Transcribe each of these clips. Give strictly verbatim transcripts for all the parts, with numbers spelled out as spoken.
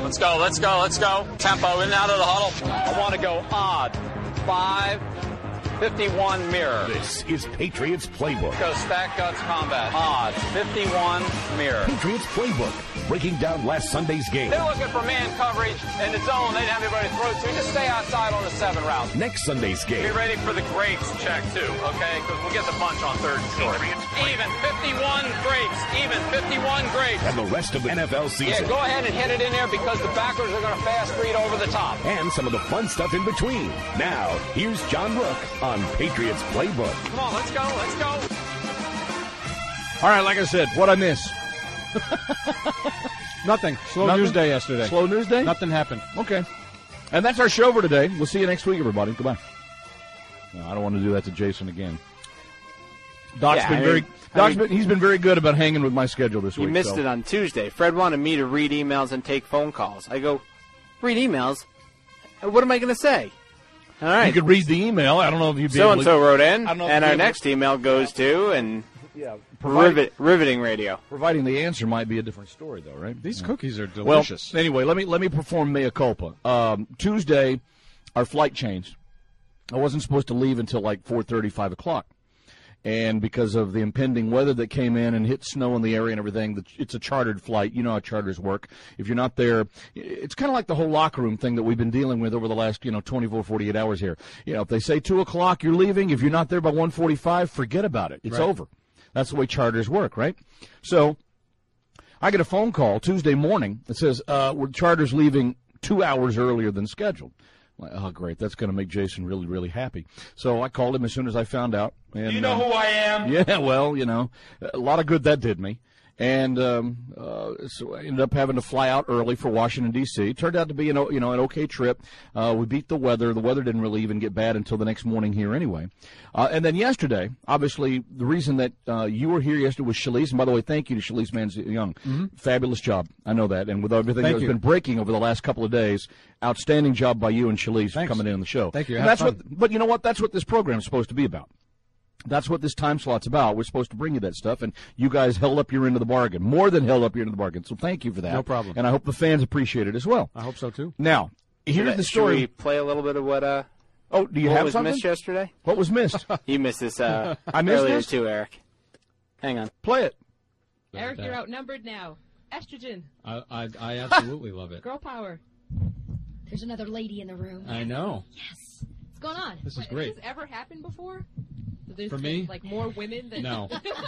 Let's go, let's go, let's go. Tempo in and out of the huddle. I want to go odd. Five, fifty-one mirror. This is Patriots Playbook. Go stack guts combat. Odd, fifty-one mirror. Patriots Playbook, breaking down last Sunday's game. They're looking for man coverage in the zone. They didn't have anybody to throw to. Just stay outside on the seven route. Next Sunday's game. Be ready for the grapes check, too, okay? Because we'll get the bunch on third and short. Even, fifty-one grapes. Even, fifty-one grapes. And the rest of the N F L season. Yeah, go ahead and hit it in there because the backers are going to fast read over the top. And some of the fun stuff in between. Now, here's John Rook on Patriots Playbook. Come on, let's go, let's go. All right, like I said, what'd I miss? Nothing. Slow Nothing? news day yesterday. Slow news day? Nothing happened. Okay. And that's our show for today. We'll see you next week, everybody. Goodbye. No, I don't want to do that to Jason again. Doc's Yeah, been I very mean- Doc's I mean- been, he's been very good about hanging with my schedule this You week. missed so. it on Tuesday. Fred wanted me to read emails and take phone calls. I go, read emails? What am I going to say? All right. You could read the email. I don't know if you'd be So able and to. so wrote in, I don't know if and you'd our be able next email goes to and Yeah, rivet, riveting radio. Providing the answer might be a different story, though, right? These Yeah. cookies are delicious. Well, anyway, let me let me perform mea culpa. Um, Tuesday, our flight changed. I wasn't supposed to leave until like four thirty, five o'clock. And because of the impending weather that came in and hit snow in the area and everything, it's a chartered flight. You know how charters work. If you're not there, it's kind of like the whole locker room thing that we've been dealing with over the last, you know, twenty-four, forty-eight hours here. You know, if they say two o'clock you're leaving, if you're not there by one forty-five, forget about it. It's Right. over. That's the way charters work, right? So I get a phone call Tuesday morning that says, uh, we're charter's leaving two hours earlier than scheduled. I'm like, oh, great. That's going to make Jason really, really happy. So I called him as soon as I found out. And, You know um, who I am? Yeah, well, you know, a lot of good that did me. And um, uh, so I ended up having to fly out early for Washington, D C Turned out to be an, o- you know, an okay trip. Uh, we beat the weather. The weather didn't really even get bad until the next morning here anyway. Uh, and then yesterday, obviously, the reason that uh, you were here yesterday was Shalice. And by the way, thank you to Shalice Manz-Young. Mm-hmm. Fabulous job. I know that. And with everything Thank that's you. been breaking over the last couple of days, outstanding job by you and Shalice Thanks. coming in on the show. Thank you. And Have that's fun. what. But you know what? That's what this program is supposed to be about. That's what this time slot's about. We're supposed to bring you that stuff, and you guys held up your end of the bargain, more than held up your end of the bargain. So thank you for that. No problem. And I hope the fans appreciate it as well. I hope so, too. Now, here's Should I- the Should story. we play a little bit of what, uh, oh, do you what have was something? missed yesterday? What was missed? You missed this uh, I missed earlier, this? too, Eric. Hang on. Play it. Eric, you're outnumbered now. Estrogen. I, I, I absolutely love it. Girl power. There's another lady in the room. I know. Yes. What's going on? This is Wait, great. Has this ever happened before? That there's For been, me? like more women than No.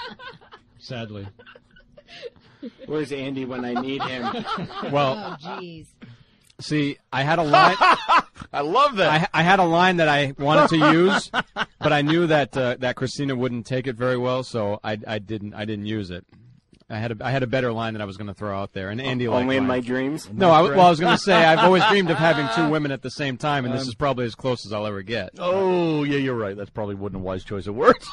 Sadly. Where's Andy when I need him? Well, Oh, jeez. see, I had a line. I love that. I, I had a line that I wanted to use, but I knew that uh, that Christina wouldn't take it very well, so I, I didn't I didn't use it. I had a, I had a better line that I was going to throw out there, and Andy liked Only in mine. my dreams? No, I, well, I was going to say I've always dreamed of having two women at the same time, and this is probably as close as I'll ever get. Oh, yeah, you're right. That's probably wasn't a wise choice of words.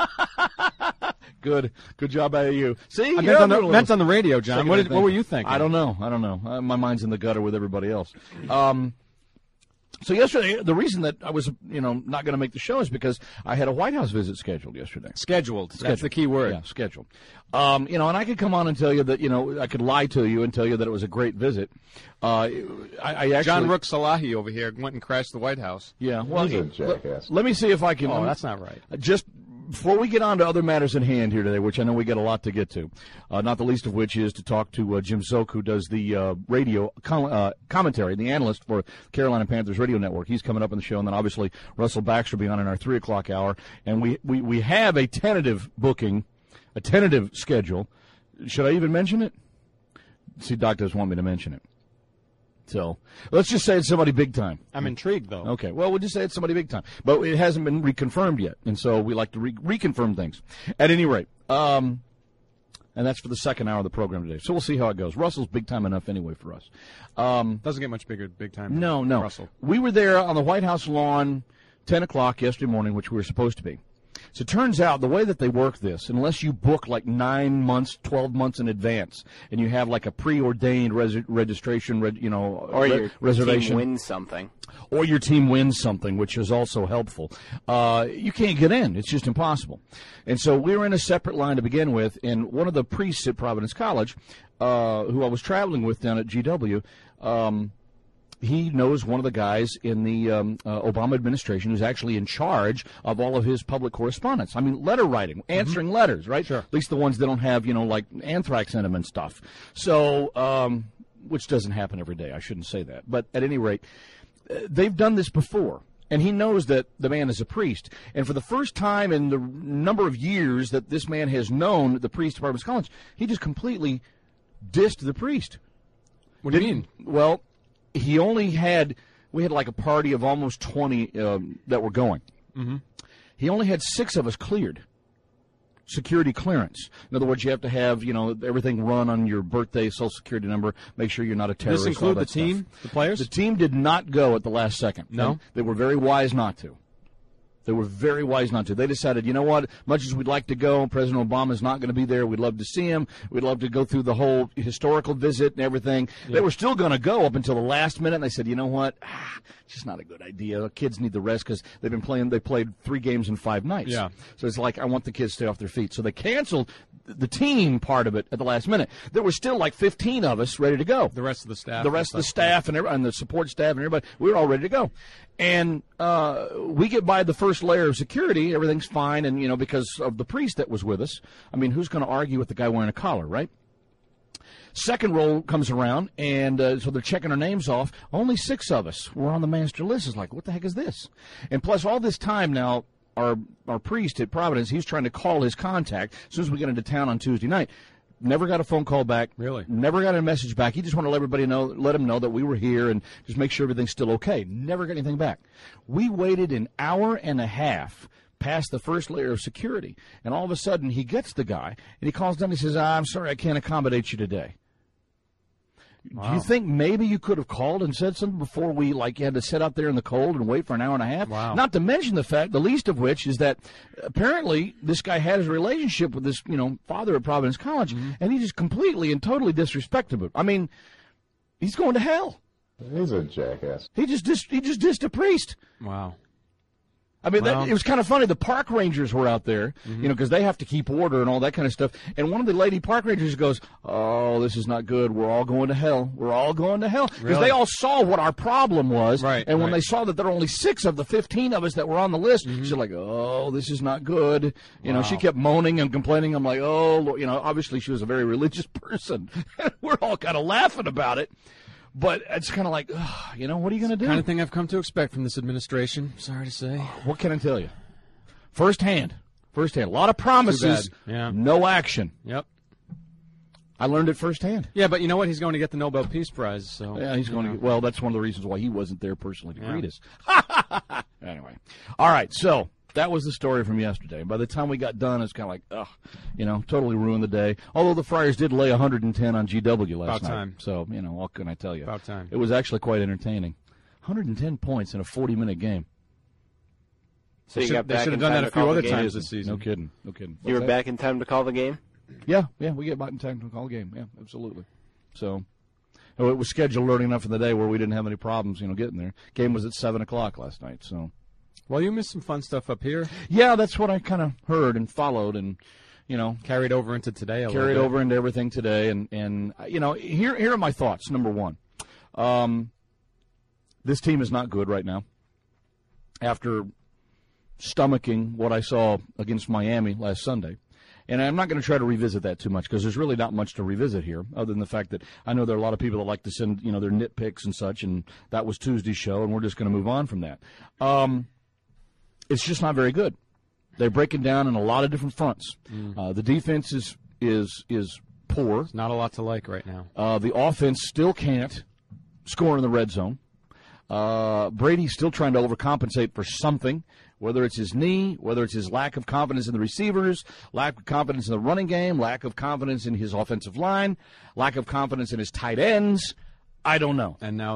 Good. Good job out of you. See? I You're meant on, the, doing a meant little- on the radio, John. Second, What, I did, what think. were you thinking? I don't know. I don't know. Uh, my mind's in the gutter with everybody else. Um, so yesterday, the reason that I was, you know, not going to make the show is because I had a White House visit scheduled yesterday. Scheduled. That's Scheduled. the key word. Yeah, scheduled. Um, you know, and I could come on and tell you that, you know, I could lie to you and tell you that it was a great visit. Uh, I, I actually, John Rook Salahi over here went and crashed the White House. Yeah, well, let, let me see if I can. Oh, let me- that's not right. Just before we get on to other matters at hand here today, which I know we got a lot to get to, uh, not the least of which is to talk to uh, Jim Zook, who does the uh, radio com- uh, commentary, the analyst for Carolina Panthers Radio Network. He's coming up on the show, and then obviously Russell Baxter will be on in our three o'clock hour. And we, we, we have a tentative booking, a tentative schedule. Should I even mention it? See, Doc doesn't want me to mention it. So let's just say it's somebody big time. I'm intrigued, though. Okay, well, we'll just say it's somebody big time. But it hasn't been reconfirmed yet, and so we like to re- reconfirm things. At any rate, um, and that's for the second hour of the program today. So we'll see how it goes. Russell's big time enough anyway for us. Um, Doesn't get much bigger, big time. no, than no. Russell. We were there on the White House lawn ten o'clock yesterday morning, which we were supposed to be. So it turns out the way that they work this, unless you book like nine months, twelve months in advance, and you have like a preordained res- registration, reg- you know, Or re- your reservation, team wins something. or your team wins something, which is also helpful, uh, you can't get in. It's just impossible. And so we were in a separate line to begin with, and one of the priests at Providence College, uh, who I was traveling with down at G W, um, he knows one of the guys in the um, uh, Obama administration who's actually in charge of all of his public correspondence. I mean, letter writing, answering mm-hmm. letters, right? Sure. At least the ones that don't have, you know, like anthrax in them and stuff. So, um, which doesn't happen every day. I shouldn't say that. But at any rate, uh, they've done this before. And he knows that the man is a priest. And for the first time in the number of years that this man has known the priest at Providence College, he just completely dissed the priest. What do you mean? Well, he only had, we had like a party of almost twenty um, that were going. Mm-hmm. He only had six of us cleared. Security clearance. In other words, you have to have, you know, everything run on your birthday, social security number, make sure you're not a terrorist. Does this include all the that team, stuff. the players? The team did not go at the last second. No? And they were very wise not to. They were very wise not to. They decided, you know what, much as we'd like to go, President Obama's not going to be there. We'd love to see him. We'd love to go through the whole historical visit and everything. Yep. They were still going to go up until the last minute, and they said, you know what, ah, it's just not a good idea. The kids need the rest because they've been playing, they played three games in five nights. Yeah. So it's like, I want the kids to stay off their feet. So they canceled the team part of it at the last minute. There were still like fifteen of us ready to go. The rest of the staff. The rest of the staff and, everybody, and the support staff and everybody, we were all ready to go. And uh, we get by the first layer of security, everything's fine, and, you know, because of the priest that was with us. I mean, who's going to argue with the guy wearing a collar, right? Second roll comes around, and uh, so they're checking our names off. Only six of us were on the master list. It's like, what the heck is this? And plus, all this time now, our our priest at Providence, he's trying to call his contact as soon as we get into town on Tuesday night. Never got a phone call back. Really? Never got a message back. He just wanted to let everybody know, let him know that we were here and just make sure everything's still okay. Never got anything back. We waited an hour and a half past the first layer of security, and all of a sudden he gets the guy, and he calls down and he says, I'm sorry, I can't accommodate you today. Wow. Do you think maybe you could have called and said something before we, like, you had to sit out there in the cold and wait for an hour and a half? Wow. Not to mention the fact, the least of which is that apparently this guy had his relationship with this, you know, father at Providence College, mm-hmm. and he just completely and totally disrespected him. I mean, he's going to hell. He's a jackass. He just dis- he just dissed a priest. Wow. I mean, Well, that, it was kind of funny. The park rangers were out there, mm-hmm. you know, because they have to keep order and all that kind of stuff. And one of the lady park rangers goes, oh, this is not good. We're all going to hell. We're all going to hell. Because Really? they all saw what our problem was. Right, and when right. they saw that there were only six of the fifteen of us that were on the list, Mm-hmm. she's like, oh, this is not good. You know, Wow. she kept moaning and complaining. I'm like, oh, Lord. You know, obviously she was a very religious person. We're all kind of laughing about it. But it's kind of like, ugh, you know, what are you going to do? Kind of thing I've come to expect from this administration. Sorry to say. What can I tell you? Firsthand. Firsthand. A lot of promises, Too bad. Yeah. no action. Yep. I learned it firsthand. Yeah, but you know what? He's going to get the Nobel Peace Prize. So Yeah, he's going you to. know. Well, that's one of the reasons why he wasn't there personally to Yeah. greet us. Anyway, all right. So that was the story from yesterday. By the time we got done, it's kind of like, ugh, you know, totally ruined the day. Although the Friars did lay one hundred ten on G W last About night. time. So you know, what can I tell you? About time. It was actually quite entertaining. one hundred ten points in a forty-minute game. So you Should- got they back should in have done time that a to few call other the game? times this season. No kidding. No kidding. You were What's that? back in time to call the game? Yeah, yeah, we get back in time to call a game. Yeah, absolutely. So, oh, it was scheduled early enough in the day where we didn't have any problems, you know, getting there. Game was at seven o'clock last night. So, Well, you missed some fun stuff up here. yeah, that's what I kind of heard and followed, and you know, Carried over into today. A little carried bit. over into everything today. And and you know, here here are my thoughts. Number one, um, this team is not good right now. After stomaching what I saw against Miami last Sunday. And I'm not going to try to revisit that too much because there's really not much to revisit here other than the fact that I know there are a lot of people that like to send, you know, their nitpicks and such, and that was Tuesday's show, and we're just going to move on from that. Um, it's just not very good. They're breaking down in a lot of different fronts. Mm. Uh, the defense is is is poor. Not a lot to like right now. Uh, the offense still can't score in the red zone. Uh, Brady's still trying to overcompensate for something, whether it's his knee, whether it's his lack of confidence in the receivers, lack of confidence in the running game, lack of confidence in his offensive line, lack of confidence in his tight ends. I don't know. And now the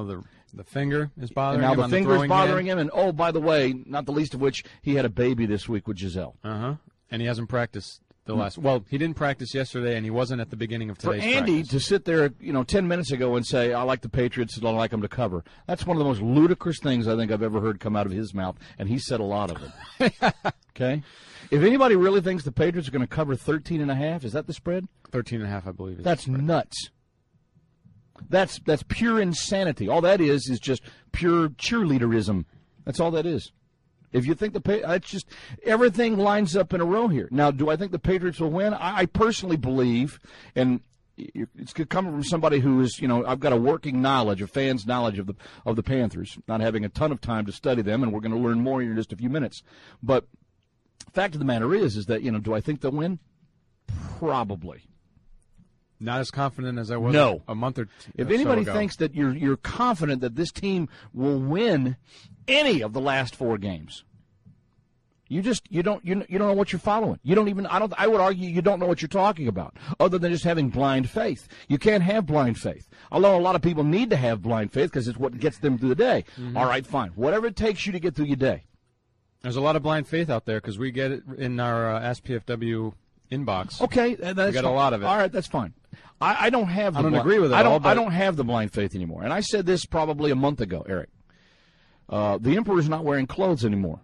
The finger is bothering And now him. the on finger's the bothering him, and oh, by the way, not the least of which, he had a baby this week with Giselle. Uh huh. And he hasn't practiced the last. Well, he didn't practice yesterday, and he wasn't at the beginning of For today's Andy practice. to sit there, you know, ten minutes ago and say, I like the Patriots and I like them to cover, that's one of the most ludicrous things I think I've ever heard come out of his mouth, and he said a lot of it. Okay? If anybody really thinks the Patriots are going to cover thirteen and a half, is that the spread? Thirteen and a half, I believe. Is That's nuts. That's that's pure insanity. All that is is just pure cheerleaderism. That's all that is. If you think the pa- it's just everything lines up in a row here. Now, do I think the Patriots will win? I, I personally believe, and it's coming from somebody who is, you know, I've got a working knowledge, a fan's knowledge of the of the Panthers, not having a ton of time to study them, and we're going to learn more here in just a few minutes. But fact of the matter is, is that, you know, do I think they'll win? Probably. Not as confident as I was No. a month or two If or anybody so ago. thinks that you're you're confident that this team will win any of the last four games, you just you don't you, you don't know what you're following. You don't even I don't I would argue you don't know what you're talking about, other than just having blind faith. You can't have blind faith. Although a lot of people need to have blind faith because it's what gets them through the day. Mm-hmm. All right, fine. Whatever it takes you to get through your day. There's a lot of blind faith out there because we get it in our uh, Ask P F W inbox. Okay, that's we got fine. a lot of it. All right, that's fine. I, I don't have. The I don't bli- agree with it I don't. all, but- I don't have the blind faith anymore. And I said this probably a month ago, Eric. Uh, the Emperor's not wearing clothes anymore.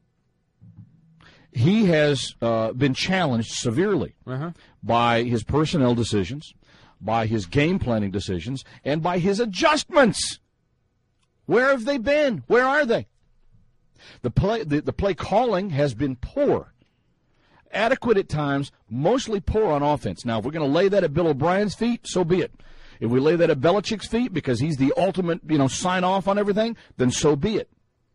He has uh, been challenged severely Uh-huh. by his personnel decisions, by his game planning decisions, and by his adjustments. Where have they been? Where are they? The play, the, the play calling has been poor. Adequate at times, mostly poor on offense. Now, if we're going to lay that at Bill O'Brien's feet, so be it. If we lay that at Belichick's feet because he's the ultimate, you know, sign off on everything, then so be it.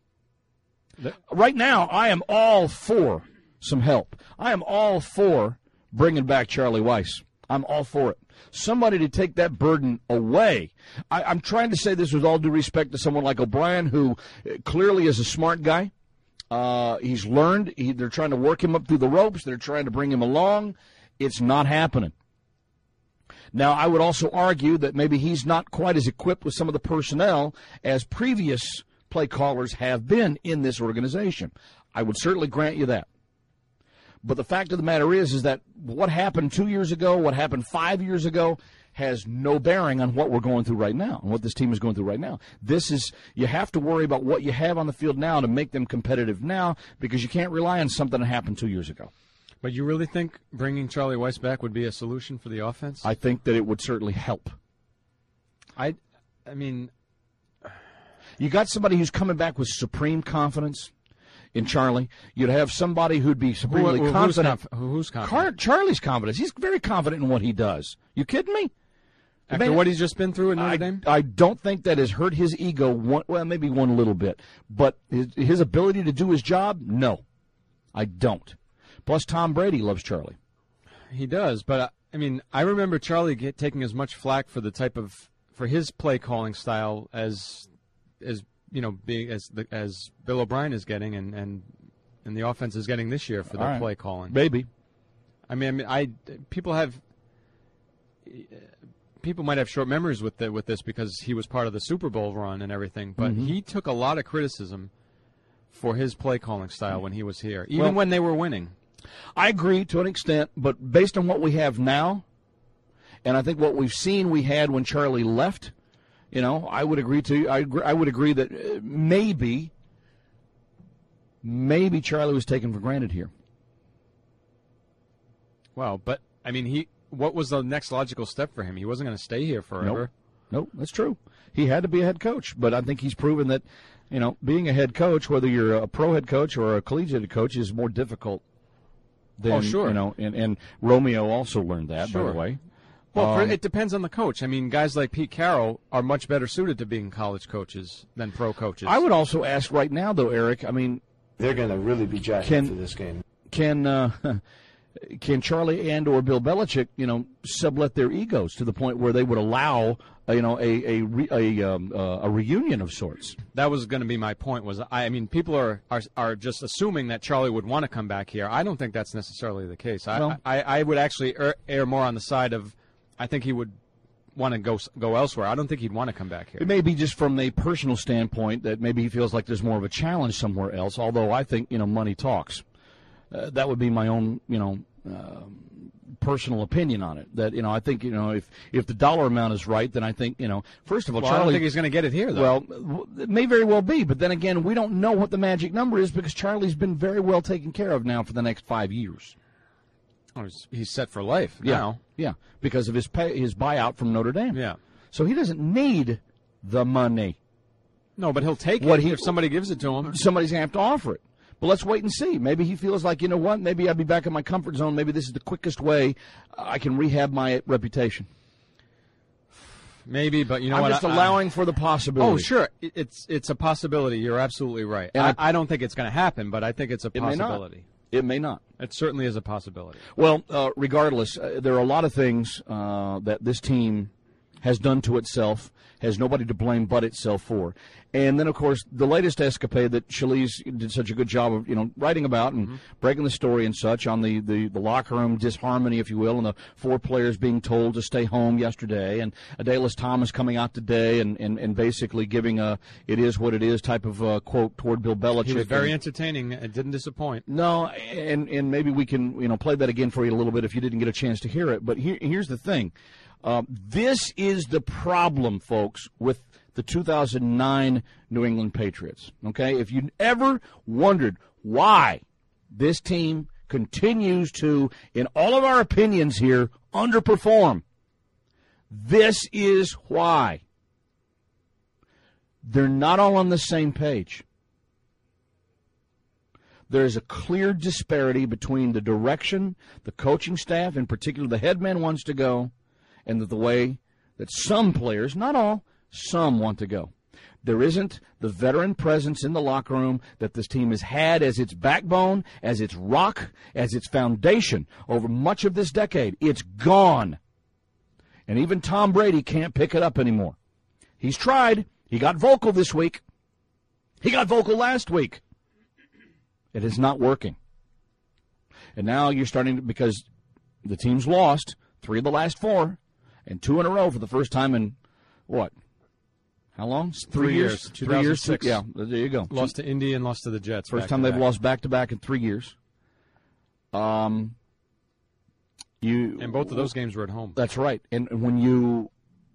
Right now, I am all for some help. I am all for bringing back Charlie Weiss. I'm all for it. Somebody to take that burden away. I, I'm trying to say this with all due respect to someone like O'Brien, who clearly is a smart guy. Uh, he's learned. He, they're trying to work him up through the ropes. They're trying to bring him along. It's not happening. Now, I would also argue that maybe he's not quite as equipped with some of the personnel as previous play callers have been in this organization. I would certainly grant you that. But the fact of the matter is, is that what happened two years ago, what happened five years ago, has no bearing on what we're going through right now and what this team is going through right now. This is, you have to worry about what you have on the field now to make them competitive now, because you can't rely on something that happened two years ago. But you really think bringing Charlie Weiss back would be a solution for the offense? I think that it would certainly help. I, I mean, you got somebody who's coming back with supreme confidence in Charlie. You'd have somebody who'd be supremely who, who, confident. Who's, conf- who's confident? Car- Charlie's confidence. He's very confident in what he does. You kidding me? After Man, what he's just been through at Notre I, Dame? I don't think that has hurt his ego, one, well, maybe one little bit. But his, his ability to do his job, no. I don't. Plus, Tom Brady loves Charlie. He does, but, uh, I mean, I remember Charlie get, taking as much flack for the type of, for his play calling style as, as you know, being as the, as Bill O'Brien is getting and, and, and the offense is getting this year for their All right. play calling. Maybe. I mean, I mean, I, people have... People might have short memories with the, with this because he was part of the Super Bowl run and everything, but Mm-hmm. he took a lot of criticism for his play calling style when he was here, even Well- when they were winning. I agree to an extent, but based on what we have now, and I think what we've seen we had when Charlie left, you know, I would agree to. I agree, I would agree that uh, maybe, maybe Charlie was taken for granted here. Well, but I mean, he. What was the next logical step for him? He wasn't going to stay here forever. Nope, that's true. He had to be a head coach, but I think he's proven that, you know, being a head coach, whether you're a pro head coach or a collegiate head coach, is more difficult. Than, Oh, sure. You know, and, and Romeo also learned that, by Sure. the way. Well, for, Um, it depends on the coach. I mean, guys like Pete Carroll are much better suited to being college coaches than pro coaches. I would also ask right now, though, Eric. I mean, They're going to really be jacking Can- for this game. can uh, can Charlie and or Bill Belichick, you know, sublet their egos to the point where they would allow, uh, you know, a a re, a, um, uh, a reunion of sorts? That was going to be my point. Was I, I mean, people are, are are just assuming that Charlie would want to come back here. I don't think that's necessarily the case. I Well- I, I would actually err, err more on the side of, I think he would want to go go elsewhere. I don't think he'd want to come back here. It may be just from a personal standpoint that maybe he feels like there's more of a challenge somewhere else, although I think, you know, money talks. Uh, that would be my own, you know, uh, personal opinion on it. That, you know, I think, you know, if, if the dollar amount is right, then I think, you know, first of all, well, Charlie. I don't think he's going to get it here, though. Well, it may very well be, but then again, we don't know what the magic number is because Charlie's been very well taken care of now for the next five years. Oh, he's set for life yeah. now. Yeah, because of his pay, his buyout from Notre Dame. Yeah. So he doesn't need the money. No, but he'll take what it he, if somebody gives it to him. Somebody's going to have to offer it. But let's wait and see. Maybe he feels like, you know what, maybe I'll be back in my comfort zone. Maybe this is the quickest way I can rehab my reputation. Maybe, but you know I'm what? I'm just I, allowing I, for the possibility. Oh, sure. It's it's a possibility. You're absolutely right. And I, I, I don't think it's going to happen, but I think it's a it possibility. May not. It may not. It certainly is a possibility. Well, uh, regardless, uh, there are a lot of things uh, that this team has done to itself, has nobody to blame but itself for. And then, of course, the latest escapade that Schalise did such a good job of, you know, writing about and mm-hmm. breaking the story and such on the, the, the locker room disharmony, if you will, and the four players being told to stay home yesterday, and Adalys Thomas coming out today and, and, and basically giving a it is what it is type of uh, quote toward Bill Belichick. He was very and, entertaining. It didn't disappoint. No, and, and maybe we can, you know, play that again for you a little bit if you didn't get a chance to hear it. But here, here's the thing. Uh, this is the problem, folks, with the two thousand nine New England Patriots. Okay? If you ever wondered why this team continues to, in all of our opinions here, underperform, this is why. They're not all on the same page. There is a clear disparity between the direction the coaching staff, in particular the head man, wants to go, and the way that some players, not all, some want to go. There isn't the veteran presence in the locker room that this team has had as its backbone, as its rock, as its foundation over much of this decade. It's gone. And even Tom Brady can't pick it up anymore. He's tried. He got vocal this week. He got vocal last week. It is not working. And now you're starting to, because the team's lost three of the last four, and two in a row for the first time in, what, how long? Three, three years. years. Three years. Six. Yeah, there you go. Lost to Indy and lost to the Jets. First time they've lost back-to-back in three years. Um, you And both of those games were at home. That's right. And when you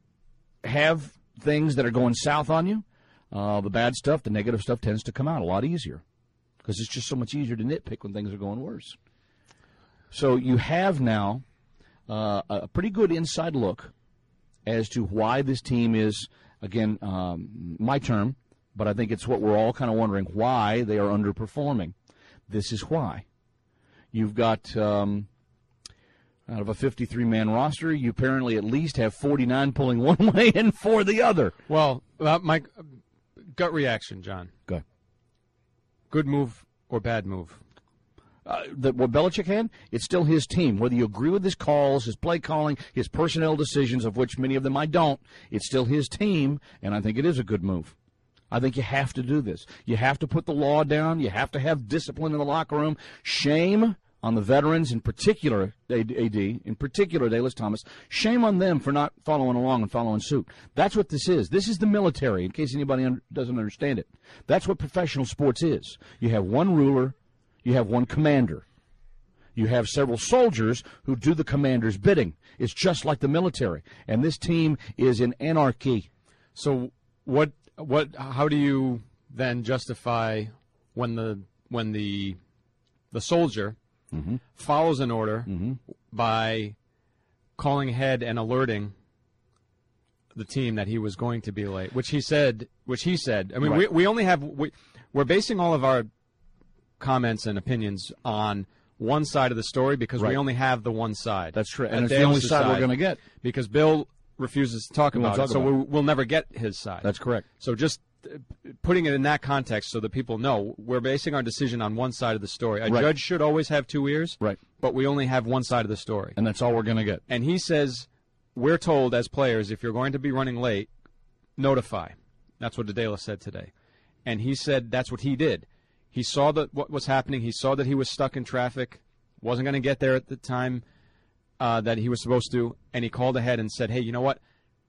have things that are going south on you, uh, the bad stuff, the negative stuff tends to come out a lot easier because it's just so much easier to nitpick when things are going worse. So you have now uh, a pretty good inside look as to why this team is, again, um, my term, but I think it's what we're all kind of wondering, why they are underperforming. This is why. You've got, um, out of a fifty-three man roster, you apparently at least have forty-nine pulling one way and four the other. Well, uh, my gut reaction, John. Good. Good move or bad move? Uh, the, what Belichick had, it's still his team. Whether you agree with his calls, his play calling, his personnel decisions, of which many of them I don't, it's still his team, and I think it is a good move. I think you have to do this. You have to put the law down. You have to have discipline in the locker room. Shame on the veterans, in particular, A D, in particular, Adalys Thomas. Shame on them for not following along and following suit. That's what this is. This is the military, in case anybody un- doesn't understand it. That's what professional sports is. You have one ruler. You have one commander. You have several soldiers who do the commander's bidding. It's just like the military. And this team is in anarchy. So what what how do you then justify when the when the the soldier mm-hmm. follows an order mm-hmm. by calling ahead and alerting the team that he was going to be late, which he said which he said. I mean right. we we only have we, we're basing all of our comments and opinions on one side of the story because right. we only have the one side. That's true. And it's the only side, side we're going to get. Because Bill refuses to talk we about talk it, so about we, we'll never get his side. That's correct. So just putting it in that context so that people know, we're basing our decision on one side of the story. A right. judge should always have two ears, right? But we only have one side of the story. And that's all we're going to get. And he says, we're told as players, if you're going to be running late, notify. That's what Adalys said today. And he said that's what he did. He saw that what was happening. He saw that he was stuck in traffic, wasn't going to get there at the time uh, that he was supposed to, and he called ahead and said, hey, you know what?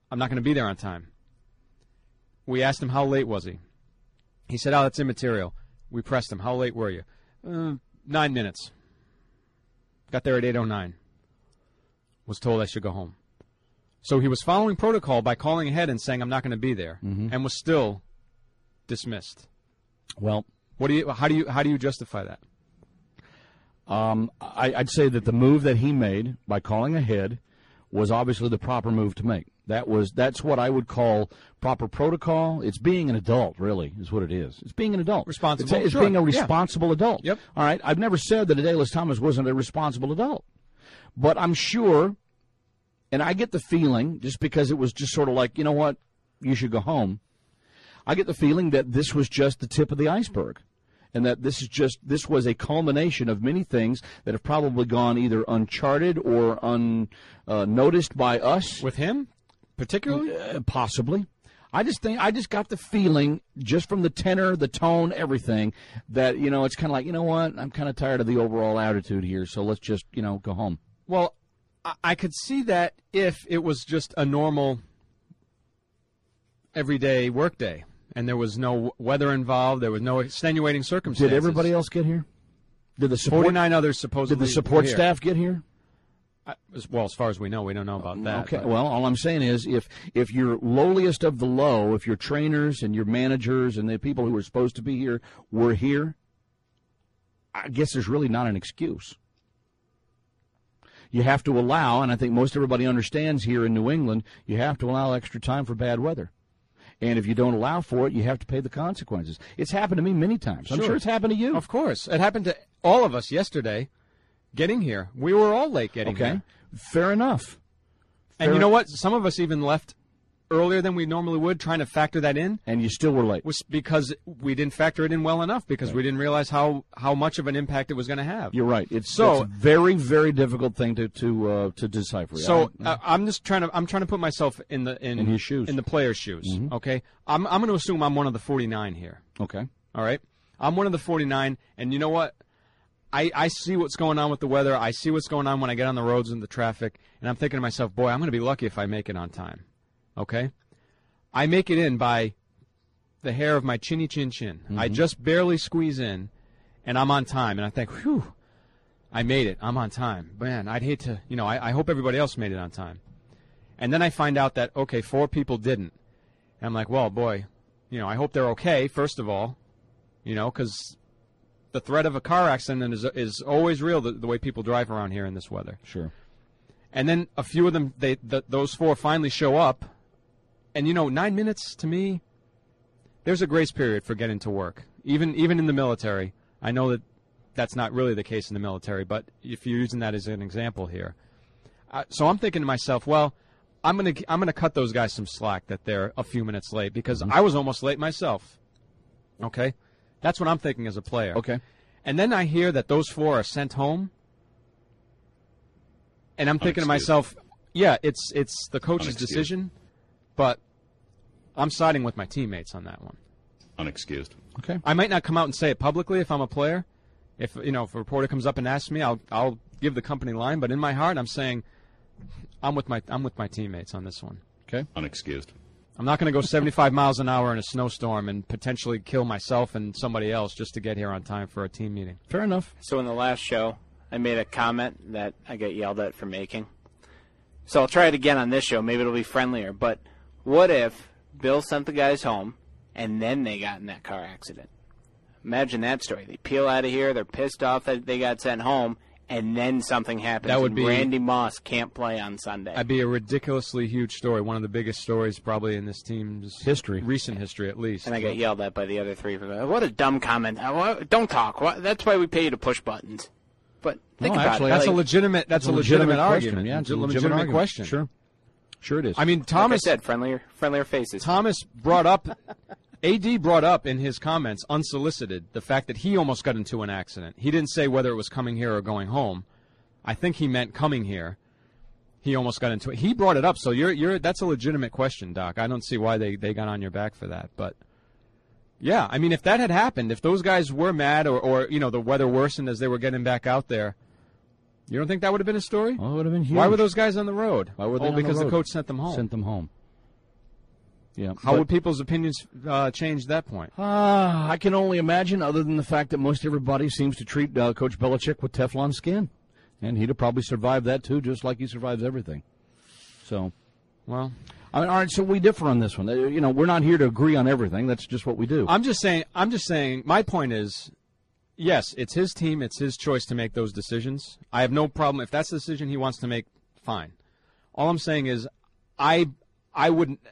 I'm not going to be there on time. We asked him how late was he. He said, oh, that's immaterial. We pressed him. How late were you? Uh, nine minutes. Got there at eight oh nine. Was told I should go home. So he was following protocol by calling ahead and saying, I'm not going to be there, mm-hmm. and was still dismissed. Well, what do you? How do you? How do you justify that? Um, I, I'd say that the move that he made by calling ahead was obviously the proper move to make. That was that's what I would call proper protocol. It's being an adult, really, is what it is. It's being an adult. Responsible. It's, it's sure. being a responsible yeah. adult. Yep. All right. I've never said that Adalius Thomas wasn't a responsible adult, but I'm sure, and I get the feeling, just because it was just sort of like, you know what, you should go home. I get the feeling that this was just the tip of the iceberg, and that this is just this was a culmination of many things that have probably gone either uncharted or unnoticed uh, by us. With him, particularly, uh, possibly. I just think I just got the feeling, just from the tenor, the tone, everything, that you know it's kind of like, you know what, I'm kind of tired of the overall attitude here, so let's just you know go home. Well, I, I could see that if it was just a normal, everyday workday. And there was no weather involved. There was no extenuating circumstances. Did everybody else get here? Did the support, forty-nine others supposedly? Did the support were here. staff get here? I, as, well, as far as we know, we don't know about that. Okay. But. Well, all I'm saying is, if if your lowliest of the low, if your trainers and your managers and the people who were supposed to be here were here, I guess there's really not an excuse. You have to allow, and I think most everybody understands here in New England, you have to allow extra time for bad weather. And if you don't allow for it, you have to pay the consequences. It's happened to me many times. Sure. I'm sure it's happened to you. Of course. It happened to all of us yesterday getting here. We were all late getting okay. here. Fair enough. And Fair you know what? Some of us even left earlier than we normally would, trying to factor that in. And you still were late. Was because we didn't factor it in well enough, because right. we didn't realize how, how much of an impact it was going to have. You're right. It's so a very, very difficult thing to to uh, to decipher. So I, uh, I'm just trying to I'm trying to put myself in the in, in his shoes, in the player's shoes. Mm-hmm. Okay, I'm I'm going to assume I'm one of the forty-nine here. Okay, all right, I'm one of the forty-nine, and you know what? I, I see what's going on with the weather. I see what's going on when I get on the roads and the traffic, and I'm thinking to myself, boy, I'm going to be lucky if I make it on time. Okay. I make it in by the hair of my chinny chin chin. Mm-hmm. I just barely squeeze in, and I'm on time. And I think, whew, I made it. I'm on time. Man, I'd hate to, you know, I, I hope everybody else made it on time. And then I find out that, okay, four people didn't. And I'm like, well, boy, you know, I hope they're okay, first of all, you know, because the threat of a car accident is is always real, the, the way people drive around here in this weather. Sure. And then a few of them, they the, those four finally show up. And, you know, nine minutes to me, there's a grace period for getting to work. Even even in the military. I know that that's not really the case in the military, but if you're using that as an example here. Uh, so I'm thinking to myself, well, I'm going to I'm gonna cut those guys some slack that they're a few minutes late, because mm-hmm. I was almost late myself. Okay? That's what I'm thinking as a player. Okay. And then I hear that those four are sent home, and I'm thinking to myself, yeah, it's it's the coach's Unexcused. decision. But I'm siding with my teammates on that one. Unexcused. Okay. I might not come out and say it publicly if I'm a player. If you know, if a reporter comes up and asks me, I'll I'll give the company line. But in my heart, I'm saying I'm with my I'm with my teammates on this one. Okay. Unexcused. I'm not going to go seventy-five miles an hour in a snowstorm and potentially kill myself and somebody else just to get here on time for a team meeting. Fair enough. So in the last show, I made a comment that I got yelled at for making. So I'll try it again on this show. Maybe it'll be friendlier, but. What if Bill sent the guys home, and then they got in that car accident? Imagine that story. They peel out of here, they're pissed off that they got sent home, and then something happens. That would and be Randy Moss can't play on Sunday. That'd be a ridiculously huge story. One of the biggest stories probably in this team's history, recent history at least. And I got yelled at by the other three. What a dumb comment. Don't talk. That's why we pay you to push buttons. But think no, about actually, it. That's like, a legitimate. That's a legitimate, legitimate argument. Yeah, it's a a legitimate, legitimate argument. question. Sure. Sure it is. I mean, Thomas like I said, friendlier, friendlier faces. Thomas brought up, A D brought up in his comments, unsolicited, the fact that he almost got into an accident. He didn't say whether it was coming here or going home. I think he meant coming here. He almost got into it. He brought it up, so you're you're that's a legitimate question, Doc. I don't see why they, they got on your back for that, but yeah, I mean, if that had happened, if those guys were mad or, or you know the weather worsened as they were getting back out there. You don't think that would have been a story? Well, it would have been huge. Why were those guys on the road? Why were they oh, on because the, road? the coach sent them home. Sent them home. Yeah. How but, would people's opinions uh, change at that point? Uh, I can only imagine, other than the fact that most everybody seems to treat uh, Coach Belichick with Teflon skin. And he'd have probably survived that, too, just like he survives everything. So, well, I mean, all right, so we differ on this one. Uh, you know, we're not here to agree on everything. That's just what we do. I'm just saying, I'm just saying, my point is, yes, it's his team. It's his choice to make those decisions. I have no problem. If that's the decision he wants to make, fine. All I'm saying is I I wouldn't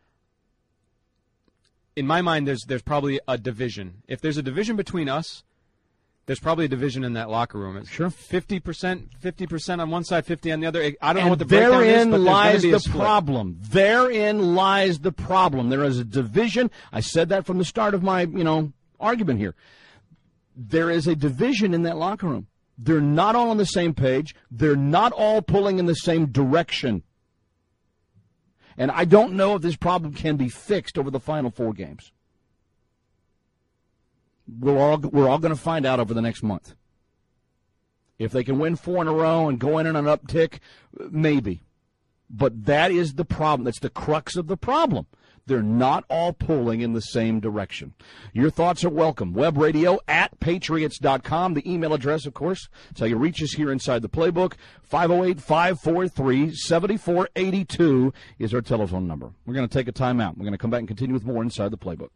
– in my mind, there's there's probably a division. If there's a division between us, there's probably a division in that locker room. It's sure. fifty percent, fifty percent on one side, fifty on the other. I don't and know what the breakdown is, therein but there's lies be a the split. problem. Therein lies the problem. There is a division. I said that from the start of my, you know, argument here. There is a division in that locker room. They're not all on the same page. They're not all pulling in the same direction. And I don't know if this problem can be fixed over the final four games. We're all, we're all going to find out over the next month. If they can win four in a row and go in on an uptick, maybe. But that is the problem. That's the crux of the problem. They're not all pulling in the same direction. Your thoughts are welcome. Web radio at patriots dot com. The email address, of course, is how you reach us here inside the playbook. five oh eight, five four three, seven four eight two is our telephone number. We're going to take a timeout. We're going to come back and continue with more inside the playbook.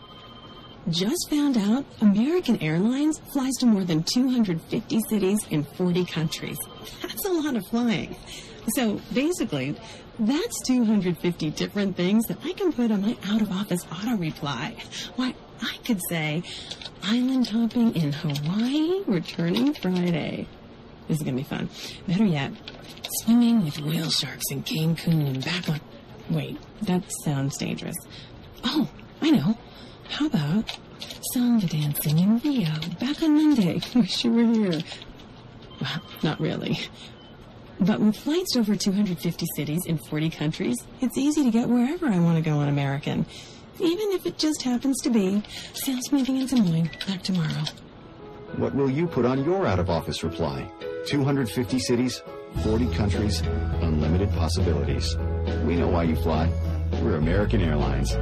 Just found out American Airlines flies to more than two hundred fifty cities in forty countries. That's a lot of flying. So basically, that's two hundred fifty different things that I can put on my out-of-office auto reply. Why, I could say, island hopping in Hawaii, returning Friday. This is going to be fun. Better yet, swimming with whale sharks in Cancun and back on... Wait, that sounds dangerous. Oh, I know. How about samba dancing in Rio, back on Monday? Wish you were here. Well, not really. But with flights to over two hundred fifty cities in forty countries, it's easy to get wherever I want to go on American. Even if it just happens to be sales meeting in Des Moines back tomorrow. What will you put on your out-of-office reply? two hundred fifty cities, forty countries, unlimited possibilities. We know why you fly. We're American Airlines.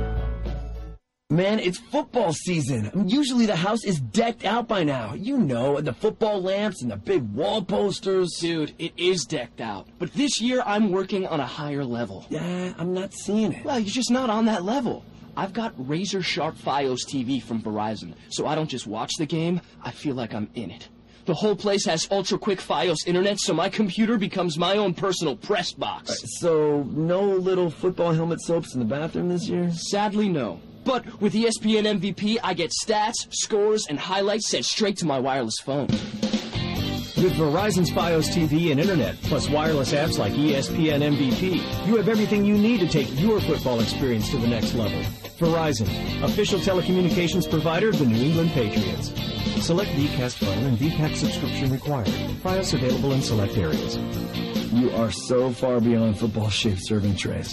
Man, it's football season. I mean, usually the house is decked out by now. You know, the football lamps and the big wall posters. Dude, it is decked out. But this year, I'm working on a higher level. Yeah, I'm not seeing it. Well, you're just not on that level. I've got razor sharp Fios T V from Verizon, so I don't just watch the game, I feel like I'm in it. The whole place has ultra-quick Fios internet, so my computer becomes my own personal press box. Right, so no little football helmet soaps in the bathroom this year? Sadly, no. But with E S P N M V P, I get stats, scores, and highlights sent straight to my wireless phone. With Verizon's Fios T V and Internet, plus wireless apps like E S P N M V P, you have everything you need to take your football experience to the next level. Verizon, official telecommunications provider of the New England Patriots. Select V CAST phone and V PAC subscription required. Fios available in select areas. You are so far beyond football-shaped serving trays.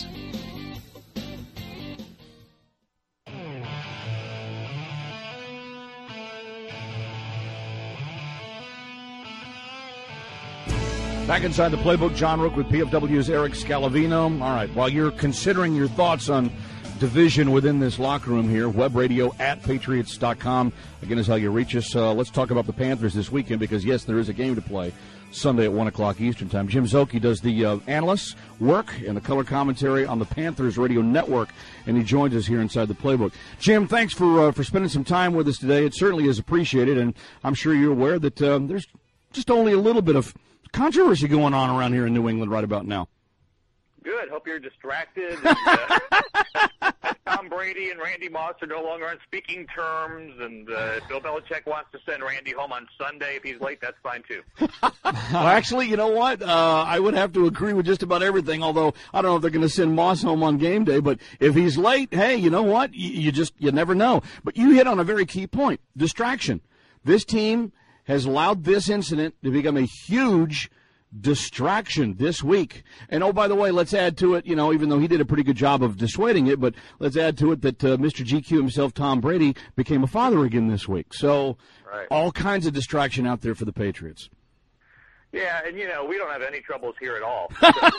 Back inside the playbook, John Rook with P F W's Eric Scalavino. All right, while you're considering your thoughts on division within this locker room here, web radio at patriots dot com. Again, is how you reach us. Uh, let's talk about the Panthers this weekend because, yes, there is a game to play Sunday at one o'clock Eastern Time. Jim Szoke does the uh, analyst work and the color commentary on the Panthers Radio Network, and he joins us here inside the playbook. Jim, thanks for uh, for spending some time with us today. It certainly is appreciated, and I'm sure you're aware that um, there's just only a little bit of controversy going on around here in New England right about now. Good. Hope you're distracted. And, uh, Tom Brady and Randy Moss are no longer on speaking terms, and uh, Bill Belichick wants to send Randy home on Sunday. If he's late, that's fine, too. Well, actually, you know what? Uh, I would have to agree with just about everything, although I don't know if they're going to send Moss home on game day. But if he's late, hey, you know what? You, you just you never know. But you hit on a very key point, distraction. This team has allowed this incident to become a huge distraction this week. And, oh, by the way, let's add to it, you know, even though he did a pretty good job of dissuading it, but let's add to it that uh, Mister G Q himself, Tom Brady, became a father again this week. So right. All kinds of distraction out there for the Patriots. Yeah, and you know we don't have any troubles here at all.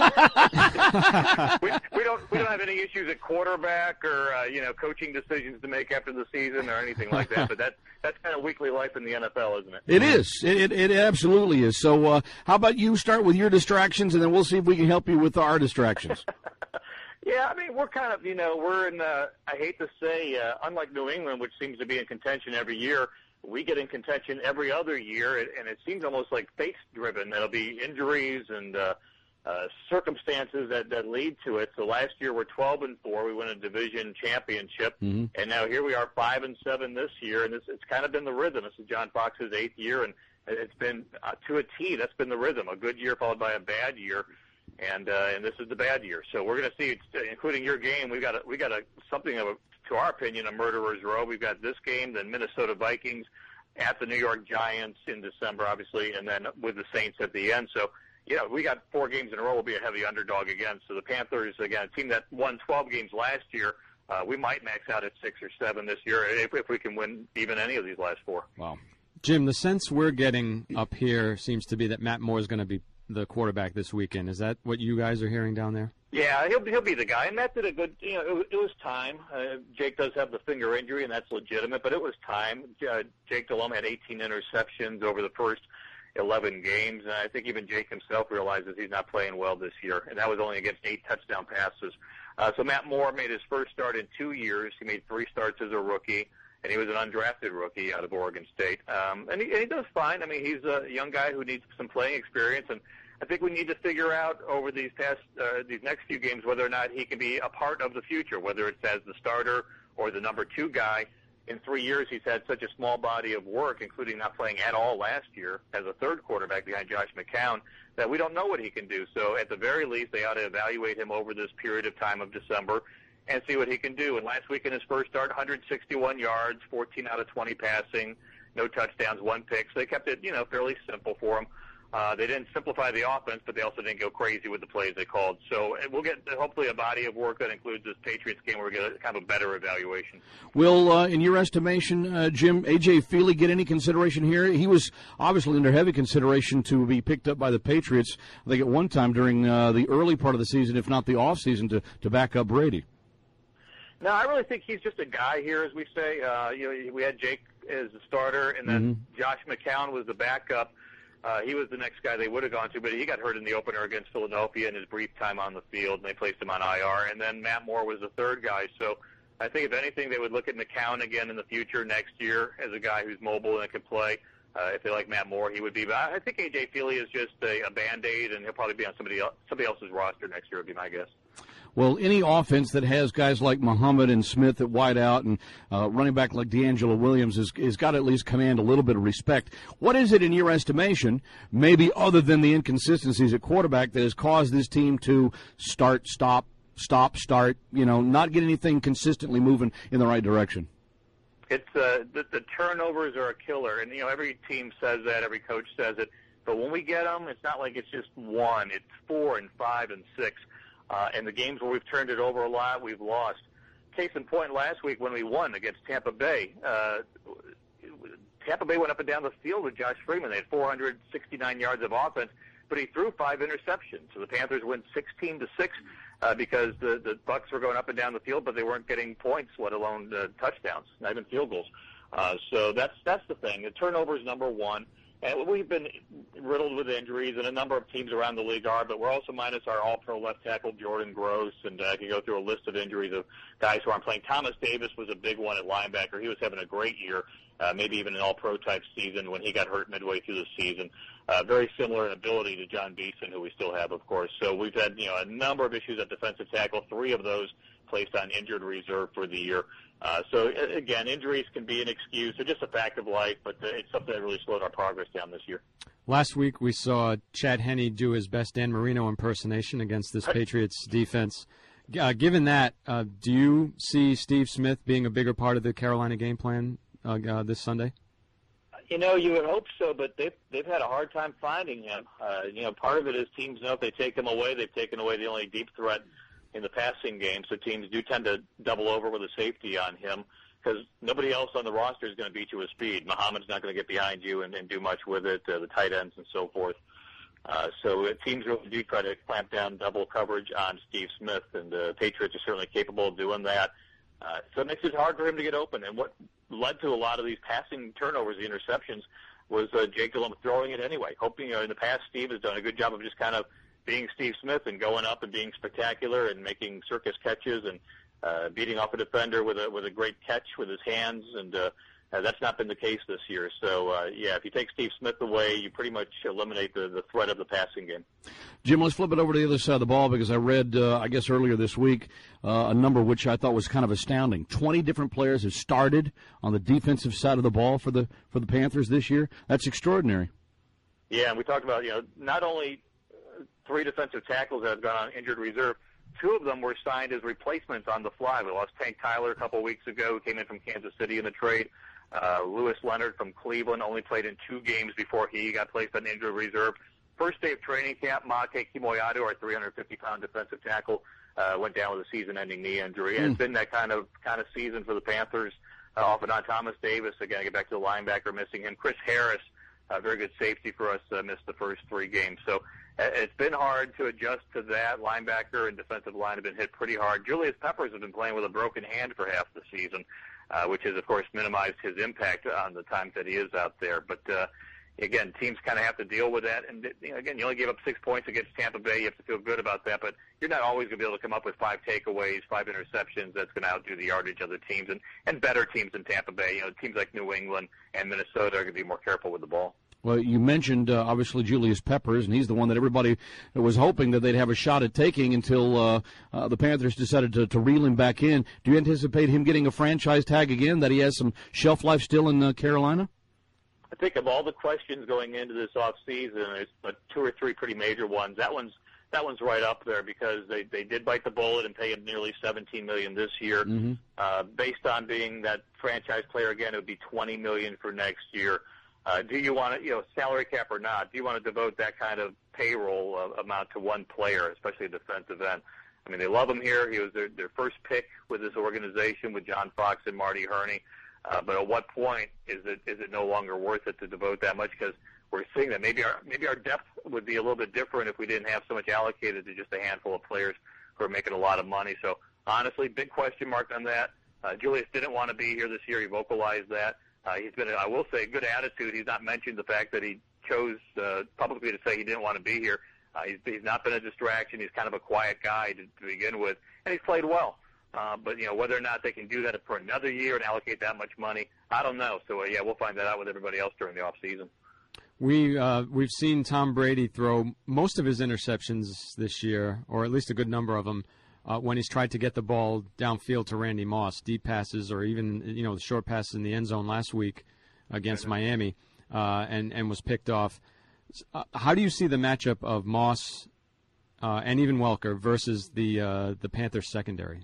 we, we don't we don't have any issues at quarterback or uh, you know coaching decisions to make after the season or anything like that. But that that's kind of weekly life in the N F L, isn't it? It is. It it, it absolutely is. So uh, how about you start with your distractions, and then we'll see if we can help you with our distractions. Yeah, I mean, we're kind of, you know, we're in, uh, I hate to say, uh, unlike New England, which seems to be in contention every year, we get in contention every other year, and it seems almost like fate-driven. There'll be injuries and uh, uh, circumstances that, that lead to it. So last year we're twelve and four. We won a division championship, mm-hmm. and now here we are five and seven this year, and this, it's kind of been the rhythm. This is John Fox's eighth year, and it's been uh, to a T. That's been the rhythm. A good year followed by a bad year. And uh, and this is the bad year, so we're going to see, including your game. We've got a, we got a something of a, to our opinion, a murderer's row. We've got this game, then Minnesota Vikings at the New York Giants in December, obviously, and then with the Saints at the end. So you know, we got four games in a row. We'll be a heavy underdog again. So the Panthers, again, a team that won twelve games last year. Uh, we might max out at six or seven this year if, if we can win even any of these last four. Wow, Jim, the sense we're getting up here seems to be that Matt Moore is going to be the quarterback this weekend. Is that what you guys are hearing down there? Yeah, he'll he'll be the guy. And Matt did a good. You know, it, it was time. Uh, Jake does have the finger injury, and that's legitimate. But it was time. Uh, Jake Delhomme had eighteen interceptions over the first eleven games, and I think even Jake himself realizes he's not playing well this year. And that was only against eight touchdown passes. Uh, so Matt Moore made his first start in two years. He made three starts as a rookie. And he was an undrafted rookie out of Oregon State. Um, and, he, and he does fine. I mean, he's a young guy who needs some playing experience. And I think we need to figure out over these past, uh, these next few games whether or not he can be a part of the future, whether it's as the starter or the number two guy. In three years, he's had such a small body of work, including not playing at all last year as a third quarterback behind Josh McCown, that we don't know what he can do. So at the very least, they ought to evaluate him over this period of time of December and see what he can do. And last week in his first start, one hundred sixty-one yards, fourteen out of twenty passing, no touchdowns, one pick. So they kept it, you know, fairly simple for him. Uh, they didn't simplify the offense, but they also didn't go crazy with the plays they called. So we'll get hopefully a body of work that includes this Patriots game where we get a kind of a better evaluation. Will, uh, in your estimation, uh, Jim, A J Feely get any consideration here? He was obviously under heavy consideration to be picked up by the Patriots, I think, at one time during uh, the early part of the season, if not the offseason, to, to back up Brady. No, I really think he's just a guy here, as we say. Uh, you know, we had Jake as the starter, and then mm-hmm. Josh McCown was the backup. Uh, he was the next guy they would have gone to, but he got hurt in the opener against Philadelphia in his brief time on the field, and they placed him on I R. And then Matt Moore was the third guy. So I think, if anything, they would look at McCown again in the future next year as a guy who's mobile and can play. Uh, if they like Matt Moore, he would be. But I think A J Feely is just a, a Band-Aid, and he'll probably be on somebody else, somebody else's roster next year would be my guess. Well, any offense that has guys like Muhammad and Smith at wide out and uh, running back like D'Angelo Williams has, has got to at least command a little bit of respect. What is it in your estimation, maybe other than the inconsistencies at quarterback, that has caused this team to start, stop, stop, start, you know, not get anything consistently moving in the right direction? It's uh, the, the turnovers are a killer, and, you know, every team says that, every coach says it. But when we get them, it's not like it's just one. It's four and five and six. Uh, and the games where we've turned it over a lot, we've lost. Case in point, last week when we won against Tampa Bay, uh, Tampa Bay went up and down the field with Josh Freeman. They had four hundred sixty-nine yards of offense, but he threw five interceptions. So the Panthers went sixteen to six uh, because the, the Bucs were going up and down the field, but they weren't getting points, let alone uh, touchdowns, not even field goals. Uh, so that's that's the thing. The turnover is number one. And we've been riddled with injuries, and a number of teams around the league are, but we're also minus our all-pro left tackle, Jordan Gross, and uh, I can go through a list of injuries of guys who aren't playing. Thomas Davis was a big one at linebacker. He was having a great year, uh, maybe even an all-pro type season when he got hurt midway through the season. Uh, very similar in ability to John Beeson, who we still have, of course. So we've had, you know, a number of issues at defensive tackle, three of those placed on injured reserve for the year. Uh, so, again, injuries can be an excuse. They're just a fact of life, but it's something that really slowed our progress down this year. Last week we saw Chad Henne do his best Dan Marino impersonation against this Patriots defense. Uh, given that, uh, do you see Steve Smith being a bigger part of the Carolina game plan uh, uh, this Sunday? You know, you would hope so, but they've, they've had a hard time finding him. Uh, you know, part of it is teams know if they take him away, they've taken away the only deep threat in the passing game, so teams do tend to double over with a safety on him because nobody else on the roster is going to beat you with speed. Muhammad's not going to get behind you and, and do much with it, uh, the tight ends and so forth. Uh, so uh, teams really do try to clamp down double coverage on Steve Smith, and the Patriots are certainly capable of doing that. Uh, so it makes it hard for him to get open. And what led to a lot of these passing turnovers, the interceptions, was uh, Jake Delhomme throwing it anyway. Hoping, you know, in the past, Steve has done a good job of just kind of being Steve Smith and going up and being spectacular and making circus catches and uh, beating off a defender with a with a great catch with his hands. And uh, uh, that's not been the case this year. So, uh, yeah, if you take Steve Smith away, you pretty much eliminate the, the threat of the passing game. Jim, let's flip it over to the other side of the ball, because I read, uh, I guess earlier this week, uh, a number which I thought was kind of astounding. twenty different players have started on the defensive side of the ball for the for the Panthers this year. That's extraordinary. Yeah, and we talked about, you know, not only three defensive tackles that have gone on injured reserve, two of them were signed as replacements on the fly. We lost Tank Tyler a couple of weeks ago, who came in from Kansas City in the trade. Uh, Lewis Leonard from Cleveland only played in two games before he got placed on injured reserve. First day of training camp, Mate Kimoyadu, our three hundred fifty pound defensive tackle, uh, went down with a season-ending knee injury. Mm. And it's been that kind of kind of season for the Panthers. Uh, off and on, Thomas Davis, again, get back to the linebacker, missing him. Chris Harris, a very good safety for us, uh, missed the first three games. So uh, it's been hard to adjust to that. Linebacker and defensive line have been hit pretty hard. Julius Peppers has been playing with a broken hand for half the season, uh, which has, of course, minimized his impact on the times that he is out there. But, uh, again, teams kind of have to deal with that. And, you know, again, you only gave up six points against Tampa Bay. You have to feel good about that. But you're not always going to be able to come up with five takeaways, five interceptions. That's going to outdo the yardage of the teams. And, and better teams than Tampa Bay. You know, teams like New England and Minnesota are going to be more careful with the ball. Well, you mentioned, uh, obviously, Julius Peppers, and he's the one that everybody was hoping that they'd have a shot at taking until uh, uh, the Panthers decided to, to reel him back in. Do you anticipate him getting a franchise tag again, that he has some shelf life still in uh, Carolina? I think of all the questions going into this offseason, there's uh, two or three pretty major ones. That one's that one's right up there, because they, they did bite the bullet and pay him nearly seventeen million dollars this year. Mm-hmm. Uh, based on being that franchise player again, it would be twenty million dollars for next year. Uh, do you want to, you know, salary cap or not, do you want to devote that kind of payroll uh, amount to one player, especially a defensive end? I mean, they love him here. He was their, their first pick with this organization with John Fox and Marty Herney. Uh, but at what point is it is it no longer worth it to devote that much? Because we're seeing that maybe our maybe our depth would be a little bit different if we didn't have so much allocated to just a handful of players who are making a lot of money. So honestly, big question mark on that. Uh, Julius didn't want to be here this year. He vocalized that. Uh, he's been, I will say, good attitude. He's not mentioned the fact that he chose uh, publicly to say he didn't want to be here. Uh, he's, he's not been a distraction. He's kind of a quiet guy to, to begin with, and he's played well. Uh, but, you know, whether or not they can do that for another year and allocate that much money, I don't know. So, uh, yeah, we'll find that out with everybody else during the offseason. We, uh, we've seen Tom Brady throw most of his interceptions this year, or at least a good number of them, uh, when he's tried to get the ball downfield to Randy Moss, deep passes, or even, you know, the short passes in the end zone last week against Miami, uh, and, and was picked off. Uh, how do you see the matchup of Moss uh, and even Welker versus the uh, the Panthers secondary?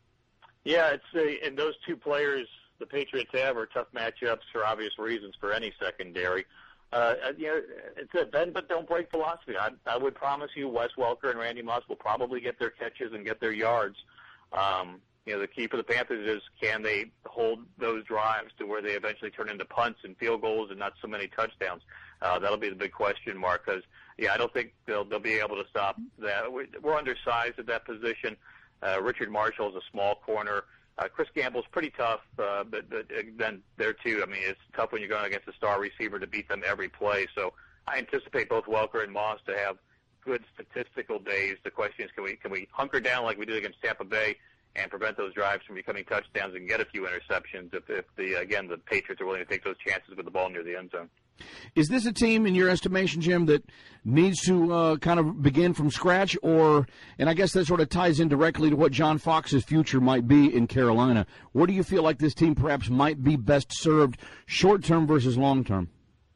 Yeah, it's a, and those two players the Patriots have are tough matchups for obvious reasons for any secondary. Uh, you know, it's a bend but don't break philosophy. I, I would promise you Wes Welker and Randy Moss will probably get their catches and get their yards. Um, you know, the key for the Panthers is, can they hold those drives to where they eventually turn into punts and field goals and not so many touchdowns? Uh, that'll be the big question mark, because, yeah, I don't think they'll, they'll be able to stop that. We're undersized at that position. Uh, Richard Marshall's a small corner. Uh, Chris Gamble's pretty tough, uh, but, but then there too, I mean, it's tough when you're going against a star receiver to beat them every play. So I anticipate both Welker and Moss to have good statistical days. The question is, can we can we hunker down like we did against Tampa Bay and prevent those drives from becoming touchdowns and get a few interceptions if, if the again the Patriots are willing to take those chances with the ball near the end zone. Is this a team, in your estimation, Jim, that needs to uh, kind of begin from scratch? Or, and I guess that sort of ties in directly to what John Fox's future might be in Carolina. Where do you feel like this team perhaps might be best served short-term versus long-term?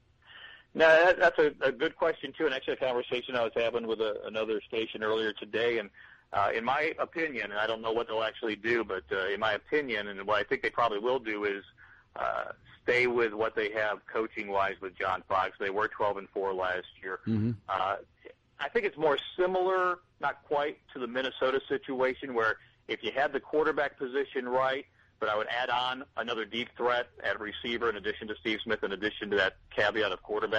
No, that, that's a, a good question, too, and actually a conversation I was having with a, another station earlier today. And uh, in my opinion, and I don't know what they'll actually do, but uh, in my opinion, and what I think they probably will do is uh, stay with what they have coaching-wise with John Fox. They were twelve and four last year. Mm-hmm. Uh, I think it's more similar, not quite, to the Minnesota situation, where if you had the quarterback position right, but I would add on another deep threat at receiver in addition to Steve Smith, in addition to that caveat of quarterback,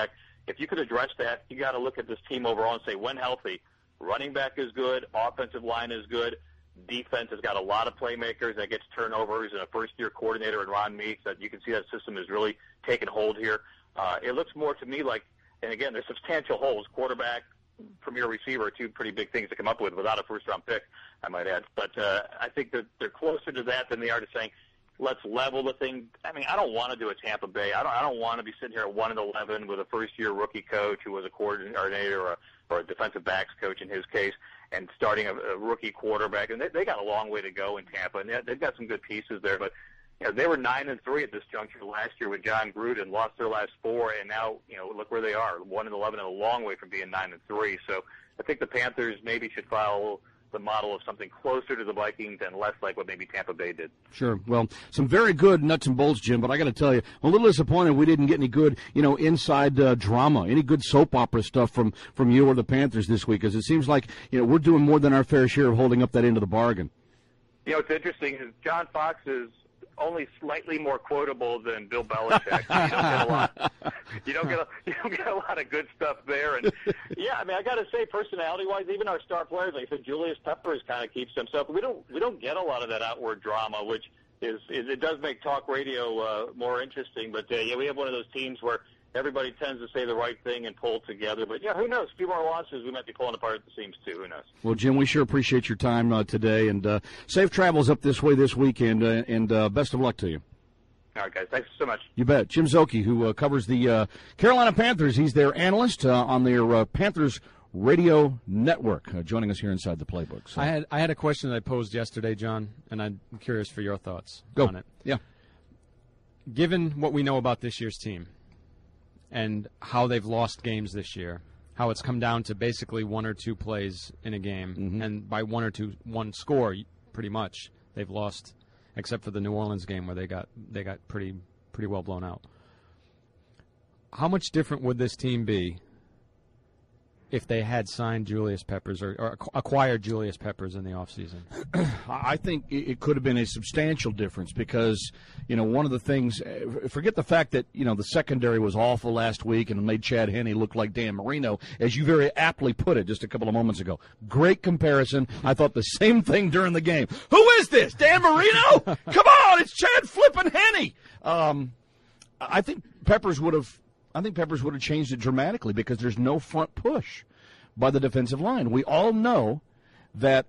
if you could address that, you got to look at this team overall and say, when healthy, running back is good, offensive line is good, defense has got a lot of playmakers that gets turnovers, and a first-year coordinator in Ron Meeks, that you can see that system is really taking hold here. Uh, it looks more to me like, and again, there's substantial holes, quarterback, premier receiver are two pretty big things to come up with without a first-round pick, I might add. But uh, I think that they're closer to that than they are to saying, let's level the thing. I mean, I don't want to do a Tampa Bay. I don't. I don't want to be sitting here at one and eleven with a first-year rookie coach who was a coordinator or a, or a defensive backs coach in his case, and starting a, a rookie quarterback. And they, they got a long way to go in Tampa, and they, they've got some good pieces there. But you know, they were nine and three at this juncture last year with John Gruden, lost their last four, and now you know look where they are, one and eleven, and a long way from being nine and three. So I think the Panthers maybe should follow the model of something closer to the Vikings and less like what maybe Tampa Bay did. Sure. Well, some very good nuts and bolts, Jim, but I got to tell you, I'm a little disappointed we didn't get any good, you know, inside uh, drama, any good soap opera stuff from, from you or the Panthers this week, because it seems like, you know, we're doing more than our fair share of holding up that end of the bargain. You know, it's interesting is John Fox is only slightly more quotable than Bill Belichick. You don't get a lot. You don't get a, you don't get a lot of good stuff there. And yeah, I mean, I got to say, personality-wise, even our star players, like I said, Julius Peppers kind of keeps himself. We don't we don't get a lot of that outward drama, which is, is it does make talk radio uh, more interesting. But uh, yeah, we have one of those teams where everybody tends to say the right thing and pull together. But yeah, who knows? A few more losses, we might be pulling apart at the seams too. Who knows? Well, Jim, we sure appreciate your time uh, today, and uh, safe travels up this way this weekend, uh, and uh, best of luck to you. All right, guys. Thanks so much. You bet. Jim Szoke, who uh, covers the uh, Carolina Panthers. He's their analyst uh, on their uh, Panthers radio network, uh, joining us here inside the playbook. So. I had I had a question that I posed yesterday, John, and I'm curious for your thoughts Go. on it. Yeah. Given what we know about this year's team and how they've lost games this year, how it's come down to basically one or two plays in a game, mm-hmm. and by one or two, one score, pretty much, they've lost, except for the New Orleans game where they got they got pretty pretty well blown out. How much different would this team be if they had signed Julius Peppers or, or acquired Julius Peppers in the offseason? I think it could have been a substantial difference because, you know, one of the things, forget the fact that, you know, the secondary was awful last week and made Chad Henne look like Dan Marino, as you very aptly put it just a couple of moments ago. Great comparison. I thought the same thing during the game. Who is this? Dan Marino? Come on, it's Chad flipping Henne. Um, I think Peppers would have I think Peppers would have changed it dramatically because there's no front push by the defensive line. We all know that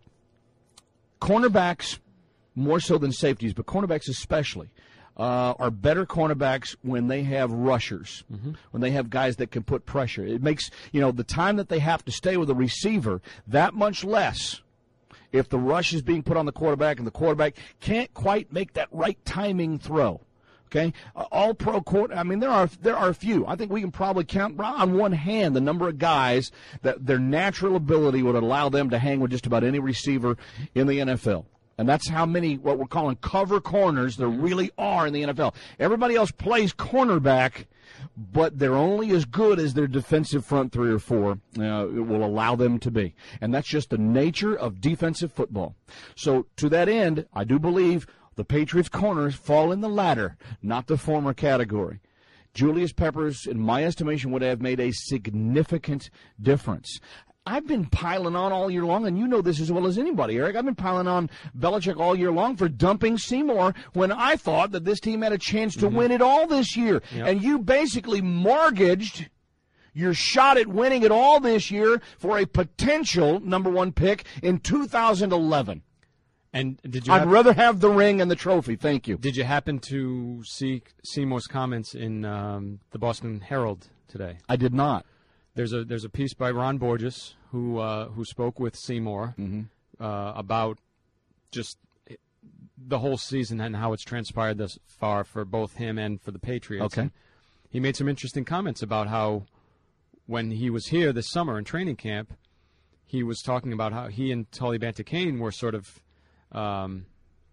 cornerbacks, more so than safeties, but cornerbacks especially, uh, are better cornerbacks when they have rushers, mm-hmm. when they have guys that can put pressure. It makes, you know, the time that they have to stay with a receiver that much less if the rush is being put on the quarterback and the quarterback can't quite make that right timing throw. Okay, uh, all pro court. I mean, there are there are a few. I think we can probably count on one hand the number of guys that their natural ability would allow them to hang with just about any receiver in the N F L. And that's how many what we're calling cover corners there really are in the N F L. Everybody else plays cornerback, but they're only as good as their defensive front three or four uh, will allow them to be. And that's just the nature of defensive football. So to that end, I do believe the Patriots' corners fall in the latter, not the former category. Julius Peppers, in my estimation, would have made a significant difference. I've been piling on all year long, and you know this as well as anybody, Eric. I've been piling on Belichick all year long for dumping Seymour when I thought that this team had a chance to mm-hmm. win it all this year. Yep. And you basically mortgaged your shot at winning it all this year for a potential number one pick in two thousand eleven. And did you? I'd happen, rather have the ring and the trophy. Thank you. Did you happen to see Seymour's comments in um, the Boston Herald today? I did not. There's a there's a piece by Ron Borges who uh, who spoke with Seymour mm-hmm. uh, about just the whole season and how it's transpired thus far for both him and for the Patriots. Okay. And he made some interesting comments about how when he was here this summer in training camp, he was talking about how he and Tully Banta-Cain were sort of Um,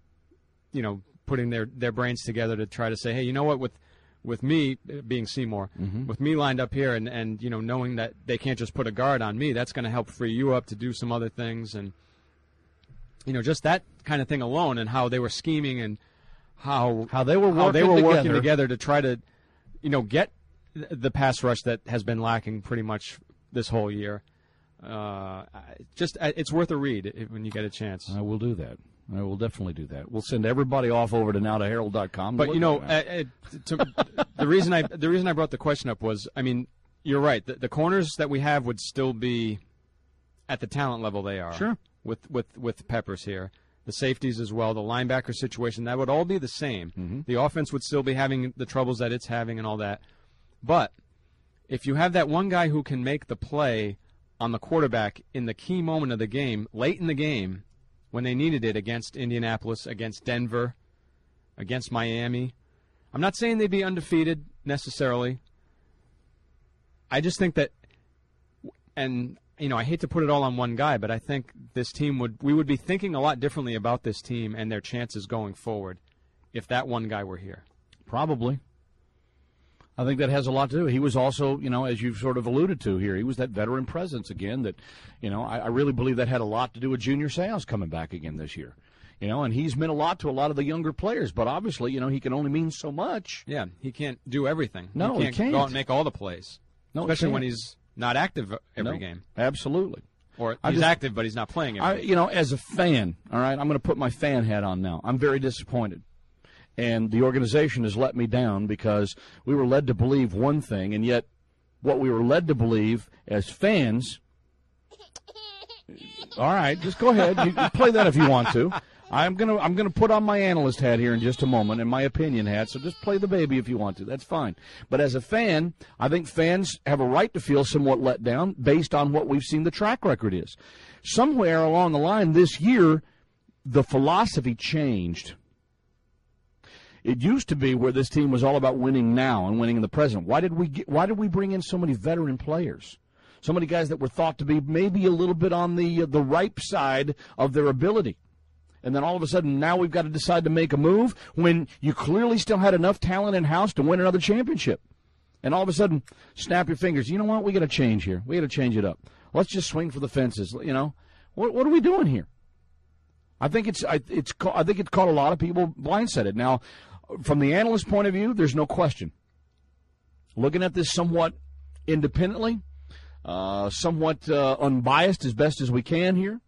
you know, putting their, their brains together to try to say, hey, you know what, with with me, being Seymour, mm-hmm. with me lined up here and, and, you know, knowing that they can't just put a guard on me, that's going to help free you up to do some other things. And, you know, just that kind of thing alone and how they were scheming and how how they were working, how they were together. working together to try to, you know, get the pass rush that has been lacking pretty much this whole year. Uh, just it's worth a read when you get a chance. I will do that. I will definitely do that. We'll send everybody off over to now to herald dot com. But you know, uh, to, the reason I the reason I brought the question up was, I mean, you're right. The, the corners that we have would still be at the talent level they are. Sure. With with with Peppers here, the safeties as well, the linebacker situation, that would all be the same. Mm-hmm. The offense would still be having the troubles that it's having and all that. But if you have that one guy who can make the play on the quarterback in the key moment of the game, late in the game, when they needed it against Indianapolis, against Denver, against Miami. I'm not saying they'd be undefeated necessarily. I just think that, and you know, I hate to put it all on one guy, but I think this team would, we would be thinking a lot differently about this team and their chances going forward if that one guy were here. Probably. I think that has a lot to do. He was also, you know, as you've sort of alluded to here, he was that veteran presence again that, you know, I, I really believe that had a lot to do with Junior Seau coming back again this year. You know, and he's meant a lot to a lot of the younger players, but obviously, you know, he can only mean so much. Yeah, he can't do everything. No, he can't, he can't. go out and make all the plays. No, especially he when he's not active every no, game. Absolutely. Or I he's just, active, but he's not playing every I, game. You know, as a fan, all right, I'm going to put my fan hat on now. I'm very disappointed. And the organization has let me down because we were led to believe one thing, and yet what we were led to believe as fans. All right, just go ahead. You can play that if you want to. I'm gonna I'm gonna put on my analyst hat here in just a moment and my opinion hat. So just play the baby if you want to. That's fine. But as a fan, I think fans have a right to feel somewhat let down based on what we've seen the track record is. Somewhere along the line this year, the philosophy changed. It used to be where this team was all about winning now and winning in the present. Why did we get, why did we bring in so many veteran players? So many guys that were thought to be maybe a little bit on the uh, the ripe side of their ability. And then all of a sudden now we've got to decide to make a move when you clearly still had enough talent in-house to win another championship. And all of a sudden, snap your fingers. You know what? We got to change here. We got to change it up. Let's just swing for the fences. You know, what what are we doing here? I think it's I, it's I think it's caught a lot of people blindsided. Now, from the analyst point of view, there's no question. Looking at this somewhat independently, uh, somewhat uh, unbiased as best as we can here,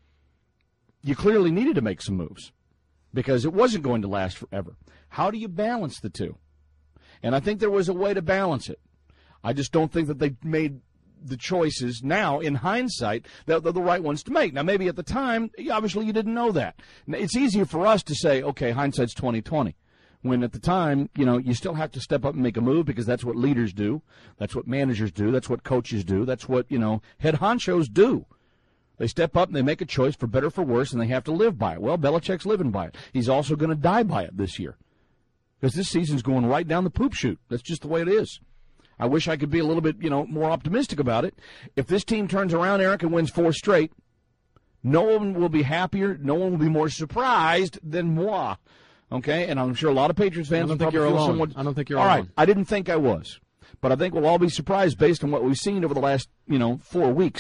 you clearly needed to make some moves because it wasn't going to last forever. How do you balance the two? And I think there was a way to balance it. I just don't think that they made the choices now, in hindsight, that they're the right ones to make. Now, maybe at the time, obviously you didn't know that. It's easier for us to say, okay, hindsight's twenty twenty. When at the time, you know, you still have to step up and make a move because that's what leaders do. That's what managers do. That's what coaches do. That's what, you know, head honchos do. They step up and they make a choice for better or for worse, and they have to live by it. Well, Belichick's living by it. He's also going to die by it this year because this season's going right down the poop chute. That's just the way it is. I wish I could be a little bit, you know, more optimistic about it. If this team turns around, Eric, and wins four straight, no one will be happier, no one will be more surprised than moi. Okay? And I'm sure a lot of Patriots fans I don't will think you're feel alone. somewhat. I don't think you're all alone. right. I didn't think I was. But I think we'll all be surprised based on what we've seen over the last, you know, four weeks.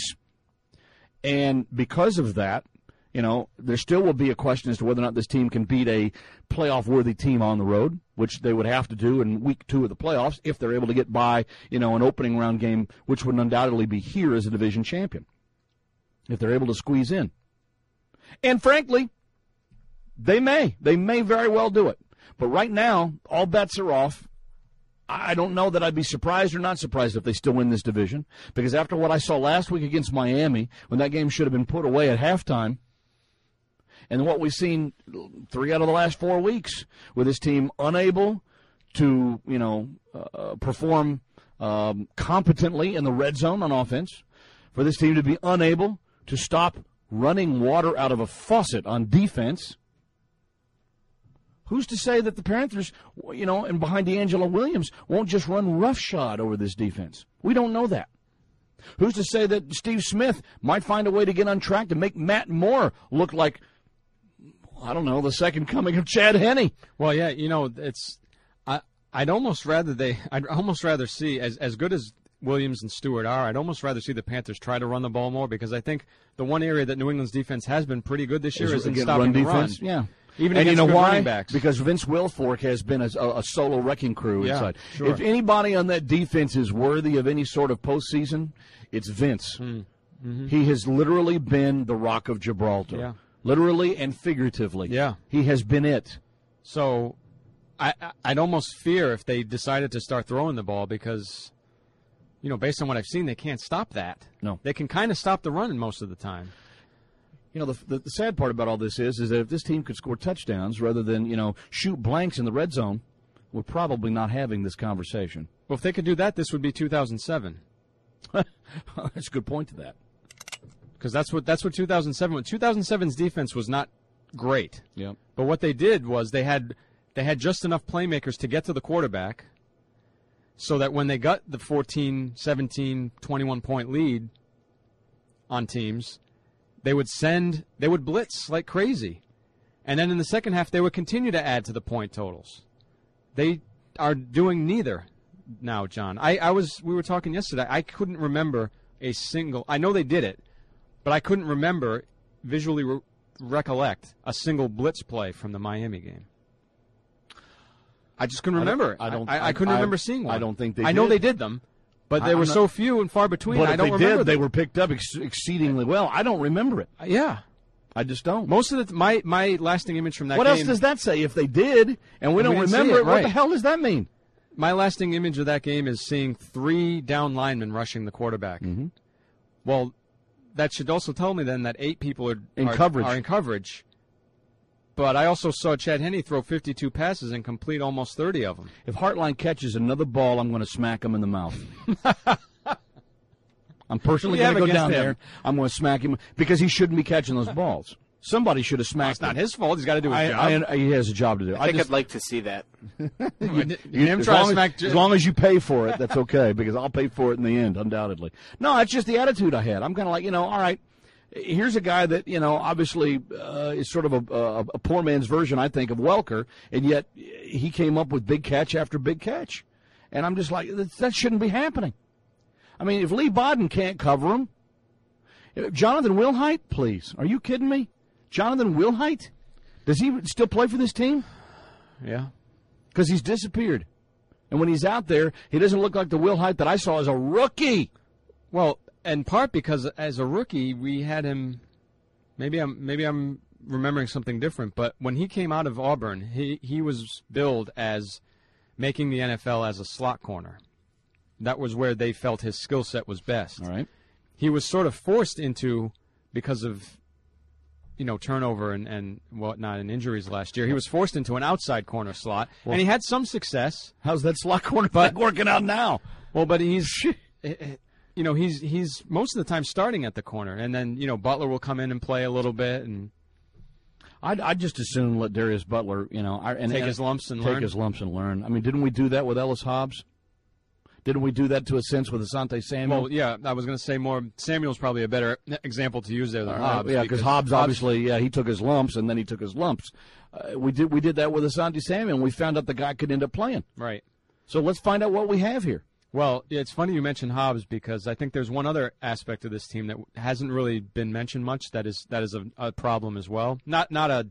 And because of that, you know, there still will be a question as to whether or not this team can beat a playoff-worthy team on the road, which they would have to do in week two of the playoffs if they're able to get by, you know, an opening round game, which would undoubtedly be here as a division champion, if they're able to squeeze in. And frankly, they may. They may very well do it. But right now, all bets are off. I don't know that I'd be surprised or not surprised if they still win this division, because after what I saw last week against Miami, when that game should have been put away at halftime, and what we've seen three out of the last four weeks with this team unable to, you know, uh, perform um, competently in the red zone on offense, for this team to be unable to stop running water out of a faucet on defense. Who's to say that the Panthers, you know, and behind D'Angelo Williams, won't just run roughshod over this defense? We don't know that. Who's to say that Steve Smith might find a way to get on track to make Matt Moore look like, I don't know, the second coming of Chad Henne? Well, yeah, you know, it's I I'd almost rather they I'd almost rather see as as good as Williams and Stewart are, I'd almost rather see the Panthers try to run the ball more, because I think the one area that New England's defense has been pretty good this year is, is in stopping run the defense. run. Yeah. Even and you against know good why? running backs. Because Vince Wilfork has been a, a solo wrecking crew Yeah, inside. sure. If anybody on that defense is worthy of any sort of postseason, it's Vince. Mm. Mm-hmm. He has literally been the Rock of Gibraltar. Yeah. Literally and figuratively. Yeah. He has been it. So I, I'd almost fear if they decided to start throwing the ball because, you know, based on what I've seen, they can't stop that. No. They can kind of stop the run most of the time. You know, the, the the sad part about all this is, is that if this team could score touchdowns rather than, you know, shoot blanks in the red zone, we're probably not having this conversation. Well, if they could do that, this would be two thousand seven. That's a good point to that. Because that's what that's what two thousand seven was. two thousand seven's defense was not great. Yep. But what they did was they had they had just enough playmakers to get to the quarterback so that when they got the fourteen, seventeen, twenty-one point lead on teams, they would send they would blitz like crazy. And then in the second half they would continue to add to the point totals. They are doing neither now, John. I, I was we were talking yesterday. I couldn't remember a single I know they did it, but I couldn't remember visually re- recollect a single blitz play from the Miami game. I just couldn't remember. I don't. I, I, I couldn't I, remember seeing one. I don't think they. I did. know they did them, but they I, were not, so few and far between. But I if don't they remember. did, they them. were picked up ex- exceedingly well. I don't remember it. Yeah, I just don't. Most of the my my lasting image from that. What game, else does that say? If they did, and we We don't didn't see remember it, it, what right. the hell does that mean? My lasting image of that game is seeing three down linemen rushing the quarterback. Mm-hmm. Well, that should also tell me then that eight people are In are, coverage. are in coverage. But I also saw Chad Henne throw fifty-two passes and complete almost thirty of them. If Hartline catches another ball, I'm going to smack him in the mouth. I'm personally What do you going to go have down against there. him? I'm going to smack him because he shouldn't be catching those balls. Somebody should have smacked It's not him. his fault. He's got to do his I, job. I, he has a job to do. I think just, I'd like to see that. Him as, try to long smack as, J- as long as you pay for it, that's okay because I'll pay for it in the end, undoubtedly. No, that's just the attitude I had. I'm kind of like, you know, all right, here's a guy that, you know, obviously uh, is sort of a, a, a poor man's version, I think, of Welker, and yet he came up with big catch after big catch. And I'm just like, that, that shouldn't be happening. I mean, if Lee Bodden can't cover him, Jonathan Wilhite, please. Are you kidding me? Jonathan Wilhite? Does he still play for this team? Yeah. Because he's disappeared. And when he's out there, he doesn't look like the Wilhite that I saw as a rookie. Well, in part because as a rookie, we had him. Maybe I'm maybe I'm remembering something different. But when he came out of Auburn, he he was billed as making the N F L as a slot corner. That was where they felt his skill set was best. All right. He was sort of forced into because of, you know, turnover and, and whatnot and injuries last year. He was forced into an outside corner slot, Well, and he had some success. How's that slot corner But- thing working out now? Well, but he's, you know, he's he's most of the time starting at the corner, and then you know Butler will come in and play a little bit and I'd, I'd just as soon let Darius Butler, you know, I, and, Take and his lumps and take learn. his lumps and learn. I mean, didn't we do that with Ellis Hobbs? Didn't we do that to a sense with Asante Samuel? well, yeah, I was going to say more. Samuel's probably a better example to use there than Uh, Hobbs. yeah, because Hobbs obviously, yeah, he took his lumps and then he took his lumps. Uh, we did we did that with Asante Samuel, and we found out the guy could end up playing. right. So let's find out what we have here. Well, yeah, it's funny you mentioned Hobbs because I think there's one other aspect of this team that hasn't really been mentioned much. That is that is a, a problem as well. Not not a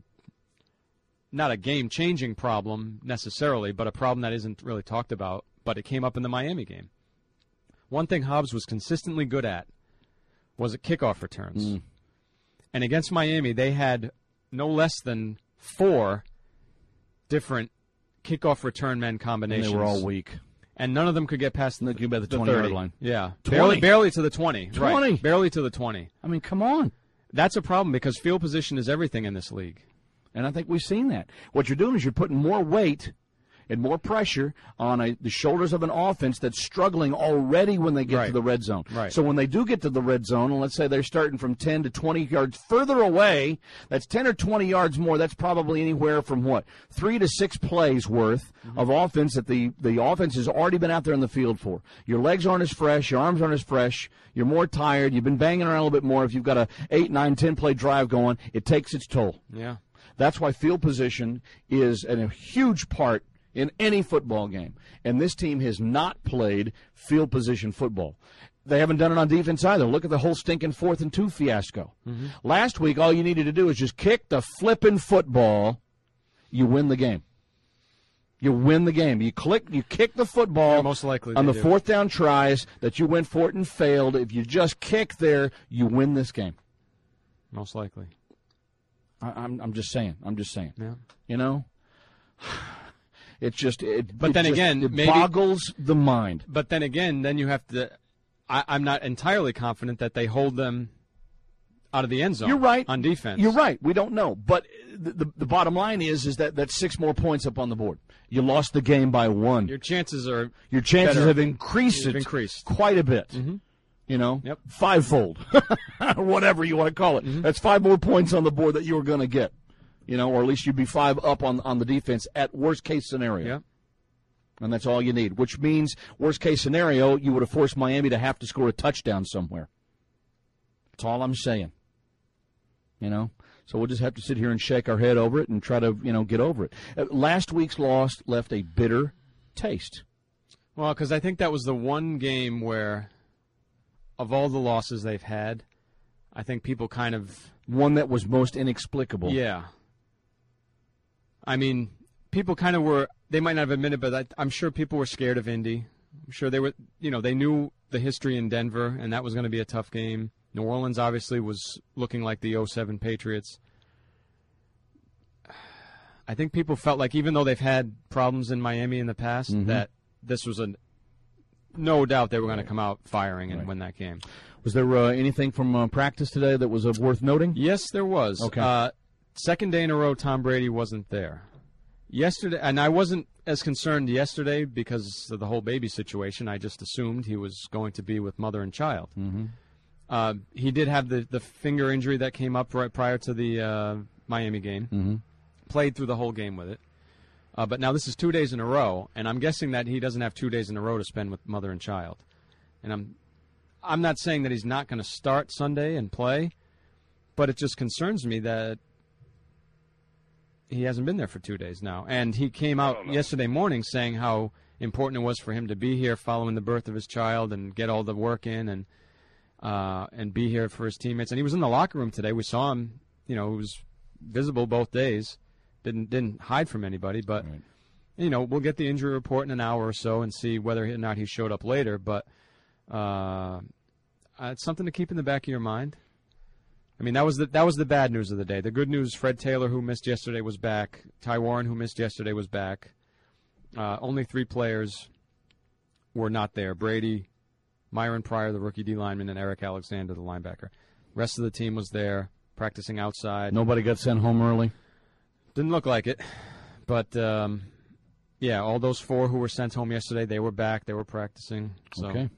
not a game changing problem necessarily, but a problem that isn't really talked about. But it came up in the Miami game. One thing Hobbs was consistently good at was at kickoff returns, Mm. and against Miami they had no less than four different kickoff return men And combinations. they were all weak. And none of them could get past the, You bet the the twenty-yard thirty. line. Yeah, twenty. barely, barely to the twenty. Right. twenty. Barely to the twenty. I mean, come on. That's a problem because field position is everything in this league. And I think we've seen that. What you're doing is you're putting more weight and more pressure on a, the shoulders of an offense that's struggling already when they get Right. to the red zone. Right. So when they do get to the red zone, and let's say they're starting from ten to twenty yards further away, that's ten or twenty yards more. That's probably anywhere from, what, three to six plays worth Mm-hmm. of offense that the, the offense has already been out there in the field for. Your legs aren't as fresh. Your arms aren't as fresh. You're more tired. You've been banging around a little bit more. If you've got a eight, nine, ten-play drive going, it takes its toll. Yeah. That's why field position is an, a huge part in any football game. And this team has not played field position football. They haven't done it on defense either. Look at the whole stinking fourth and two fiasco. Mm-hmm. Last week, all you needed to do is just kick the flipping football you win the game. You win the game. You click, you kick the football Yeah, most likely on they the do. fourth down tries that you went for it and failed. If you just kick there, you win this game. Most likely. I, I'm, I'm just saying. I'm just saying. Yeah. You know, it's just. It, But it then just- again, it maybe, boggles the mind. But then again, then you have to. I, I'm not entirely confident that they hold them out of the end zone. You're right on defense. You're right. We don't know, but the, the the bottom line is is that that's six more points up on the board. You lost the game by one. Your chances are. Your chances better. have increased. Have it increased quite a bit. Mm-hmm. You know, Yep. fivefold, or whatever you want to call it. Mm-hmm. That's five more points on the board that you were going to get. You know, or at least you'd be five up on on the defense at worst case scenario. Yeah. And that's all you need, which means, worst case scenario, you would have forced Miami to have to score a touchdown somewhere. That's all I'm saying. You know? So we'll just have to sit here and shake our head over it and try to, you know, get over it. Uh, last week's loss left a bitter taste. Well, because I think that was the one game where, of all the losses they've had, I think people kind of. One that was most inexplicable. Yeah. I mean, people kind of were. They might not have admitted, but I, I'm sure people were scared of Indy. I'm sure they were, you know, they knew the history in Denver, and that was going to be a tough game. New Orleans obviously was looking like the oh seven Patriots. I think people felt like even though they've had problems in Miami in the past, Mhm. that this was a no doubt they were going to come out firing and Right. win that game. Was there uh, anything from uh, practice today that was uh, worth noting? Yes, there was. Okay. Uh, second day in a row, Tom Brady wasn't there. Yesterday, and I wasn't as concerned yesterday because of the whole baby situation. I just assumed he was going to be with mother and child. Mm-hmm. Uh, he did have the, the finger injury that came up right prior to the uh, Miami game. Mm-hmm. Played through the whole game with it. Uh, but now this is two days in a row, and I'm guessing that he doesn't have two days in a row to spend with mother and child. And I'm, I'm not saying that he's not going to start Sunday and play, but it just concerns me that he hasn't been there for two days now. And he came out yesterday morning saying how important it was for him to be here following the birth of his child and get all the work in and uh, and be here for his teammates. And he was in the locker room today. We saw him. You know, he was visible both days. Didn't didn't hide from anybody. But, Right. you know, we'll get the injury report in an hour or so and see whether or not he showed up later. But uh, it's something to keep in the back of your mind. I mean, that was the that was the bad news of the day. The good news: Fred Taylor, who missed yesterday, was back. Ty Warren, who missed yesterday, was back. Uh, only three players were not there: Brady, Myron Pryor, the rookie D lineman, and Eric Alexander, the linebacker. Rest of the team was there, practicing outside. Nobody got sent home early? Didn't look like it, but um, yeah, all those four who were sent home yesterday, they were back. They were practicing. So. Okay.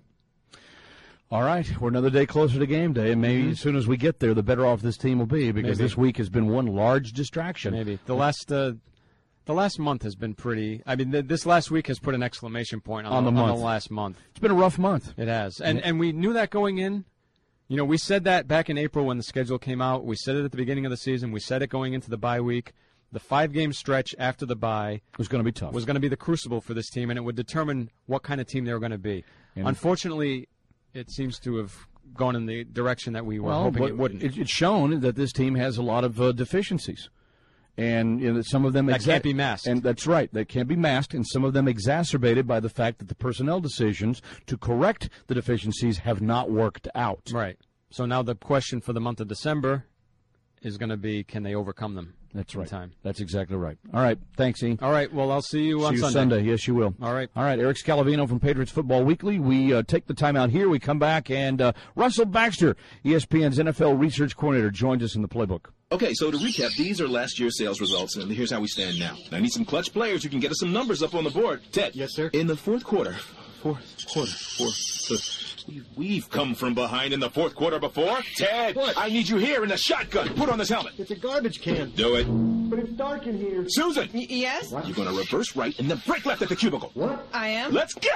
All right, we're another day closer to game day, and maybe Mhm. as soon as we get there, the better off this team will be, because Maybe. this week has been one large distraction. Maybe the last uh, the last month has been pretty. I mean, th- this last week has put an exclamation point on, On the on month. the last month. It's been a rough month. It has, and Yeah. and we knew that going in. You know, we said that back in April when the schedule came out. We said it at the beginning of the season. We said it going into the bye week. The five-game stretch after the bye was going to be tough. Was going to be the crucible for this team, and it would determine what kind of team they were going to be. And- Unfortunately, it seems to have gone in the direction that we were Well, hoping but it wouldn't. It, it's shown that this team has a lot of uh, deficiencies, and you know, some of them That exa- can't be masked. And that's right, that can't be masked, and some of them exacerbated by the fact that the personnel decisions to correct the deficiencies have not worked out. Right. So now the question for the month of December is going to be, can they overcome them? That's in right. Time. That's exactly right. All right. Thanks, E. All right. Well, I'll see you See on you Sunday. Sunday. Yes, you will. All right. All right. Eric Scalavino from Patriots Football Weekly. We uh, take the time out here. We come back, and uh, Russell Baxter, E S P N's N F L research coordinator, joins us in the playbook. Okay, so to recap, these are last year's sales results, and here's how we stand now. I need some clutch players who can get us some numbers up on the board. Ted. Yes, sir. In the fourth quarter, fourth quarter, fourth, fourth. We've, we've come from behind in the fourth quarter before. Ted, what? I need you here in the shotgun. Put on this helmet. It's a garbage can. Do it. But it's dark in here. Susan. Y- yes? You're going to reverse right and then break left at the cubicle. What? I am. Let's go!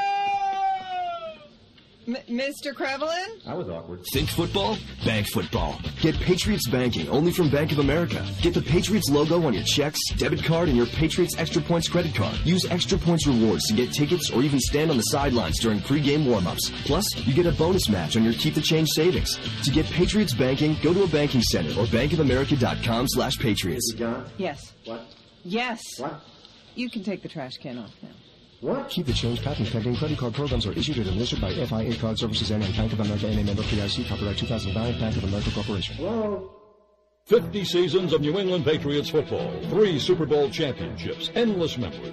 M- Mister Krevelin? That was awkward. Think football? Bank football. Get Patriots banking only from Bank of America. Get the Patriots logo on your checks, debit card, and your Patriots Extra Points credit card. Use Extra Points rewards to get tickets or even stand on the sidelines during pregame warm-ups. Plus, you get a bonus match on your Keep the Change savings. To get Patriots banking, go to a banking center or bankofamerica.com slash Patriots. John? Yes. What? Yes. What? You can take the trash can off now. What? Keep the change patent pending. Credit card programs are issued and administered by F I A Card Services and Bank of America N A member P I C. Copyright two thousand nine, Bank of America Corporation. Whoa. fifty seasons of New England Patriots football, three Super Bowl championships, endless memories.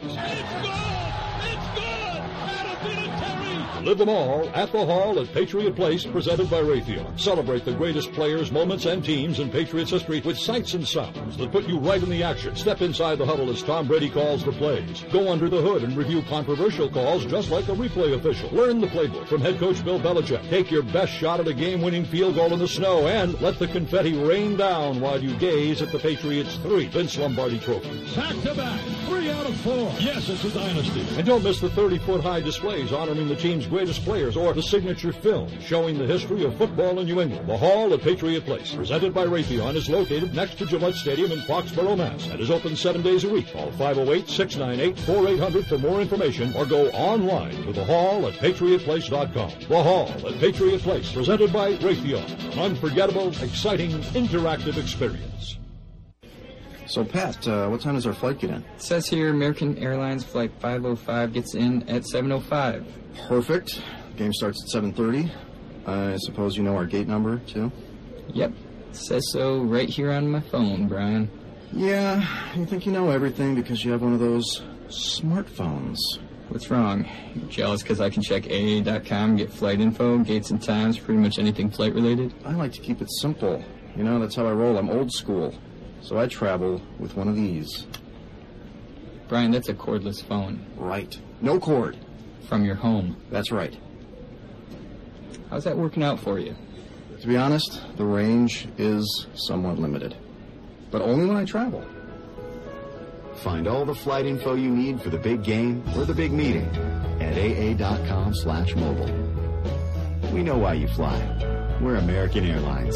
Live them all at the Hall at Patriot Place, presented by Raytheon. Celebrate the greatest players, moments, and teams in Patriots history with sights and sounds that put you right in the action. Step inside the huddle as Tom Brady calls the plays. Go under the hood and review controversial calls just like a replay official. Learn the playbook from head coach Bill Belichick. Take your best shot at a game-winning field goal in the snow and let the confetti rain down while you gaze at the Patriots' three Vince Lombardi trophies. Back-to-back, three out of four. Yes, it's a dynasty. And don't miss the thirty-foot high displays honoring the team's greatest players or the signature film showing the history of football in New England. The Hall at Patriot Place, presented by Raytheon, is located next to Gillette Stadium in Foxborough, Mass. and is open seven days a week. Call five oh eight, six nine eight, four eight hundred for more information or go online to the hall at patriot place dot com. The Hall at Patriot Place, presented by Raytheon. An unforgettable, exciting, interactive experience. So, Pat, uh, what time does our flight get in? It says here American Airlines Flight five oh five gets in at seven oh five. Perfect. Game starts at seven thirty. I suppose you know our gate number, too? Yep. It says so right here on my phone, Brian. Yeah, you think you know everything because you have one of those smartphones. What's wrong? You jealous because I can check A A dot com, get flight info, gates and times, pretty much anything flight-related? I like to keep it simple. You know, that's how I roll. I'm old school. So I travel with one of these. Brian, that's a cordless phone. Right. No cord. From your home. That's right. How's that working out for you? To be honest, the range is somewhat limited. But only when I travel. Find all the flight info you need for the big game or the big meeting at A A dot com slash mobile. We know why you fly. We're American Airlines.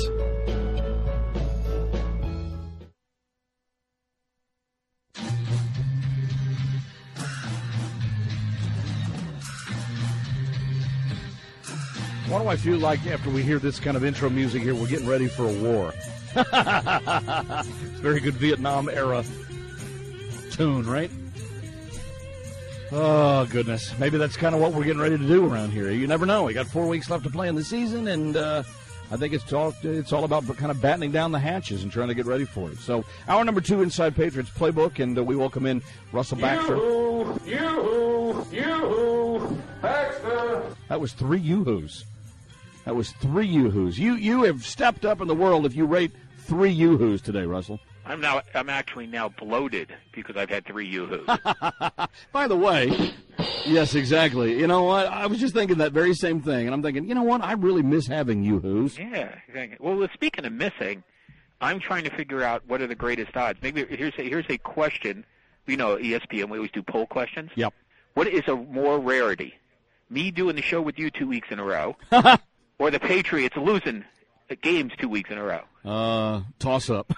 Why do I feel like after we hear this kind of intro music here, we're getting ready for a war? It's very good Vietnam era tune, right? Oh, goodness. Maybe that's kind of what we're getting ready to do around here. You never know. We got four weeks left to play in the season, and uh, I think it's all, it's all about kind of battening down the hatches and trying to get ready for it. So, hour number two, Inside Patriots Playbook, and uh, we welcome in Russell Baxter. Yoo-hoo! Yoo-hoo! Yoo-hoo! Baxter! That was three yoo-hoos. That was three yoo-hoos. You you have stepped up in the world if you rate three yoo-hoos today, Russell. I'm now I'm actually now bloated because I've had three yoo-hoos. By the way, yes, exactly. You know what? I was just thinking that very same thing, and I'm thinking, you know what? I really miss having yoo-hoos. Yeah. Exactly. Well, speaking of missing, I'm trying to figure out what are the greatest odds. Maybe here's a, here's a question. You know, E S P N, we always do poll questions. Yep. What is a more rarity? Me doing the show with you two weeks in a row, or the Patriots losing games two weeks in a row? Uh, toss up.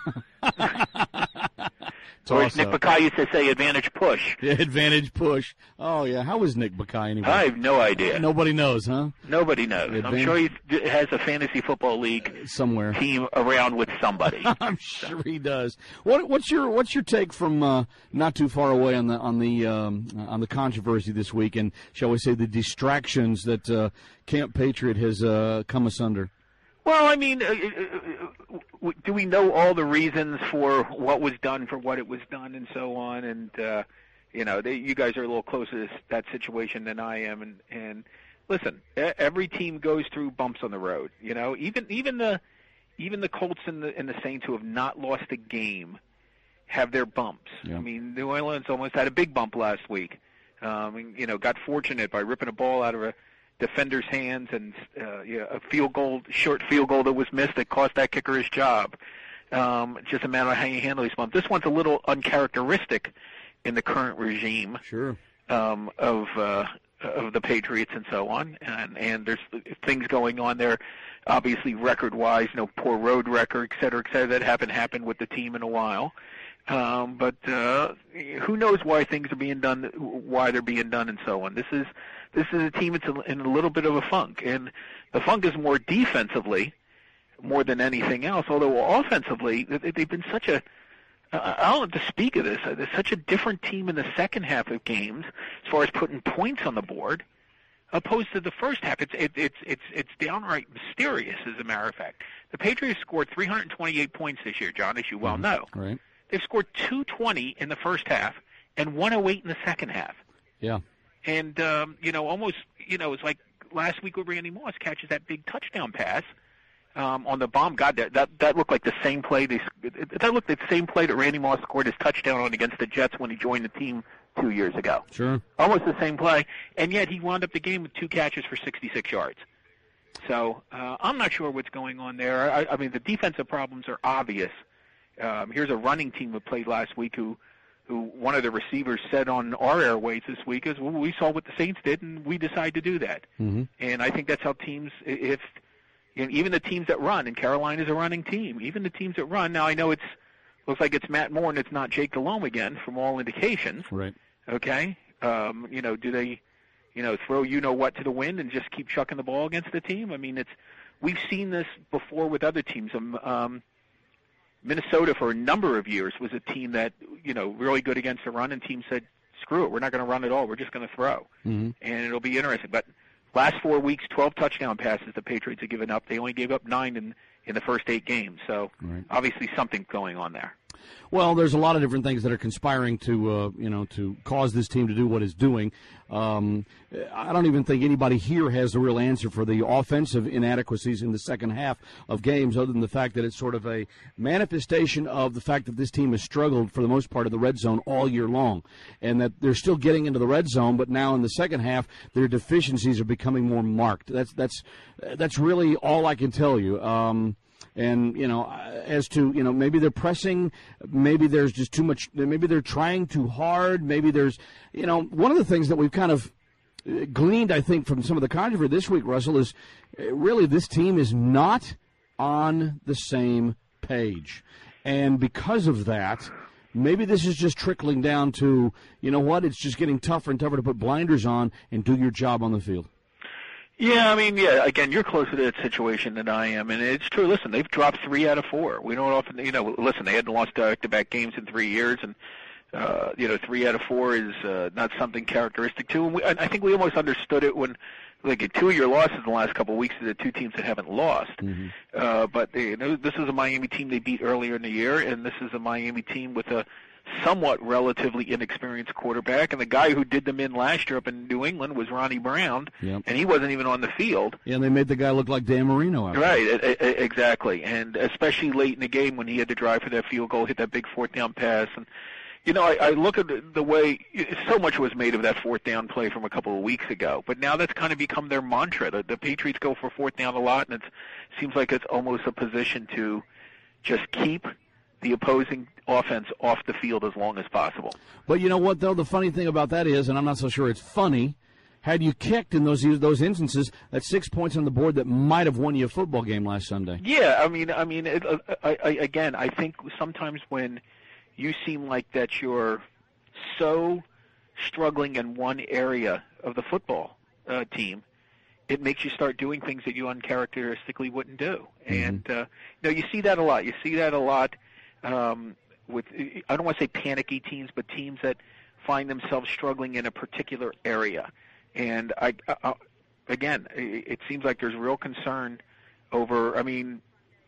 Or as Nick Bakay used to say, advantage push. Yeah, advantage push. Oh, yeah. How is Nick Bakay anyway? I have no idea. Nobody knows, huh? Nobody knows. Advantage. I'm sure he has a fantasy football league somewhere team around with somebody. I'm sure he does. What, what's your What's your take from uh, not too far away on the on the um, on the controversy this week, and shall we say the distractions that uh, Camp Patriot has uh, come asunder? Well, I mean, uh, uh, do we know all the reasons for what was done, for what it was done, and so on? And uh, you know, they, you guys are a little closer to that situation than I am. And, and listen, every team goes through bumps on the road. You know, even even the even the Colts and the and the Saints who have not lost a game have their bumps. Yeah. I mean, New Orleans almost had a big bump last week. Um, you know, got fortunate by ripping a ball out of a defender's hands, and uh, yeah, a field goal, short field goal that was missed that cost that kicker his job. Um, just a matter of how you handle these bumps. This one's a little uncharacteristic in the current regime. Sure. Um, of uh, of the Patriots and so on, and and there's things going on there, obviously record-wise, you know, poor road record, et cetera, et cetera, that haven't happened with the team in a while. Um, but uh, who knows why things are being done, why they're being done, and so on. This is this is a team that's in a little bit of a funk, and the funk is more defensively, more than anything else. Although offensively, they've been such a Uh, I don't have to speak of this. Uh, There's such a different team in the second half of games as far as putting points on the board, opposed to the first half. It's it, it's it's it's downright mysterious, as a matter of fact. The Patriots scored three hundred twenty-eight points this year, John, as you well know. Right. They've scored two twenty in the first half and one oh eight in the second half. Yeah. And um, you know, almost you know, it's like last week when Randy Moss catches that big touchdown pass. Um, on the bomb, God, that, that that looked like the same play. They, that looked like the same play that Randy Moss scored his touchdown on against the Jets when he joined the team two years ago. Sure. Almost the same play, and yet he wound up the game with two catches for sixty-six yards. So uh, I'm not sure what's going on there. I, I mean, the defensive problems are obvious. Um, here's a running team that played last week who, who one of the receivers said on our airways this week is, well, we saw what the Saints did, and we decided to do that. Mm-hmm. And I think that's how teams, if and even the teams that run, and Carolina's a running team, even the teams that run, now I know it's looks like it's Matt Moore and it's not Jake Delhomme again from all indications. Right. Okay? Um, you know, do they, you know, throw you-know-what to the wind and just keep chucking the ball against the team? I mean, it's we've seen this before with other teams. Um, um, Minnesota for a number of years was a team that, you know, really good against the run, and teams said, screw it, we're not going to run at all, we're just going to throw. Mm-hmm. And it'll be interesting. But last four weeks, twelve touchdown passes the Patriots have given up. They only gave up nine in, in the first eight games. So right. obviously something's going on there. Well, there's a lot of different things that are conspiring to, uh, you know, to cause this team to do what it's doing. Um, I don't even think anybody here has the real answer for the offensive inadequacies in the second half of games, other than the fact that it's sort of a manifestation of the fact that this team has struggled for the most part of the red zone all year long, and that they're still getting into the red zone, but now in the second half their deficiencies are becoming more marked. That's that's that's really all I can tell you. Um, And, you know, as to, you know, maybe they're pressing, maybe there's just too much, maybe they're trying too hard, maybe there's, you know, one of the things that we've kind of gleaned, I think, from some of the controversy this week, Russell, is really this team is not on the same page. And because of that, maybe this is just trickling down to, you know what, it's just getting tougher and tougher to put blinders on and do your job on the field. Yeah, I mean, yeah, again, you're closer to that situation than I am, and it's true. Listen, they've dropped three out of four. We don't often, you know, listen, they hadn't lost back-to-back games in three years, and, uh, you know, three out of four is uh, not something characteristic to them. We, I think we almost understood it when, like, two of your losses in the last couple of weeks are the two teams that haven't lost. Mm-hmm. Uh, but, they, you know, this is a Miami team they beat earlier in the year, and this is a Miami team with a somewhat relatively inexperienced quarterback, and the guy who did them in last year up in New England was Ronnie Brown, yep. and he wasn't even on the field. Yeah, and they made the guy look like Dan Marino out right, there. Right, exactly, and especially late in the game when he had to drive for that field goal, hit that big fourth down pass, and you know, I, I look at the way so much was made of that fourth down play from a couple of weeks ago, but now that's kind of become their mantra. The, the Patriots go for fourth down a lot, and it seems like it's almost a position to just keep the opposing offense off the field as long as possible. But you know what, though? The funny thing about that is, and I'm not so sure it's funny, had you kicked in those those instances, that's six points on the board that might have won you a football game last Sunday. Yeah, I mean, I mean, it, uh, I, I, again, I think sometimes when you seem like that you're so struggling in one area of the football uh, team, it makes you start doing things that you uncharacteristically wouldn't do. Mm-hmm. And, uh, you know, you see that a lot. You see that a lot um, with, I don't want to say panicky teams, but teams that find themselves struggling in a particular area. And, I, I again, it seems like there's real concern over, I mean,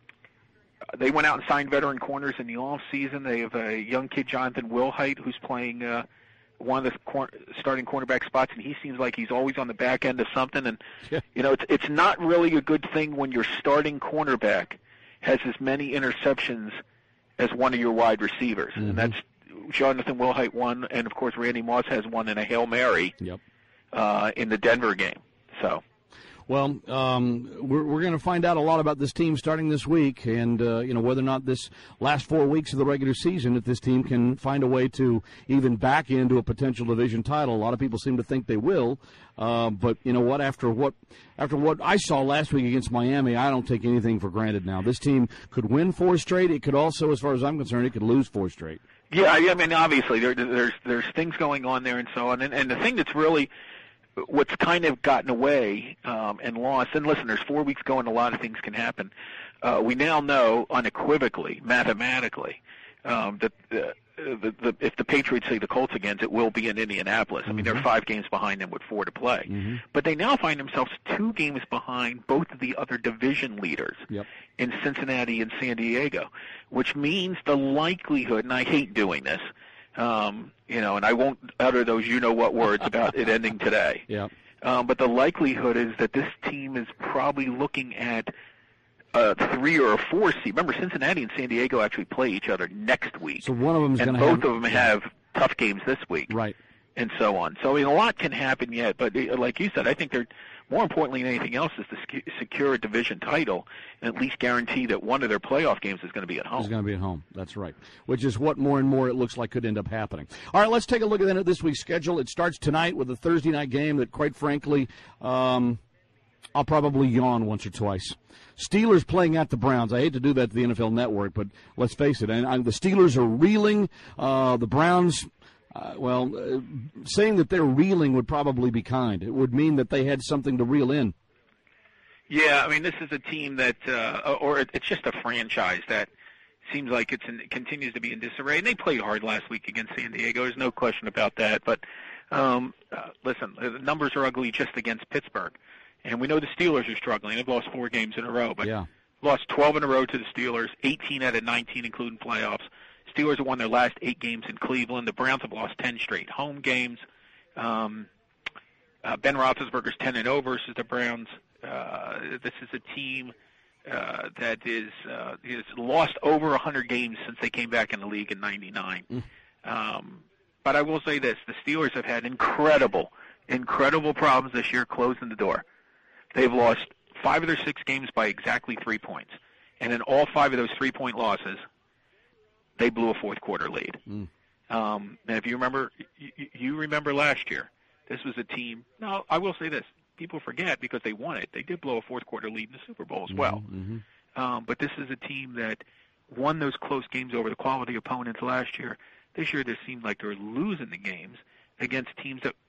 they went out and signed veteran corners in the off-season. They have a young kid, Jonathan Wilhite, who's playing uh, one of the cor- starting cornerback spots, and he seems like he's always on the back end of something. And, yeah. you know, it's, it's not really a good thing when your starting cornerback has as many interceptions as one of your wide receivers. Mm-hmm. And that's Jonathan Wilhite one, and, of course, Randy Moss has one in a Hail Mary yep. uh, in the Denver game. So. Well, um, we're, we're going to find out a lot about this team starting this week, and uh, you know whether or not this last four weeks of the regular season, if this team can find a way to even back into a potential division title. A lot of people seem to think they will, uh, but you know what? After what after what I saw last week against Miami, I don't take anything for granted now. This team could win four straight. It could also, as far as I'm concerned, it could lose four straight. Yeah, I mean, obviously there, there's there's things going on there and so on, and, and the thing that's really what's kind of gotten away um, and lost, and listen, there's four weeks going, a lot of things can happen. Uh, we now know unequivocally, mathematically, um, that uh, the, the, if the Patriots say the Colts again, it will be in Indianapolis. I mean, Mm-hmm. they're five games behind them with four to play. Mm-hmm. But they now find themselves two games behind both of the other division leaders Yep. in Cincinnati and San Diego, which means the likelihood, and I hate doing this, um, you know, and I won't utter those you-know-what words about it ending today. Yeah. Um, but the likelihood is that this team is probably looking at a three or a four seed. Remember, Cincinnati and San Diego actually play each other next week. So one of them is and going to both have, of them have tough games this week. Right. And so on. So I mean, a lot can happen yet. But uh, like you said, I think they're more importantly than anything else is to sec- secure a division title and at least guarantee that one of their playoff games is going to be at home. Is going to be at home. That's right. Which is what more and more it looks like could end up happening. All right, let's take a look at this week's schedule. It starts tonight with a Thursday night game that, quite frankly, um, I'll probably yawn once or twice. Steelers playing at the Browns. I hate to do that to the N F L Network, but let's face it. And uh, the Steelers are reeling. Uh, the Browns. Uh, well, uh, saying that they're reeling would probably be kind. It would mean that they had something to reel in. Yeah, I mean, this is a team that, uh, or it's just a franchise that seems like it's in, it continues to be in disarray. And they played hard last week against San Diego. There's no question about that. But um, uh, listen, the numbers are ugly just against Pittsburgh. And we know the Steelers are struggling. They've lost four games in a row. But yeah. lost twelve in a row to the Steelers, eighteen out of nineteen, including playoffs. Steelers have won their last eight games in Cleveland. The Browns have lost ten straight home games. Um, uh, Ben Roethlisberger's ten and oh versus the Browns. Uh, this is a team uh, that is uh, has lost over one hundred games since they came back in the league in ninety-nine. Mm. Um, but I will say this. The Steelers have had incredible, incredible problems this year closing the door. They've lost five of their six games by exactly three points. And in all five of those three-point losses, they blew a fourth-quarter lead. Mm. Um, and if you remember, you, you remember last year, this was a team. Now, I will say this: people forget because they won it. They did blow a fourth-quarter lead in the Super Bowl as well. Mm-hmm. Um, but this is a team that won those close games over the quality opponents last year. This year, it seemed like they're losing the games against teams that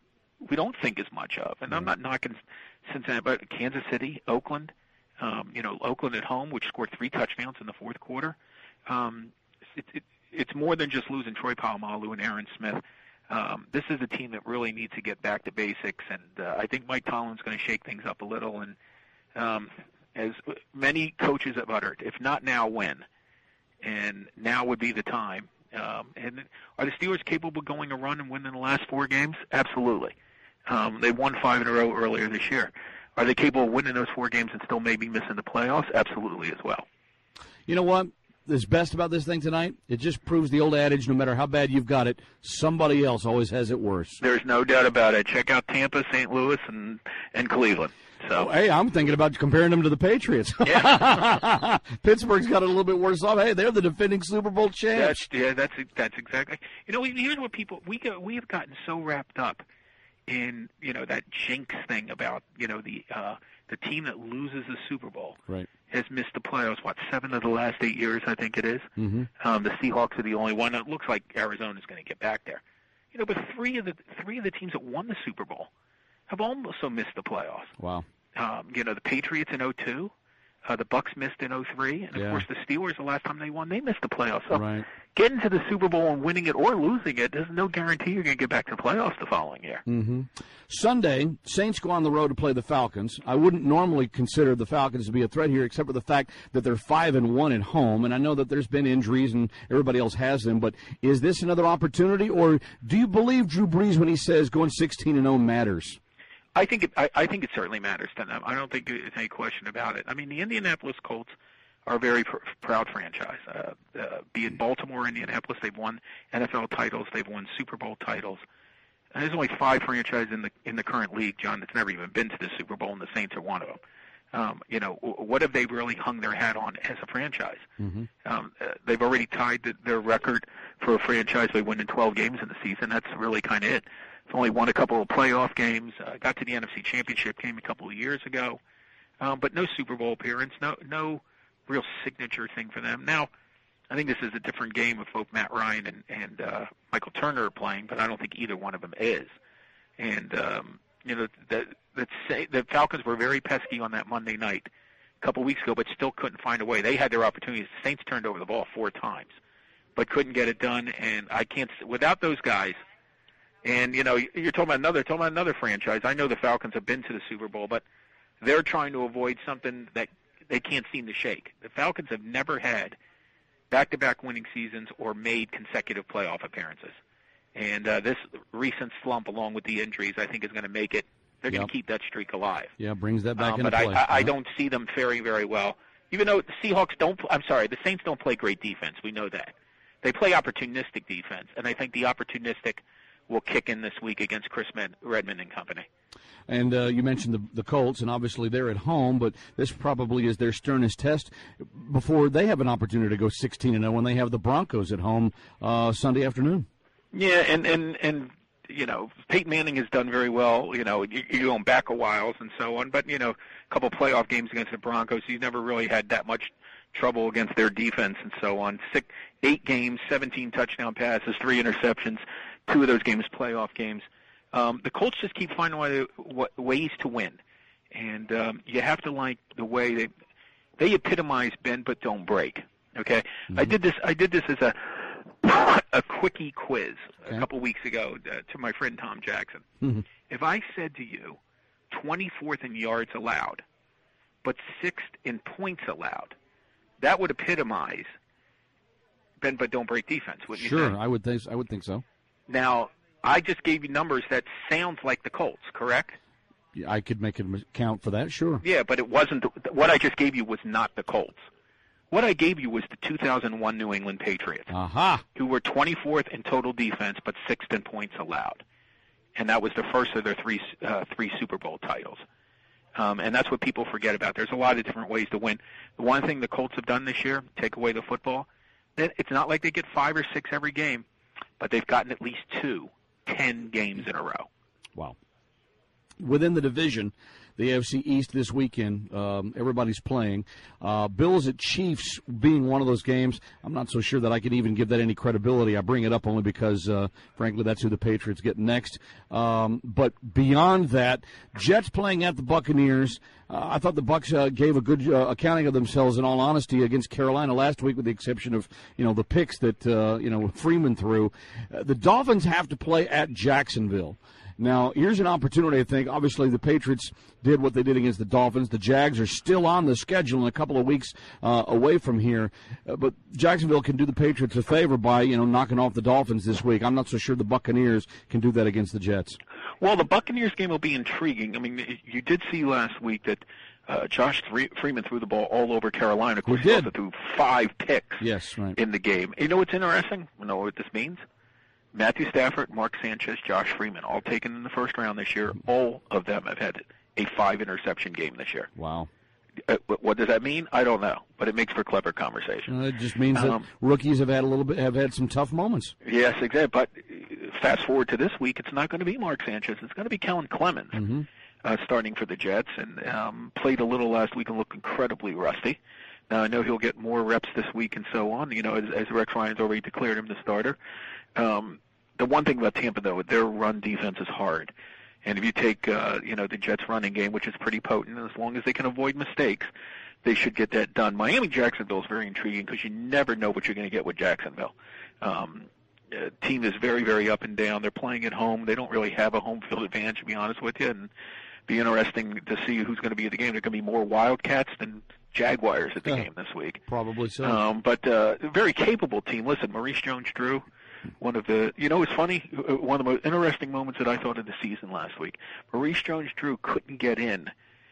we don't think as much of. And I'm not knocking Cincinnati, but Kansas City, Oakland. Um, you know, Oakland at home, which scored three touchdowns in the fourth quarter. Um, it, it, it's more than just losing Troy Polamalu and Aaron Smith. Um, this is a team that really needs to get back to basics, and uh, I think Mike Tomlin's going to shake things up a little. And um, as many coaches have uttered, if not now, when? And now would be the time. Um, and are the Steelers capable of going a run and winning the last four games? Absolutely. Um, they won five in a row earlier this year. Are they capable of winning those four games and still maybe missing the playoffs? Absolutely as well. You know what? Is best about this thing tonight? It just proves the old adage, no matter how bad you've got it, somebody else always has it worse. There's no doubt about it. Check out Tampa, Saint Louis, and, and Cleveland. So, oh, hey, I'm thinking about comparing them to the Patriots. Yeah. Pittsburgh's got it a little bit worse off. Hey, they're the defending Super Bowl champs. That's, yeah, that's that's exactly. You know, here's what people we go, we have gotten so wrapped up in, you know, that jinx thing about, you know, the uh, the team that loses the Super Bowl right. has missed the playoffs. What, seven of the last eight years? I think it is. Mm-hmm. Um, the Seahawks are the only one. It looks like Arizona's going to get back there. You know, but three of the three of the teams that won the Super Bowl have also missed the playoffs. Wow. Um, you know, the Patriots in oh two, uh, the Bucks missed in oh three, and of Yeah. course the Steelers, the last time they won, they missed the playoffs. So Right. getting to the Super Bowl and winning it or losing it, there's no guarantee you're going to get back to the playoffs the following year. Mm-hmm. Sunday, Saints go on the road to play the Falcons. I wouldn't normally consider the Falcons to be a threat here, except for the fact that they're five and one at home. And I know that there's been injuries and everybody else has them. But is this another opportunity, or do you believe Drew Brees when he says going sixteen and zero matters? I think it, I, I think it certainly matters to them. I don't think there's any question about it. I mean, the Indianapolis Colts are a very pr- proud franchise. Uh, uh, be it Baltimore, Indianapolis, they've won N F L titles, they've won Super Bowl titles. And there's only five franchises in the in the current league, John, that's never even been to the Super Bowl, and the Saints are one of them. Um, you know, what have they really hung their hat on as a franchise? Mm-hmm. Um, uh, they've already tied the, their record for a franchise by winning twelve games in the season. That's really kind of it. It's only won a couple of playoff games. Uh, got to the N F C Championship game a couple of years ago, um, but no Super Bowl appearance. No, no real signature thing for them. Now, I think this is a different game if both Matt Ryan and, and uh, Michael Turner are playing, but I don't think either one of them is. And um, you know, the, the the Falcons were very pesky on that Monday night a couple weeks ago, but still couldn't find a way. They had their opportunities. The Saints turned over the ball four times. but couldn't get it done. And I can't without those guys. And you know, you're talking about another talking about another franchise. I know the Falcons have been to the Super Bowl, but they're trying to avoid something that they can't seem to shake. The Falcons have never had back-to-back winning seasons or made consecutive playoff appearances. And uh, this recent slump, along with the injuries, I think is going to make it. They're Yep. going to keep that streak alive. Yeah, brings that back Um, into but play. I, I, I Yeah. don't see them faring very well. Even though the Seahawks don't, I'm sorry, the Saints don't play great defense. We know that. They play opportunistic defense, and I think the opportunistic will kick in this week against Chris Redmond and company. And uh, you mentioned the, the Colts, and obviously they're at home, but this probably is their sternest test before they have an opportunity to go sixteen and oh when they have the Broncos at home uh, Sunday afternoon. Yeah, and, and, and you know, Peyton Manning has done very well. You know, you, you're going back a while and so on, but, you know, a couple playoff games against the Broncos, he's never really had that much trouble against their defense and so on. Six, eight games, seventeen touchdown passes, three interceptions, two of those games playoff games. Um, the Colts just keep finding way, ways to win, and um, you have to like the way they they epitomize bend but don't break. Okay, mm-hmm. I did this. I did this as a a quickie quiz okay. a couple weeks ago uh, to my friend Tom Jackson. Mm-hmm. If I said to you, twenty-fourth in yards allowed, but sixth in points allowed, that would epitomize bend but don't break defense, wouldn't you Sure, say? I would think. I would think so. Now, I just gave you numbers that sounds like the Colts, correct? Yeah, I could make an account for that. Sure. Yeah, but it wasn't. What I just gave you was not the Colts. What I gave you was the two thousand one New England Patriots, Aha. who were twenty-fourth in total defense, but sixth in points allowed, and that was the first of their three uh, three Super Bowl titles. Um, and that's what people forget about. There's a lot of different ways to win. The one thing the Colts have done this year, take away the football, it's not like they get five or six every game, but they've gotten at least two, ten games in a row. Wow. Within the division, the A F C East this weekend, um, everybody's playing. Uh, Bills at Chiefs being one of those games, I'm not so sure that I can even give that any credibility. I bring it up only because, uh, frankly, that's who the Patriots get next. Um, but beyond that, Jets playing at the Buccaneers. Uh, I thought the Bucs uh, gave a good uh, accounting of themselves, in all honesty, against Carolina last week, with the exception of you know the picks that uh, you know Freeman threw. Uh, the Dolphins have to play at Jacksonville. Now, here's an opportunity, I think. Obviously, the Patriots did what they did against the Dolphins. The Jags are still on the schedule in a couple of weeks uh, away from here. Uh, but Jacksonville can do the Patriots a favor by, you know, knocking off the Dolphins this week. I'm not so sure the Buccaneers can do that against the Jets. Well, the Buccaneers game will be intriguing. I mean, you did see last week that uh, Josh Freeman threw the ball all over Carolina. Of course, he, he also threw five picks yes, right. in the game. You know what's interesting? You know what this means? Matthew Stafford, Mark Sanchez, Josh Freeman, all taken in the first round this year. All of them have had a five-interception game this year. Wow. Uh, what does that mean? I don't know, but it makes for clever conversation. Uh, it just means that um, rookies have had a little bit, have had some tough moments. Yes, exactly. But fast forward to this week, it's not going to be Mark Sanchez. It's going to be Kellen Clemens mm-hmm. uh, starting for the Jets, and um, played a little last week and looked incredibly rusty. Now, I know he'll get more reps this week and so on, you know, as, as Rex Ryan's already declared him the starter. Um, the one thing about Tampa, though, their run defense is hard. And if you take, uh, you know, the Jets' running game, which is pretty potent, as long as they can avoid mistakes, they should get that done. Miami-Jacksonville is very intriguing because you never know what you're going to get with Jacksonville. Um, the team is very, very up and down. They're playing at home. They don't really have a home field advantage, to be honest with you. And be interesting to see who's going to be at the game. There are going to be more Wildcats than Jaguars at the yeah, game this week. Probably so. Um, but uh, a very capable team. Listen, Maurice Jones-Drew, one of the, you know, it's funny, one of the most interesting moments that I thought of the season last week. Maurice Jones-Drew couldn't get in,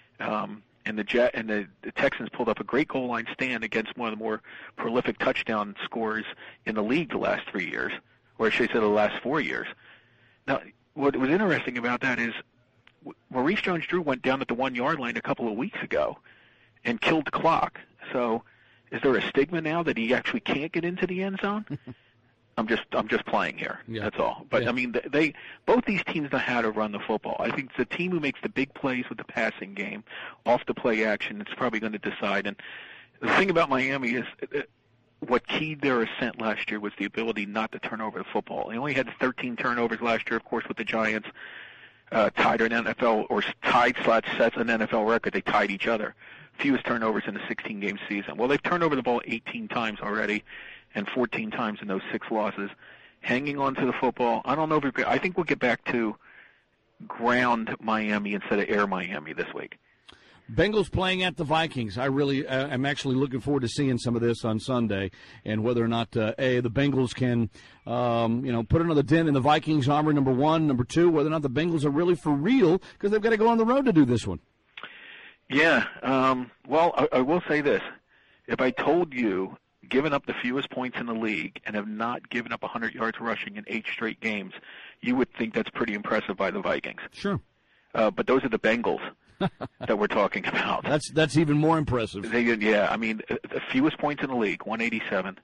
um, and the Jet and the, the Texans pulled up a great goal line stand against one of the more prolific touchdown scorers in the league the last three years, or I should say the last four years. Now, what was interesting about that is Maurice Jones-Drew went down at the one-yard line a couple of weeks ago and killed the clock. So, is there a stigma now that he actually can't get into the end zone? I'm just I'm just playing here. Yeah. That's all. But yeah. I mean, they, they both these teams know how to run the football. I think the team who makes the big plays with the passing game, off the play action, it's probably going to decide. And the thing about Miami is, uh, what keyed their ascent last year was the ability not to turn over the football. They only had thirteen turnovers last year, of course, with the Giants. Uh, tied an N F L or tied slash sets an N F L record. They tied each other. Fewest turnovers in a sixteen-game season. Well, they've turned over the ball eighteen times already. and fourteen times in those six losses, hanging on to the football. I don't know if we're, I think we'll get back to ground Miami instead of air Miami this week. Bengals playing at the Vikings. I really uh, am actually looking forward to seeing some of this on Sunday, and whether or not uh, a the Bengals can, um, you know, put another dent in the Vikings' armor. Number one, number two, whether or not the Bengals are really for real because they've got to go on the road to do this one. Yeah. Um, well, I, I will say this: if I told you, given up the fewest points in the league and have not given up one hundred yards rushing in eight straight games, you would think that's pretty impressive by the Vikings. Sure. Uh, but those are the Bengals that we're talking about. That's that's even more impressive. They, yeah, I mean, the fewest points in the league, one eighty-seven.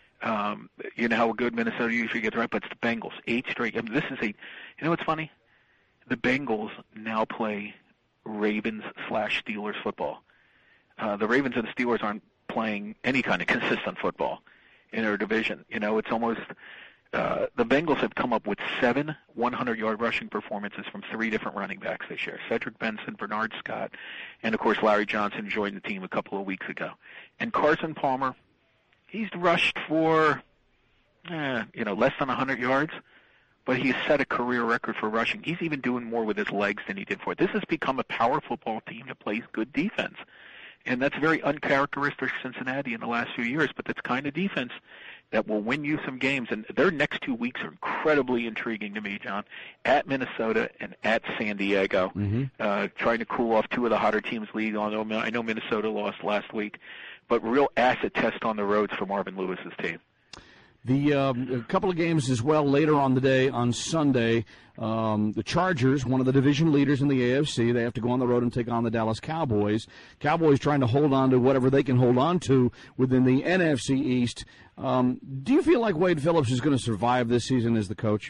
Um, you know how good Minnesota usually gets, right? But it's the Bengals, eight straight. I mean, this is a, you know what's funny? The Bengals now play Ravens slash Steelers football. Uh, the Ravens and the Steelers aren't playing any kind of consistent football in their division. You know, it's almost uh, the Bengals have come up with seven hundred-yard rushing performances from three different running backs this year: Cedric Benson, Bernard Scott, and of course Larry Johnson joined the team a couple of weeks ago. And Carson Palmer, he's rushed for eh, you know less than one hundred yards, but he's set a career record for rushing. He's even doing more with his legs than he did for it. This has become a power football team that plays good defense. And that's very uncharacteristic of Cincinnati in the last few years, but that's kind of defense that will win you some games. And their next two weeks are incredibly intriguing to me, John, at Minnesota and at San Diego, mm-hmm. uh, trying to cool off two of the hotter teams league. I know, I know Minnesota lost last week, but real acid test on the roads for Marvin Lewis's team. The um, a couple of games as well later on the day on Sunday. Um, the Chargers, one of the division leaders in the A F C, they have to go on the road and take on the Dallas Cowboys. Cowboys trying to hold on to whatever they can hold on to within the N F C East. Um, do you feel like Wade Phillips is going to survive this season as the coach?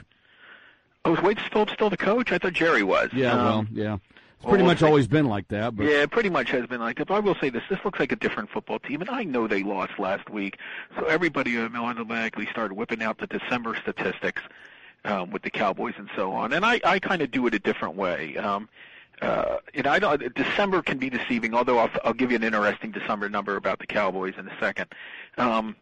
Oh, is Wade Phillips still the coach? I thought Jerry was. Yeah, um, well, yeah. It's pretty well, much always been like that. But. Yeah, it pretty much has been like that. But I will say this. This looks like a different football team, and I know they lost last week. So everybody automatically started whipping out the December statistics um, with the Cowboys and so on. And I, I kind of do it a different way. Um, uh, you know, I don't, December can be deceiving, although I'll, I'll give you an interesting December number about the Cowboys in a second. Um,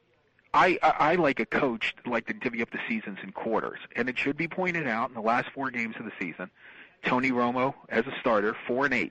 I, I, I, like a coach, like to divvy up the seasons in quarters. And it should be pointed out in the last four games of the season, Tony Romo as a starter, four and eight.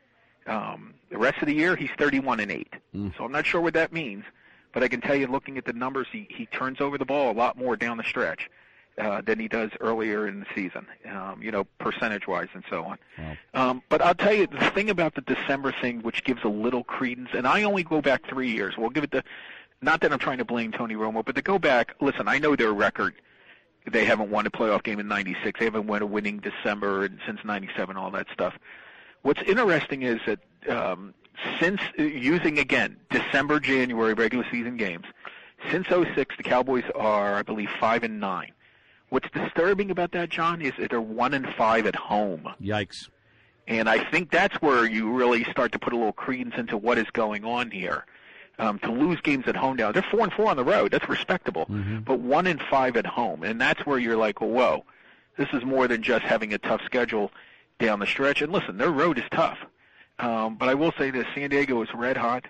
Um, the rest of the year, he's thirty-one and eight. Mm. So I'm not sure what that means, but I can tell you, looking at the numbers, he he turns over the ball a lot more down the stretch uh, than he does earlier in the season. Um, you know, percentage-wise and so on. Wow. Um, but I'll tell you the thing about the December thing, which gives a little credence, and I only go back three years. We'll give it the. Not that I'm trying to blame Tony Romo, but to go back. Listen, I know their record. They haven't won a playoff game in ninety-six. They haven't won a winning December since ninety-seven, all that stuff. What's interesting is that um, since uh, using, again, December, January regular season games, since oh six, the Cowboys are, I believe, five and nine. What's disturbing about that, John, is that they're one and five at home. Yikes. And I think that's where you really start to put a little credence into what is going on here. Um, to lose games at home now, they're four and four on the road. That's respectable, mm-hmm. but one and five at home, and that's where you're like, well, whoa, this is more than just having a tough schedule down the stretch. And listen, their road is tough, um, but I will say this: San Diego is red hot.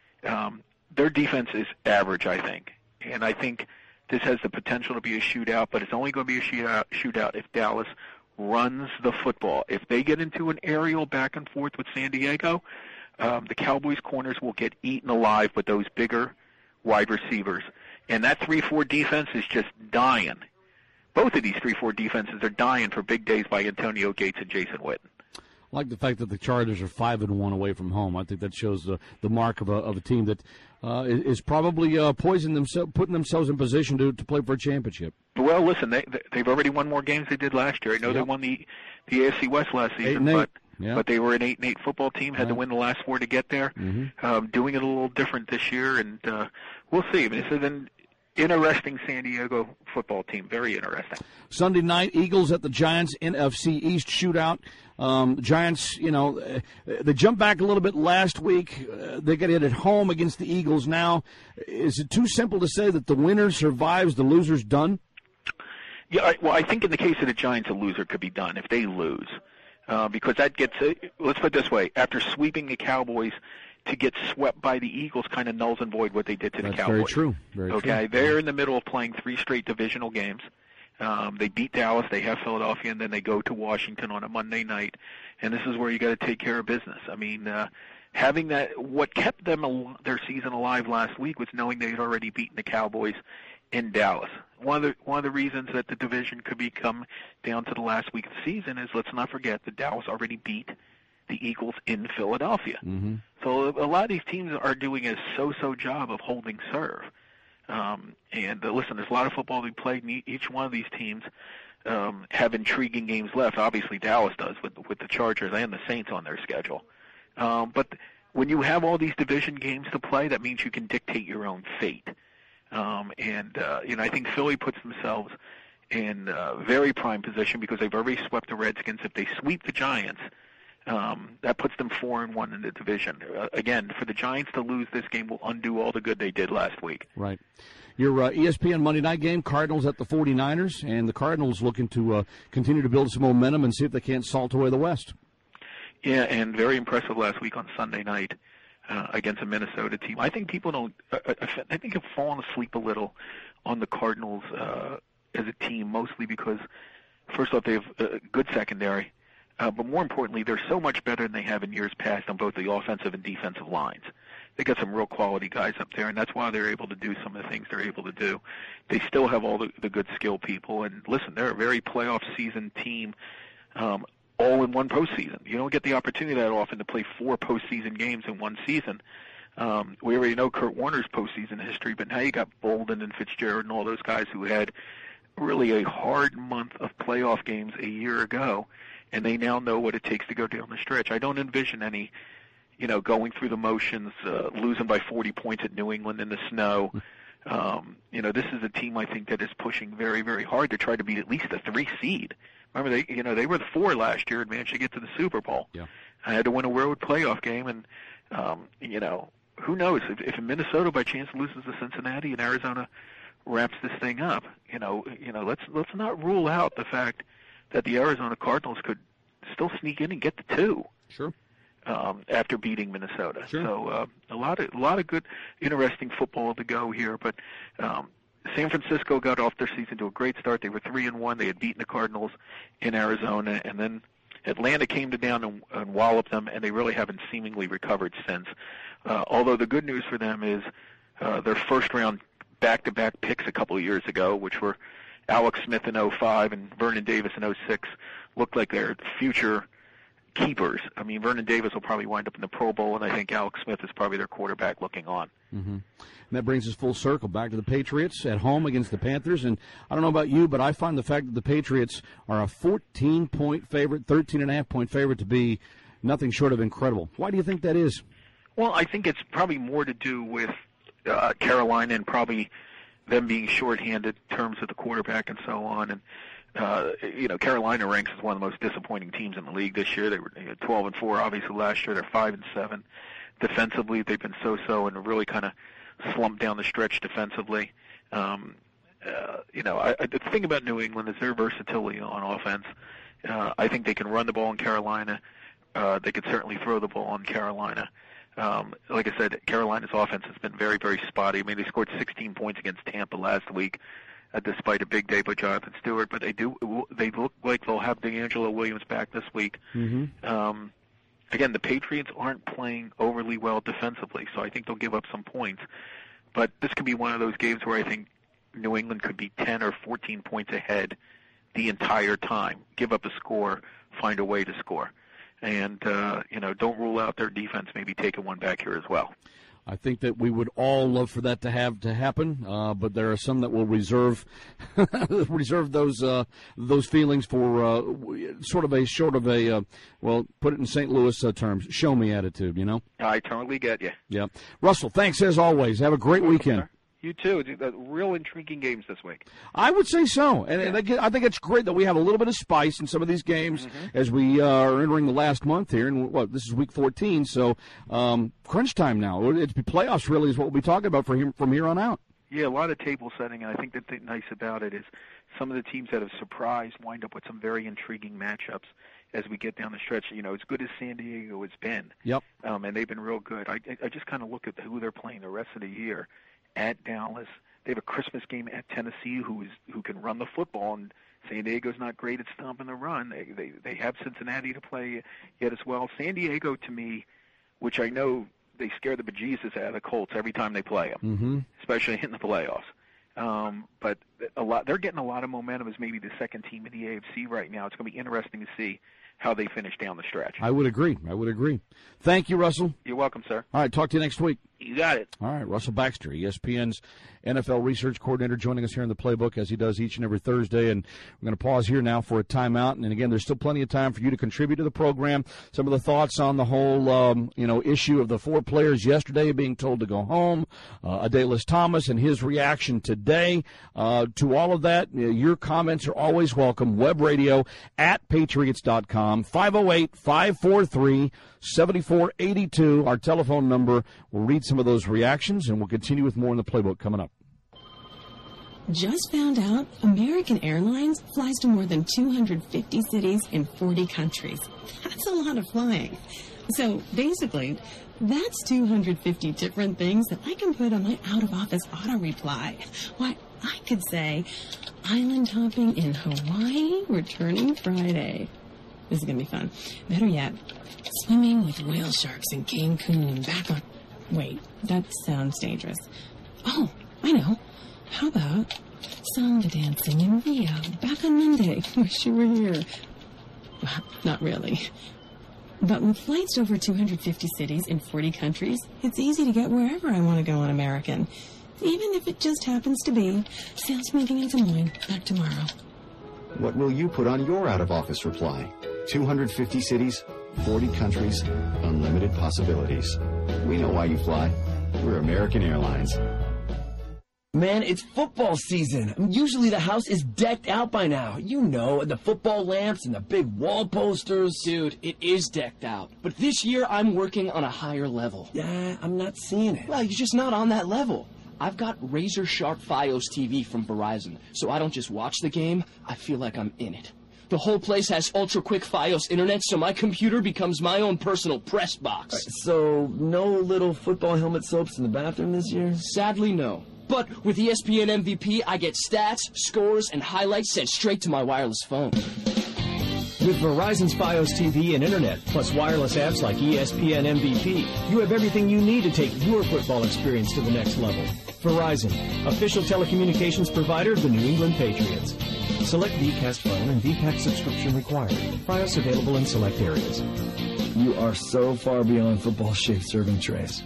Um, their defense is average, I think, and I think this has the potential to be a shootout. But it's only going to be a shootout, shootout if Dallas runs the football. If they get into an aerial back and forth with San Diego. Um, the Cowboys' corners will get eaten alive with those bigger wide receivers. And that three four defense is just dying. Both of these three four defenses are dying for big days by Antonio Gates and Jason Witten. I like the fact that the Chargers are five and one away from home. I think that shows the, the mark of a, of a team that uh, is probably uh, poising themselves, putting themselves in position to, to play for a championship. Well, listen, they, they've already won more games than they did last year. I know yep. they won the, the A F C West last season, eight and but... eight. Yeah. But they were an eight and eight football team. Had yeah. to win the last four to get there. Mm-hmm. Um, doing it a little different this year, and uh, we'll see. I mean, it's an interesting San Diego football team. Very interesting. Sunday night, Eagles at the Giants, N F C East shootout. Um, the Giants, you know, uh, they jumped back a little bit last week. Uh, they get it at home against the Eagles now. Is it too simple to say that the winner survives, the loser's done? Yeah, I, well, I think in the case of the Giants, a loser could be done if they lose. Uh, because that gets, uh, let's put it this way, after sweeping the Cowboys to get swept by the Eagles kind of nulls and void what they did to That's the Cowboys. very true. Very okay, true. they're in the middle of playing three straight divisional games. Um, they beat Dallas, they have Philadelphia, and then they go to Washington on a Monday night. And this is where you got to take care of business. I mean, uh, having that, what kept them al- their season alive last week was knowing they had already beaten the Cowboys in Dallas. One of the one of the reasons that the division could become down to the last week of the season is, let's not forget that Dallas already beat the Eagles in Philadelphia. Mm-hmm. So a lot of these teams are doing a so-so job of holding serve. Um, and uh, listen, there's a lot of football to be played, and e- each one of these teams um, have intriguing games left. Obviously, Dallas does with with the Chargers and the Saints on their schedule. Um, but when you have all these division games to play, that means you can dictate your own fate. Um, and uh, you know, I think Philly puts themselves in uh, very prime position because they've already swept the Redskins. If they sweep the Giants, um, that puts them four and one in the division. Uh, again, for the Giants to lose this game will undo all the good they did last week. Right. Your uh, E S P N Monday night game, Cardinals at the forty-niners, and the Cardinals looking to uh, continue to build some momentum and see if they can't salt away the West. Yeah, and very impressive last week on Sunday night uh, against a Minnesota team. I think people don't. Uh, I think have fallen asleep a little on the Cardinals uh, as a team, mostly because, first off, they have a good secondary, uh, but more importantly, they're so much better than they have in years past on both the offensive and defensive lines. They got some real quality guys up there, and that's why they're able to do some of the things they're able to do. They still have all the, the good skill people, and listen, they're a very playoff season team, um, all in one postseason. You don't get the opportunity that often to play four postseason games in one season. Um, we already know Kurt Warner's postseason history, but now you got Bolden and Fitzgerald and all those guys who had really a hard month of playoff games a year ago, and they now know what it takes to go down the stretch. I don't envision any, you know, going through the motions, uh, losing by forty points at New England in the snow. Um, you know, this is a team I think that is pushing very, very hard to try to beat at least a three seed. Remember, they, you know, they were the four last year and managed to get to the Super Bowl. Yeah. I had to win a road playoff game, and um, you know, who knows if, if Minnesota by chance loses to Cincinnati and Arizona wraps this thing up. You know, you know, let's let's not rule out the fact that the Arizona Cardinals could still sneak in and get the two. Sure. Um, after beating Minnesota. Sure. So uh, a lot of a lot of good, interesting football to go here. But um, San Francisco got off their season to a great start. They were three and one. They had beaten the Cardinals in Arizona, and then Atlanta came to down and, and walloped them, and they really haven't seemingly recovered since. Uh, although the good news for them is uh, their first round back-to-back picks a couple of years ago, which were Alex Smith in oh five and Vernon Davis in oh six, looked like their future keepers. I mean, Vernon Davis will probably wind up in the Pro Bowl, and I think Alex Smith is probably their quarterback looking on. Mm-hmm. And that brings us full circle back to the Patriots at home against the Panthers. And I don't know about you, but I find the fact that the Patriots are a fourteen-point favorite, thirteen and a half point favorite to be nothing short of incredible. Why do you think that is? Well, I think it's probably more to do with uh, Carolina and probably them being shorthanded in terms of the quarterback and so on. And Uh, you know, Carolina ranks as one of the most disappointing teams in the league this year. They were twelve and four, obviously last year. They're five and seven. Defensively, they've been so-so and really kind of slumped down the stretch defensively. Um, uh, you know, I, I, the thing about New England is their versatility on offense. Uh, I think they can run the ball in Carolina. Uh, they could certainly throw the ball in Carolina. Um, like I said, Carolina's offense has been very, very spotty. I mean, they scored sixteen points against Tampa last week. Uh, despite a big day by Jonathan Stewart, but they do they look like they'll have DeAngelo Williams back this week. Mm-hmm. Um, again, the Patriots aren't playing overly well defensively, so I think they'll give up some points. But this could be one of those games where I think New England could be ten or fourteen points ahead the entire time, give up a score, find a way to score, and uh, you know, don't rule out their defense maybe taking one back here as well. I think that we would all love for that to have to happen, uh, but there are some that will reserve reserve those uh, those feelings for uh, sort of a sort of a uh, well, put it in Saint Louis uh, terms, show me attitude. You know. I totally get you. Yeah, Russell. Thanks as always. Have a great weekend. You too. It's uh, real intriguing games this week. I would say so, and, and I think it's great that we have a little bit of spice in some of these games mm-hmm. as we uh, are entering the last month here. And what this is week fourteen, so um, crunch time now. It's playoffs really is what we'll be talking about for him from here on out. Yeah, a lot of table setting, and I think the thing nice about it is some of the teams that have surprised wind up with some very intriguing matchups. as we get down the stretch. You know, as good as San Diego has been, Yep. um, and they've been real good. I, I just kind of look at who they're playing the rest of the year. At Dallas, they have a Christmas game at Tennessee, who is who can run the football, and San Diego's not great at stopping the run. They they they have Cincinnati to play yet as well. San Diego, to me, which I know they scare the bejesus out of the Colts every time they play them, Mm-hmm. especially in the playoffs. Um, but a lot, they're getting a lot of momentum as maybe the second team in the A F C right now. It's going to be interesting to see how they finish down the stretch. I would agree. I would agree. Thank you, Russell. You're welcome, sir. All right, talk to you next week. You got it. All right, Russell Baxter, E S P N's N F L research coordinator, joining us here in the Playbook as he does each and every Thursday. And we're going to pause here now for a timeout. And again, there's still plenty of time for you to contribute to the program. Some of the thoughts on the whole, um, you know, issue of the four players yesterday being told to go home, uh, Adalys Thomas and his reaction today. Uh, to all of that, your comments are always welcome. Web radio at patriots dot com, five oh eight, five four three, seven four eight two, our telephone number. We'll read some of those reactions, and we'll continue with more in the Playbook coming up. Just found out American Airlines flies to more than two hundred fifty cities in forty countries. That's a lot of flying. So basically, that's two hundred fifty different things that I can put on my out-of-office auto reply. Why, I could say, island hopping in Hawaii, returning Friday. This is going to be fun. Better yet, swimming with whale sharks in Cancun, back on... Wait, that sounds dangerous. Oh, I know. How about samba dancing in Rio, back on Monday? Wish you were here. Well, not really. But with flights to over two hundred fifty cities in forty countries, it's easy to get wherever I want to go on American. Even if it just happens to be sales meeting in Des Moines, back tomorrow. What will you put on your out-of-office reply? two hundred fifty cities, forty countries, unlimited possibilities. We know why you fly. We're American Airlines. Man, it's football season. Usually the house is decked out by now. You know, the football lamps and the big wall posters. Dude, it is decked out. But this year I'm working on a higher level. Yeah, I'm not seeing it. Well, you're just not on that level. I've got razor sharp Fios T V from Verizon, so I don't just watch the game, I feel like I'm in it. The whole place has ultra-quick Fios internet, so my computer becomes my own personal press box. Right, so no little football helmet soaps in the bathroom this year? Sadly, no. But with E S P N M V P, I get stats, scores, and highlights sent straight to my wireless phone. With Verizon's Fios T V and Internet, plus wireless apps like E S P N M V P, you have everything you need to take your football experience to the next level. Verizon, official telecommunications provider of the New England Patriots. Select V CAST phone and V PAC subscription required. Fios available in select areas. You are so far beyond football-shaped serving trays.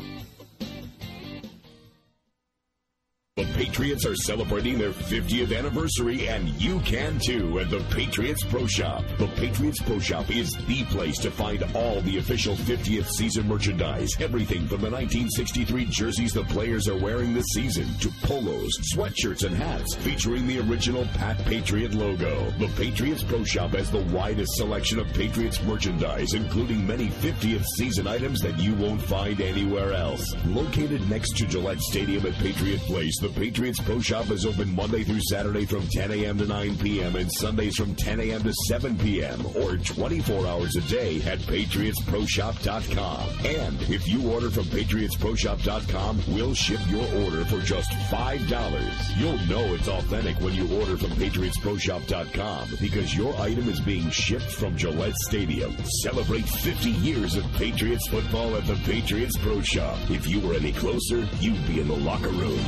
The Patriots are celebrating their fiftieth anniversary, and you can too at the Patriots Pro Shop. The Patriots Pro Shop is the place to find all the official fiftieth season merchandise. Everything from the nineteen sixty-three jerseys the players are wearing this season to polos, sweatshirts, and hats featuring the original Pat Patriot logo. The Patriots Pro Shop has the widest selection of Patriots merchandise, including many fiftieth season items that you won't find anywhere else. Located next to Gillette Stadium at Patriot Place, the Patriots Pro Shop is open Monday through Saturday from ten a.m. to nine p.m. and Sundays from ten a.m. to seven p.m. or twenty-four hours a day at patriots pro shop dot com. And if you order from patriots pro shop dot com, we'll ship your order for just five dollars. You'll know it's authentic when you order from patriots pro shop dot com because your item is being shipped from Gillette Stadium. Celebrate fifty years of Patriots football at the Patriots Pro Shop. If you were any closer, you'd be in the locker room.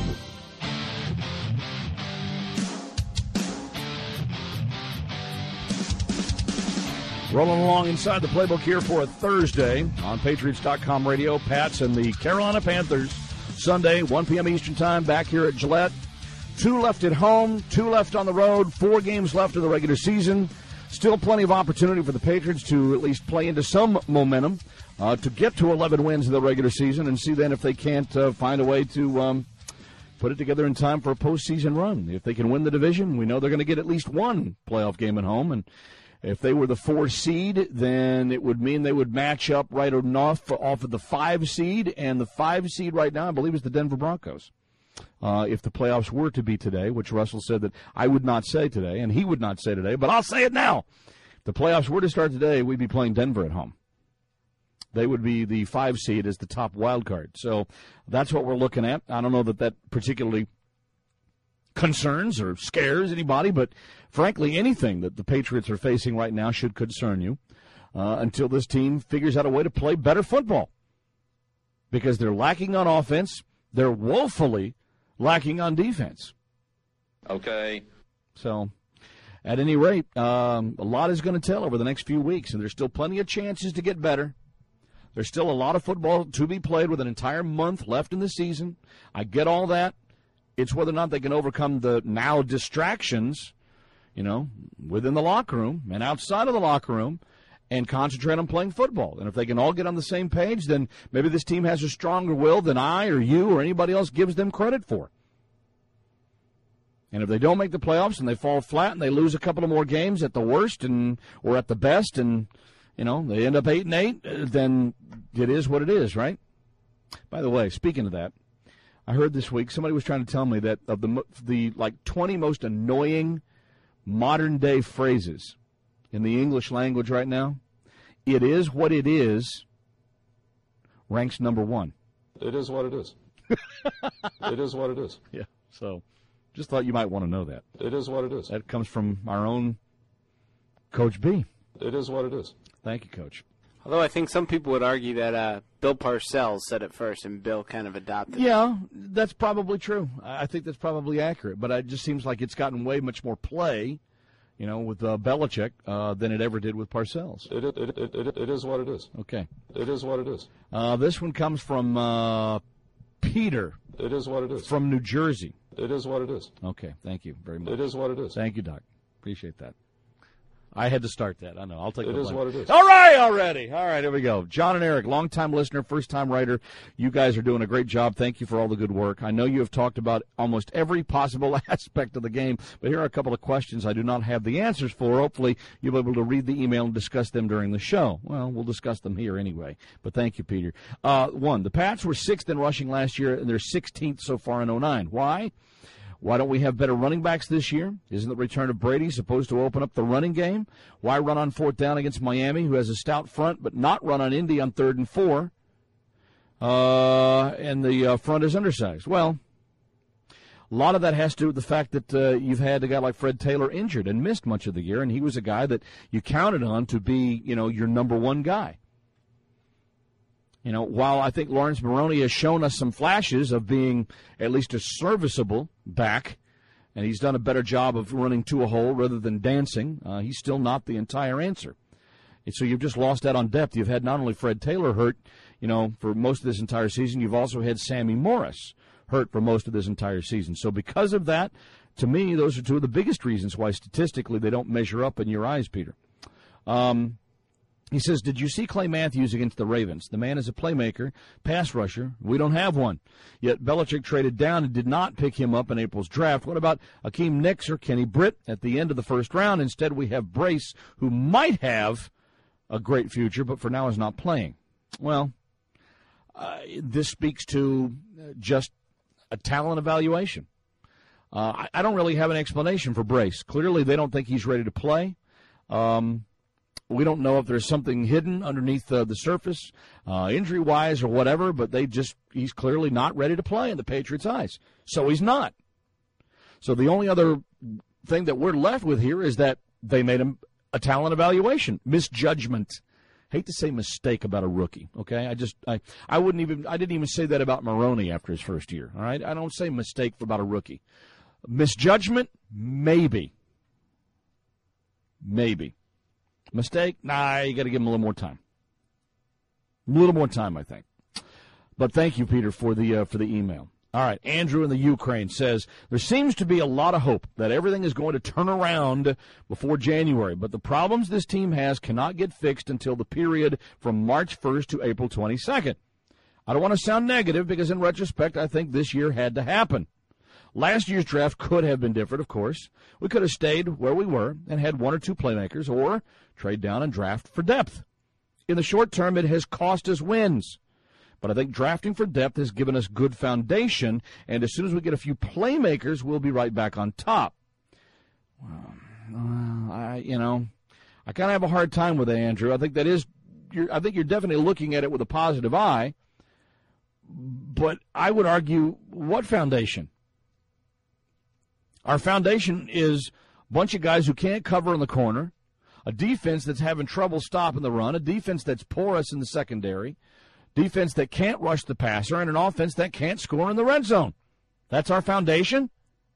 Rolling along inside the Playbook here for a Thursday on patriots dot com radio. Pats and the Carolina Panthers. Sunday, one p.m. Eastern Time, back here at Gillette. Two left at home, two left on the road, four games left in the regular season. Still plenty of opportunity for the Patriots to at least play into some momentum uh, to get to eleven wins in the regular season and see then if they can't uh, find a way to um, put it together in time for a postseason run. If they can win the division, we know they're going to get at least one playoff game at home, and if they were the four seed, then it would mean they would match up right enough off of the five seed, and the five seed right now, I believe, is the Denver Broncos. Uh, if the playoffs were to be today, which Russell said that I would not say today, and he would not say today, but I'll say it now. the playoffs were to start today, we'd be playing Denver at home. They would be the five seed as the top wild card. So that's what we're looking at. I don't know that that particularly concerns or scares anybody, but frankly, anything that the Patriots are facing right now should concern you uh, until this team figures out a way to play better football. Because they're lacking on offense. They're woefully lacking on defense. Okay. So, at any rate, um, a lot is going to tell over the next few weeks, and there's still plenty of chances to get better. There's still a lot of football to be played with an entire month left in the season. I get all that. It's whether or not they can overcome the now distractions, you know, within the locker room and outside of the locker room and concentrate on playing football. And if they can all get on the same page, then maybe this team has a stronger will than I or you or anybody else gives them credit for. And if they don't make the playoffs and they fall flat and they lose a couple of more games at the worst and or at the best and, you know, they end up eight and eight, then it is what it is, right? By the way, speaking of that, I heard this week somebody was trying to tell me that of the the like twenty most annoying modern day phrases in the English language right now, it is what it is ranks number one. It is what it is. It is what it is. Yeah. So, just thought you might want to know that. It is what it is. That comes from our own Coach B. It is what it is. Thank you, Coach. Although I think some people would argue that uh, Bill Parcells said it first and Bill kind of adopted it. Yeah, that's probably true. I think that's probably accurate. But it just seems like it's gotten way much more play, you know, with uh, Belichick uh, than it ever did with Parcells. It, it, it, it, it is what it is. Okay. It is what it is. Uh, this one comes from uh, Peter. It is what it is. From New Jersey. It is what it is. Okay, thank you very much. It is what it is. Thank you, Doc. Appreciate that. I had to start that. I know. I'll take it. It is blame. what it is. All right, already. All right, here we go. John and Eric, longtime listener, first-time writer. You guys are doing a great job. Thank you for all the good work. I know you have talked about almost every possible aspect of the game, but here are a couple of questions I do not have the answers for. Hopefully, you'll be able to read the email and discuss them during the show. Well, we'll discuss them here anyway, but thank you, Peter. Uh, one, the Pats were sixth in rushing last year, and they're sixteenth so far in oh nine. Why? Why don't we have better running backs this year? Isn't the return of Brady supposed to open up the running game? Why run on fourth down against Miami, who has a stout front, but not run on Indy on third and four? Uh, and the uh, front is undersized. Well, a lot of that has to do with the fact that uh, you've had a guy like Fred Taylor injured and missed much of the year, and he was a guy that you counted on to be, you know, your number one guy. You know, while I think Lawrence Maroney has shown us some flashes of being at least a serviceable back, and he's done a better job of running to a hole rather than dancing, uh, he's still not the entire answer. And so you've just lost out on depth. You've had not only Fred Taylor hurt, you know, for most of this entire season, you've also had Sammy Morris hurt for most of this entire season. So because of that, to me, those are two of the biggest reasons why statistically they don't measure up in your eyes, Peter. Um... He says, did you see Clay Matthews against the Ravens? The man is a playmaker, pass rusher. We don't have one. Yet Belichick traded down and did not pick him up in April's draft. What about Akeem Nicks or Kenny Britt at the end of the first round? Instead, we have Brace, who might have a great future, but for now is not playing. Well, uh, this speaks to just a talent evaluation. Uh, I, I don't really have an explanation for Brace. Clearly, they don't think he's ready to play. Um We don't know if there's something hidden underneath uh, the surface, uh, injury-wise or whatever, but they just he's clearly not ready to play in the Patriots' eyes. So he's not. So the only other thing that we're left with here is that they made him a talent evaluation. Misjudgment. Hate to say mistake about a rookie, okay? I just I, I wouldn't even I didn't even say that about Maroney after his first year, all right? I don't say mistake about a rookie. Misjudgment, maybe. Maybe. Mistake? Nah, you got to give him a little more time. A little more time, I think. But thank you, Peter, for the uh, for the email. All right, Andrew in the Ukraine says, there seems to be a lot of hope that everything is going to turn around before January, but the problems this team has cannot get fixed until the period from March first to April twenty-second. I don't want to sound negative because in retrospect, I think this year had to happen. Last year's draft could have been different, of course. We could have stayed where we were and had one or two playmakers or trade down and draft for depth. In the short term, it has cost us wins. But I think drafting for depth has given us good foundation, and as soon as we get a few playmakers, we'll be right back on top. Well, uh, I, you know, I kind of have a hard time with that, Andrew. I think that is, you're, I think you're definitely looking at it with a positive eye. But I would argue, what foundation? Our foundation is a bunch of guys who can't cover in the corner, a defense that's having trouble stopping the run, a defense that's porous in the secondary, defense that can't rush the passer, and an offense that can't score in the red zone. That's our foundation?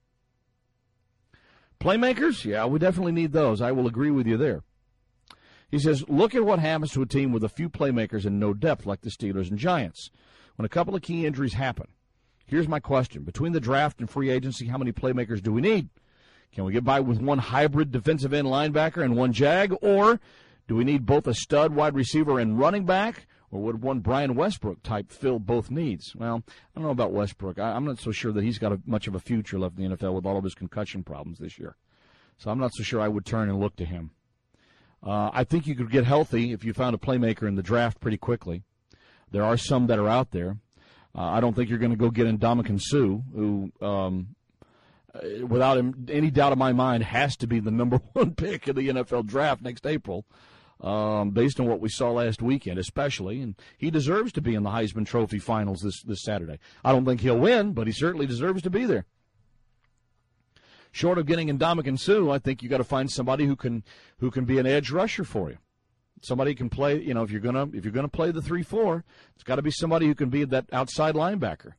Playmakers? Yeah, we definitely need those. I will agree with you there. He says, look at what happens to a team with a few playmakers and no depth like the Steelers and Giants. When a couple of key injuries happen, here's my question. Between the draft and free agency, how many playmakers do we need? Can we get by with one hybrid defensive end linebacker and one jag? Or do we need both a stud wide receiver and running back? Or would one Brian Westbrook type fill both needs? Well, I don't know about Westbrook. I, I'm not so sure that he's got a, much of a future left in the N F L with all of his concussion problems this year. So I'm not so sure I would turn and look to him. Uh, I think you could get healthy if you found a playmaker in the draft pretty quickly. There are some that are out there. Uh, I don't think you're going to go get Ndamukong Suh, who, um, without him, any doubt in my mind, has to be the number one pick in the N F L draft next April, um, based on what we saw last weekend, especially. And he deserves to be in the Heisman Trophy finals this, this Saturday. I don't think he'll win, but he certainly deserves to be there. Short of getting Ndamukong Suh, I think you got to find somebody who can who can be an edge rusher for you. Somebody can play, you know, if you're gonna if you're gonna play the three four, it's got to be somebody who can be that outside linebacker.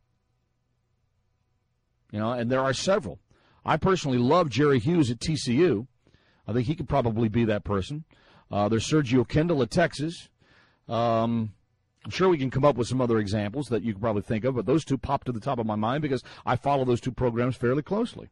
You know, and there are several. I personally love Jerry Hughes at T C U. I think he could probably be that person. Uh, there's Sergio Kendall at Texas. Um, I'm sure we can come up with some other examples that you could probably think of, but those two pop to the top of my mind because I follow those two programs fairly closely.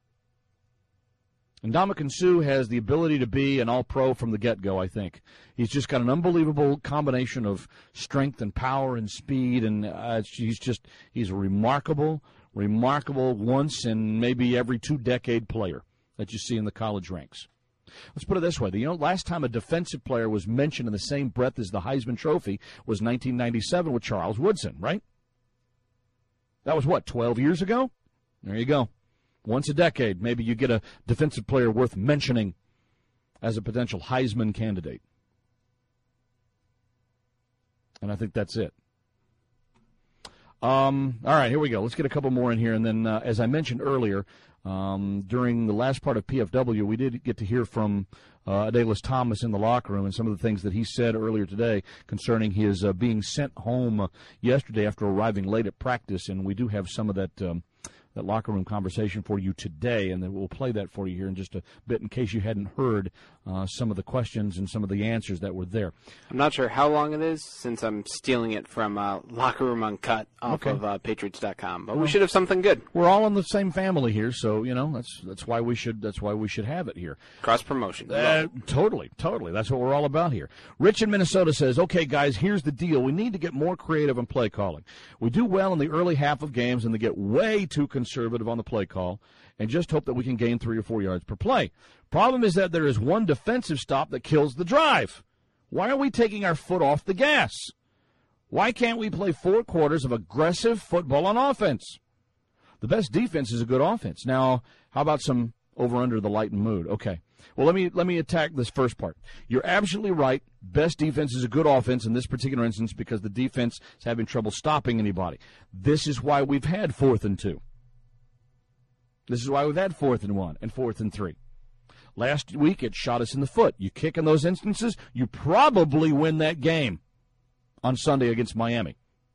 And Ndamukong Suh has the ability to be an all-pro from the get-go, I think. He's just got an unbelievable combination of strength and power and speed, and uh, he's just he's a remarkable, remarkable once in maybe every two-decade player that you see in the college ranks. Let's put it this way. You know, last time a defensive player was mentioned in the same breath as the Heisman Trophy was nineteen ninety-seven with Charles Woodson, right? That was, what, twelve years ago? There you go. Once a decade, maybe you get a defensive player worth mentioning as a potential Heisman candidate. And I think that's it. Um, all right, here we go. Let's get a couple more in here. And then, uh, as I mentioned earlier, um, during the last part of P F W, we did get to hear from uh, Adalys Thomas in the locker room and some of the things that he said earlier today concerning his uh, being sent home uh, yesterday after arriving late at practice. And we do have some of that um, that locker room conversation for you today, and then we'll play that for you here in just a bit in case you hadn't heard uh, some of the questions and some of the answers that were there. I'm not sure how long it is since I'm stealing it from uh, Locker Room Uncut off Okay. of uh, Patriots dot com, but Well, we should have something good. We're all in the same family here, so you know that's that's why we should that's why we should have it here. Cross promotion. Uh, totally, totally. That's what we're all about here. Rich in Minnesota says, okay, guys, here's the deal. We need to get more creative in play calling. We do well in the early half of games, and they get way too conservative on the play call, and just hope that we can gain three or four yards per play. Problem is that there is one defensive stop that kills the drive. Why are we taking our foot off the gas? Why can't we play four quarters of aggressive football on offense? The best defense is a good offense. Now, how about some over-under the light and mood? Okay. Well, let me let me attack this first part. You're absolutely right. Best defense is a good offense in this particular instance because the defense is having trouble stopping anybody. This is why we've had fourth and two. This is why we've had fourth and one and fourth and three. Last week, it shot us in the foot. You kick in those instances, you probably win that game on Sunday against Miami.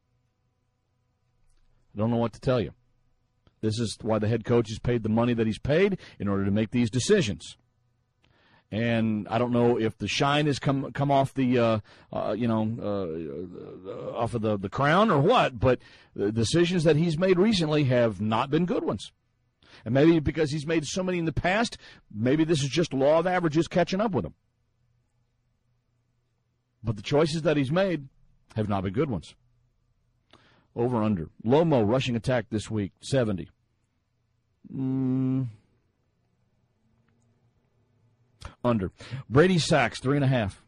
I don't know what to tell you. This is why the head coach is paid the money that he's paid in order to make these decisions. And I don't know if the shine has come come off the uh, uh, you know uh, off of the, the crown or what, but the decisions that he's made recently have not been good ones. And maybe because he's made so many in the past, maybe this is just law of averages catching up with him. But the choices that he's made have not been good ones. Over under. Lomo rushing attack this week, seventy. Mm. Under. Brady sacks, three and a half.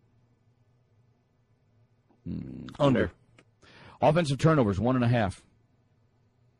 Mm. Under. Offensive turnovers, one and a half.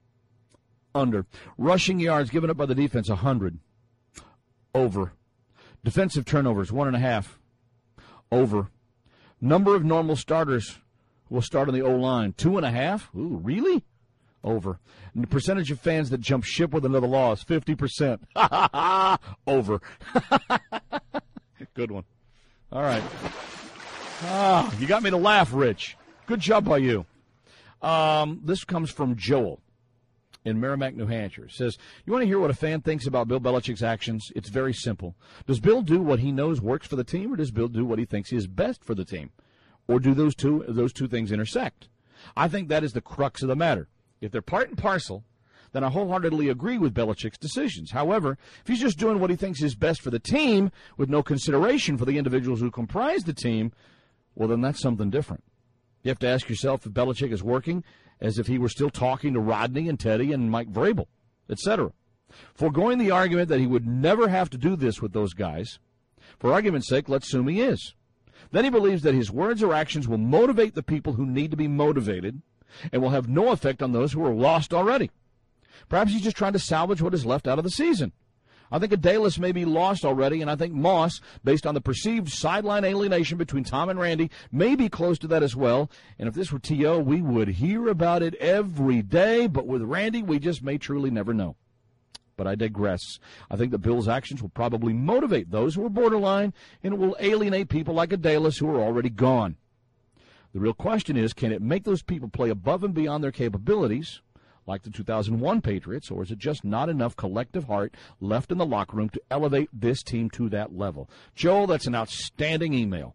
Under. Rushing yards given up by the defense, one hundred. Over. Defensive turnovers, one and a half. Over. Number of normal starters will start on the O-line, two and a half. Ooh, really? Over. And the percentage of fans that jump ship with another loss, fifty percent. Over. Good one. All right. Ah, you got me to laugh, Rich. Good job by you. Um, this comes from Joel in Merrimack, New Hampshire. It says, you want to hear what a fan thinks about Bill Belichick's actions? It's very simple. Does Bill do what he knows works for the team, or does Bill do what he thinks is best for the team? Or do those two those two things intersect? I think that is the crux of the matter. If they're part and parcel, then I wholeheartedly agree with Belichick's decisions. However, if he's just doing what he thinks is best for the team with no consideration for the individuals who comprise the team, well, then that's something different. You have to ask yourself if Belichick is working as if he were still talking to Rodney and Teddy and Mike Vrabel, et cetera. Foregoing the argument that he would never have to do this with those guys, for argument's sake, let's assume he is. Then he believes that his words or actions will motivate the people who need to be motivated and will have no effect on those who are lost already. Perhaps he's just trying to salvage what is left out of the season. I think Adalis may be lost already, and I think Moss, based on the perceived sideline alienation between Tom and Randy, may be close to that as well. And if this were T O, we would hear about it every day, but with Randy, we just may truly never know. But I digress. I think that Bill's actions will probably motivate those who are borderline, and it will alienate people like Adalis who are already gone. The real question is, can it make those people play above and beyond their capabilities, like the two thousand one Patriots, or is it just not enough collective heart left in the locker room to elevate this team to that level? Joel, that's an outstanding email.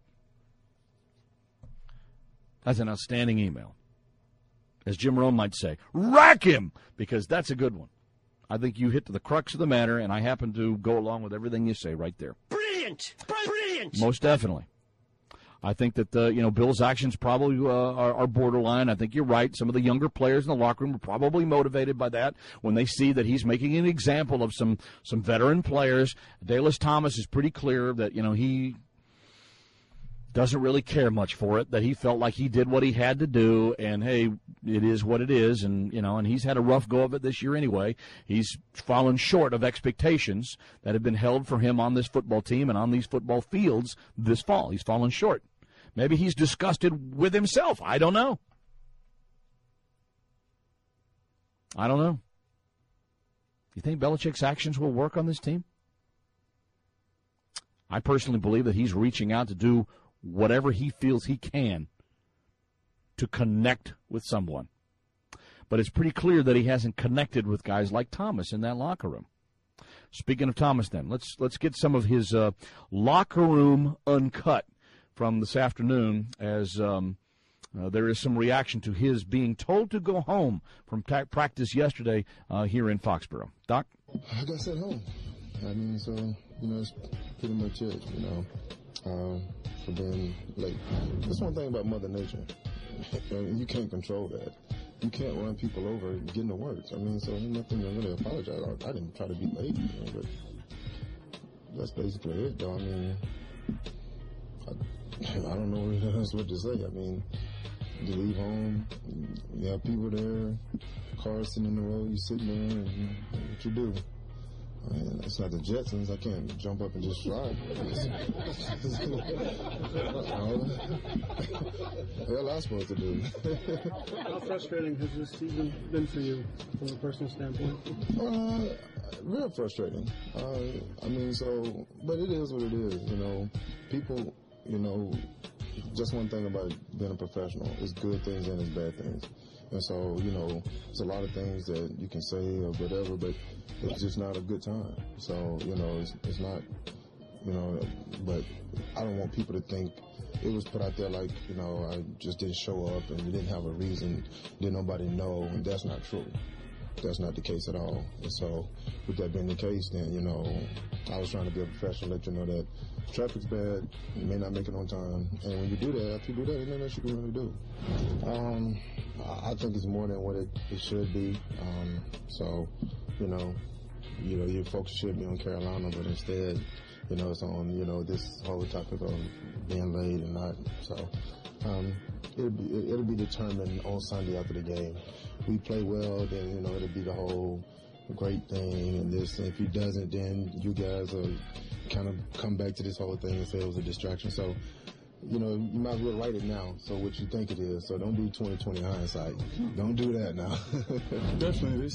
That's an outstanding email. As Jim Rome might say, rack him, because that's a good one. I think you hit to the crux of the matter, and I happen to go along with everything you say right there. Brilliant! Brilliant! Most definitely. I think that, uh, you know, Bill's actions probably uh, are, are borderline. I think you're right. Some of the younger players in the locker room are probably motivated by that when they see that he's making an example of some, some veteran players. Adalis Thomas is pretty clear that, you know, he doesn't really care much for it, that he felt like he did what he had to do, and, hey, it is what it is, and, you know, and he's had a rough go of it this year anyway. He's fallen short of expectations that have been held for him on this football team and on these football fields this fall. He's fallen short. Maybe he's disgusted with himself. I don't know. I don't know. You think Belichick's actions will work on this team? I personally believe that he's reaching out to do whatever he feels he can to connect with someone. But it's pretty clear that he hasn't connected with guys like Thomas in that locker room. Speaking of Thomas, then, let's let's get some of his uh, locker room uncut from this afternoon, as um, uh, there is some reaction to his being told to go home from ta- practice yesterday uh, here in Foxborough. Doc? I got sent home. I mean, so, you know, it's pretty much it, you know, um, for being late. That's one thing about Mother Nature. You can't control that. You can't run people over getting to work. I mean, so there's nothing to really apologize. I, I didn't try to be late, you know, but that's basically it, though. I mean, I, I don't know what else what to say. I mean, you leave home, you have people there, cars sitting in the road, you sitting there, and what you do. I mean, it's not the Jetsons. I can't jump up and just drive. What the hell am I supposed to do? How frustrating has this season been for you from a personal standpoint? Uh, real frustrating. Uh, I mean, so, but it is what it is, you know. People, you know, just one thing about being a professional, it's good things and it's bad things. And so, you know, there's a lot of things that you can say or whatever, but it's just not a good time. So, you know, it's, it's not, you know, but I don't want people to think it was put out there like, you know, I just didn't show up and you didn't have a reason, didn't nobody know, and that's not true. That's not the case at all. And so, with that being the case, then, you know, I was trying to be a professional, let you know that traffic's bad, you may not make it on time, and when you do that, after you do that, there's nothing else you can really do. Um, I think it's more than what it, it should be. Um, so, you know, you know, your focus should be on Carolina, but instead, you know, it's on, you know, this whole topic of being late and not. So, um, it'll be it'll be determined on Sunday after the game. If we play well, then, you know, it'll be the whole great thing and this. And if he doesn't, then you guys are kind of come back to this whole thing and say it was a distraction. So, you know, you might as well write it now. So what you think it is. So don't do twenty twenty hindsight. Don't do that now. Definitely.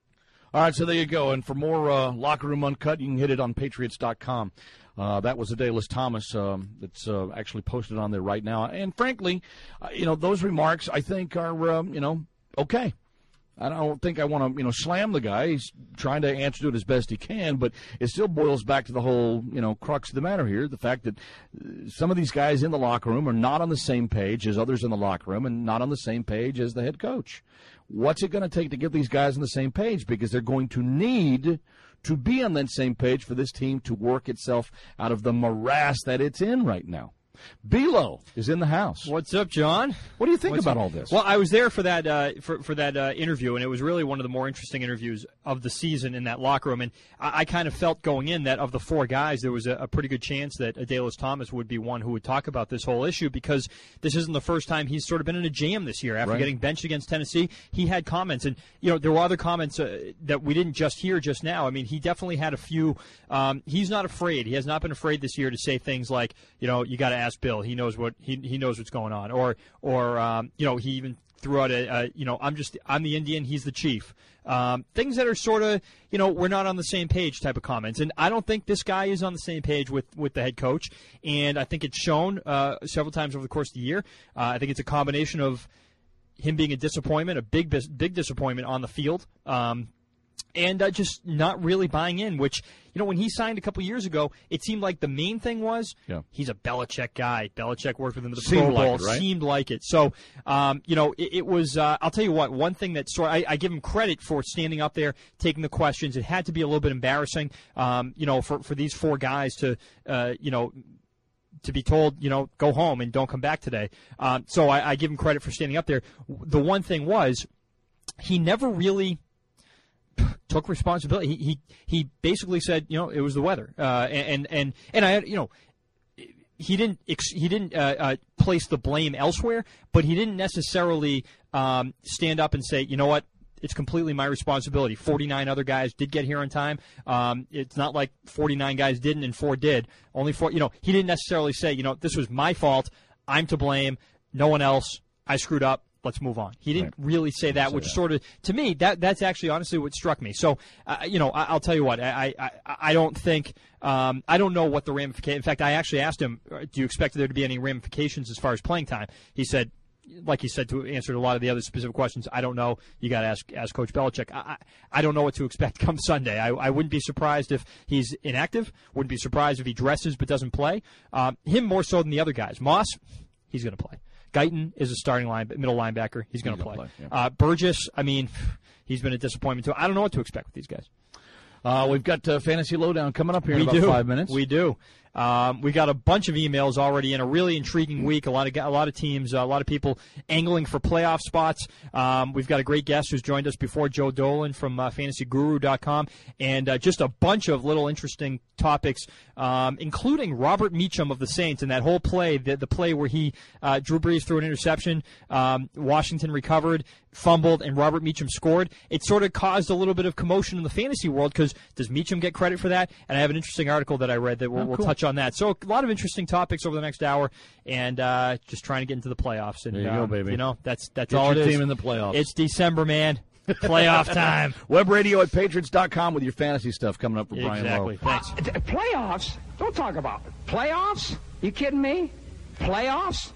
All right, so there you go. And for more uh, Locker Room Uncut, you can hit it on Patriots dot com. Uh, that was Adalius Thomas um, that's uh, actually posted on there right now. And frankly, uh, you know, those remarks I think are, um, you know, okay. I don't think I want to, you know, slam the guy. He's trying to answer to it as best he can, but it still boils back to the whole, you know, crux of the matter here, the fact that some of these guys in the locker room are not on the same page as others in the locker room and not on the same page as the head coach. What's it going to take to get these guys on the same page? Because they're going to need to be on that same page for this team to work itself out of the morass that it's in right now. Belo is in the house. What's up, John? What do you think What's about up? all this? Well, I was there for that uh, for for that uh, interview, and it was really one of the more interesting interviews of the season in that locker room. And I, I kind of felt going in that of the four guys, there was a, a pretty good chance that Adalius Thomas would be one who would talk about this whole issue, because this isn't the first time he's sort of been in a jam this year. After Right. getting benched against Tennessee, he had comments, and you know there were other comments uh, that we didn't just hear just now. I mean, he definitely had a few. Um, he's not afraid. He has not been afraid this year to say things like, you know, you got to ask Bill. He knows what. He he knows what's going on, or or um, you know, he even threw out a, a you know I'm just I'm the Indian, he's the chief. Um, things that are sort of, you know, we're not on the same page type of comments, and I don't think this guy is on the same page with, with the head coach, and I think it's shown uh, several times over the course of the year. Uh, I think it's a combination of him being a disappointment, a big big disappointment on the field. Um, And uh, just not really buying in, which, you know, when he signed a couple years ago, it seemed like the main thing was yeah. he's a Belichick guy. Belichick worked with him at the Seemed Pro Bowl. like it, right? Seemed like it. So, um, you know, it, it was, uh, I'll tell you what, one thing that sort I, I give him credit for standing up there, taking the questions. It had to be a little bit embarrassing, um, you know, for, for these four guys to, uh, you know, to be told, you know, go home and don't come back today. Um, so I, I give him credit for standing up there. The one thing was he never really took responsibility. He, he he basically said, you know, it was the weather, uh, and and and I, you know, he didn't he didn't uh, uh, place the blame elsewhere, but he didn't necessarily um, stand up and say, you know what, it's completely my responsibility. forty-nine other guys did get here on time. Um, it's not like forty-nine guys didn't and four did. Only four. You know, he didn't necessarily say, you know, this was my fault. I'm to blame. No one else. I screwed up. Let's move on. He didn't right. really say that, say which that. sort of, to me, that that's actually honestly what struck me. So, uh, you know, I, I'll tell you what, I I, I don't think, um, I don't know what the ramifications. In fact, I actually asked him, do you expect there to be any ramifications as far as playing time? He said, like he said to answer a lot of the other specific questions, I don't know. You got to ask ask Coach Belichick. I, I I don't know what to expect come Sunday. I, I wouldn't be surprised if he's inactive. Wouldn't be surprised if he dresses but doesn't play. Um, him more so than the other guys. Moss, he's going to play. Guyton is a starting line, middle linebacker. He's going to play. play yeah. uh, Burgess, I mean, he's been a disappointment too. I don't know what to expect with these guys. Uh, we've got uh, Fantasy Lowdown coming up here in we about do. five minutes. We do. Um, we got a bunch of emails already in a really intriguing week. A lot of a lot of teams, uh, a lot of people angling for playoff spots. Um, we've got a great guest who's joined us before, Joe Dolan from uh, fantasy guru dot com, and uh, just a bunch of little interesting topics, um, including Robert Meacham of the Saints and that whole play, the, the play where he uh, Drew Brees threw an interception, um, Washington recovered, fumbled, and Robert Meacham scored. It sort of caused a little bit of commotion in the fantasy world because does Meacham get credit for that? And I have an interesting article that I read that we'll, oh, cool. we'll touch on that. So a lot of interesting topics over the next hour, and uh, just trying to get into the playoffs. And there you um, go, baby. You know, that's that's get all your it is. Team in the playoffs. It's December, man. Playoff time. Web radio at Patriots dot com with your fantasy stuff coming up for exactly. Brian Lowe. Exactly. Thanks. Uh, playoffs? Don't talk about it. Playoffs? You kidding me? Playoffs?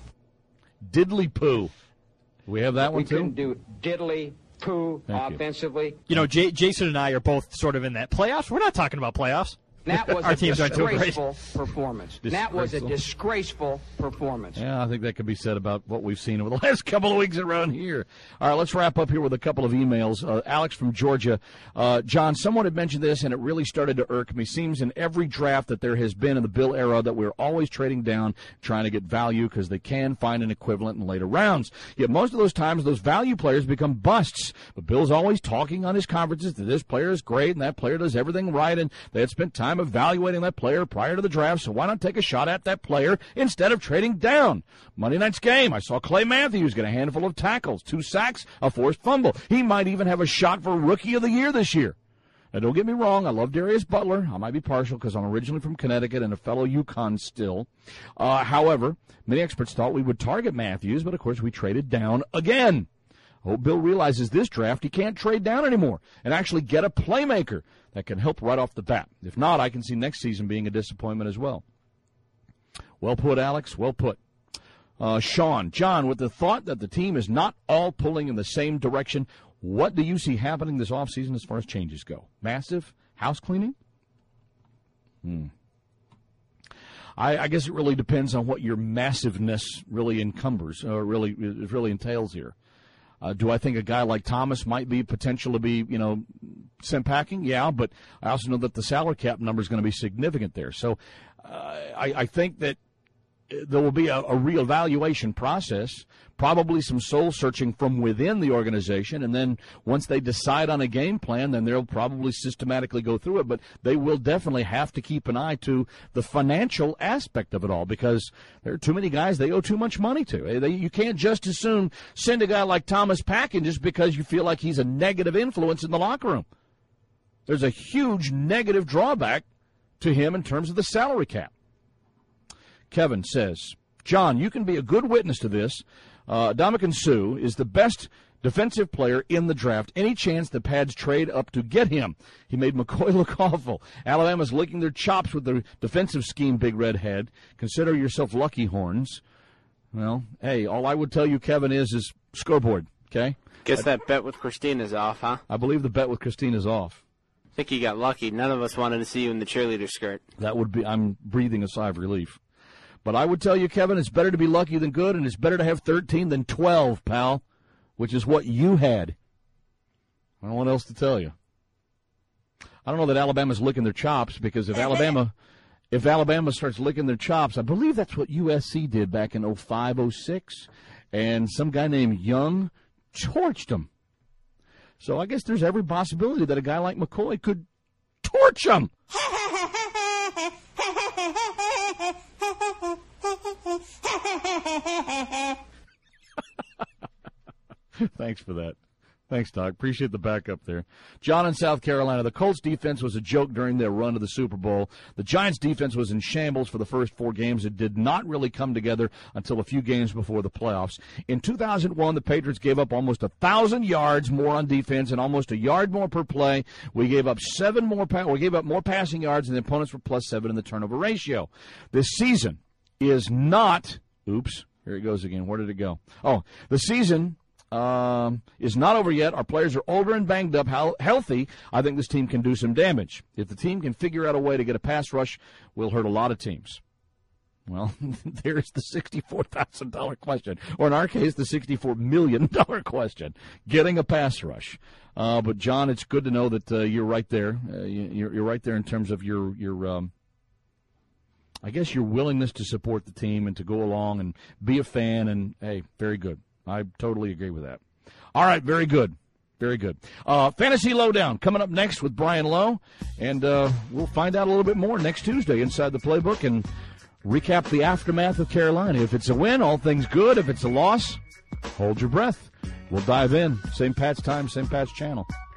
Diddly poo. We have that we one too. We couldn't do diddly poo Thank offensively. You. you know, J- Jason and I are both sort of in that playoffs. We're not talking about playoffs. That was Our a teams aren't doing great. disgraceful performance. That was a disgraceful performance. Yeah, I think that could be said about what we've seen over the last couple of weeks around here. All right, let's wrap up here with a couple of emails. Uh, Alex from Georgia. Uh, John, someone had mentioned this, and it really started to irk me. Seems in every draft that there has been in the Bill era that we're always trading down, trying to get value because they can find an equivalent in later rounds. Yet most of those times, those value players become busts. But Bill's always talking on his conferences that this player is great and that player does everything right, and they had spent time evaluating that player prior to the draft, so why not take a shot at that player instead of trading down? Monday night's game, I saw Clay Matthews get a handful of tackles, two sacks, a forced fumble. He might even have a shot for Rookie of the Year this year. Now, don't get me wrong. I love Darius Butler. I might be partial because I'm originally from Connecticut and a fellow UConn still. Uh, however, many experts thought we would target Matthews, but, of course, we traded down again. I hope Bill realizes this draft he can't trade down anymore and actually get a playmaker that can help right off the bat. If not, I can see next season being a disappointment as well. Well put, Alex. Well put. Uh, Sean, John, with the thought that the team is not all pulling in the same direction, what do you see happening this offseason as far as changes go? Massive house cleaning? Hmm. I, I guess it really depends on what your massiveness really encumbers, or really it really entails here. Uh, do I think a guy like Thomas might be potential to be, you know, sim packing? Yeah, but I also know that the salary cap number is going to be significant there. So uh, I, I think that there will be a, a reevaluation process, probably some soul searching from within the organization, and then once they decide on a game plan, then they'll probably systematically go through it. But they will definitely have to keep an eye to the financial aspect of it all, because there are too many guys they owe too much money to. They, you can't just as soon send a guy like Thomas packing just because you feel like he's a negative influence in the locker room. There's a huge negative drawback to him in terms of the salary cap. Kevin says, John, you can be a good witness to this. Uh, Ndamukong Suh is the best defensive player in the draft. Any chance the Pads trade up to get him? He made McCoy look awful. Alabama's licking their chops with their defensive scheme, Big Red Head. Consider yourself lucky, Horns. Well, hey, all I would tell you, Kevin, is is scoreboard, okay? Guess that bet with Christina's off, huh? I believe the bet with Christina's off. I think you got lucky. None of us wanted to see you in the cheerleader skirt. That would be, I'm breathing a sigh of relief. But I would tell you, Kevin, it's better to be lucky than good, and it's better to have thirteen than twelve, pal, which is what you had. I don't know what else to tell you. I don't know that Alabama's licking their chops, because if Alabama if Alabama starts licking their chops, I believe that's what U S C did back in oh five oh six, and some guy named Young torched them. So I guess there's every possibility that a guy like McCoy could torch them. Thanks for that. Thanks, Doc. Appreciate the backup there. John in South Carolina. The Colts defense was a joke during their run to the Super Bowl. The Giants defense was in shambles for the first four games. It did not really come together until a few games before the playoffs. In two thousand one, the Patriots gave up almost one thousand yards more on defense and almost a yard more per play. We gave up seven more. Pa- we gave up more passing yards, and the opponents were plus seven in the turnover ratio. This season is not. Oops. Here it goes again. Where did it go? Oh, the season. Um, is not over yet. Our players are older and banged up. How healthy, I think this team can do some damage. If the team can figure out a way to get a pass rush, we'll hurt a lot of teams. Well, there's the sixty-four thousand dollars question, or in our case, the sixty-four million dollars question, getting a pass rush. Uh, but, John, it's good to know that uh, you're right there. Uh, you're, you're right there in terms of your, your um, I guess, your willingness to support the team and to go along and be a fan, and, hey, very good. I totally agree with that. All right, very good. Very good. Uh, Fantasy Lowdown coming up next with Brian Lowe, and uh, we'll find out a little bit more next Tuesday inside the playbook and recap the aftermath of Carolina. If it's a win, all things good. If it's a loss, hold your breath. We'll dive in. Same Pat's time, same Pat's channel.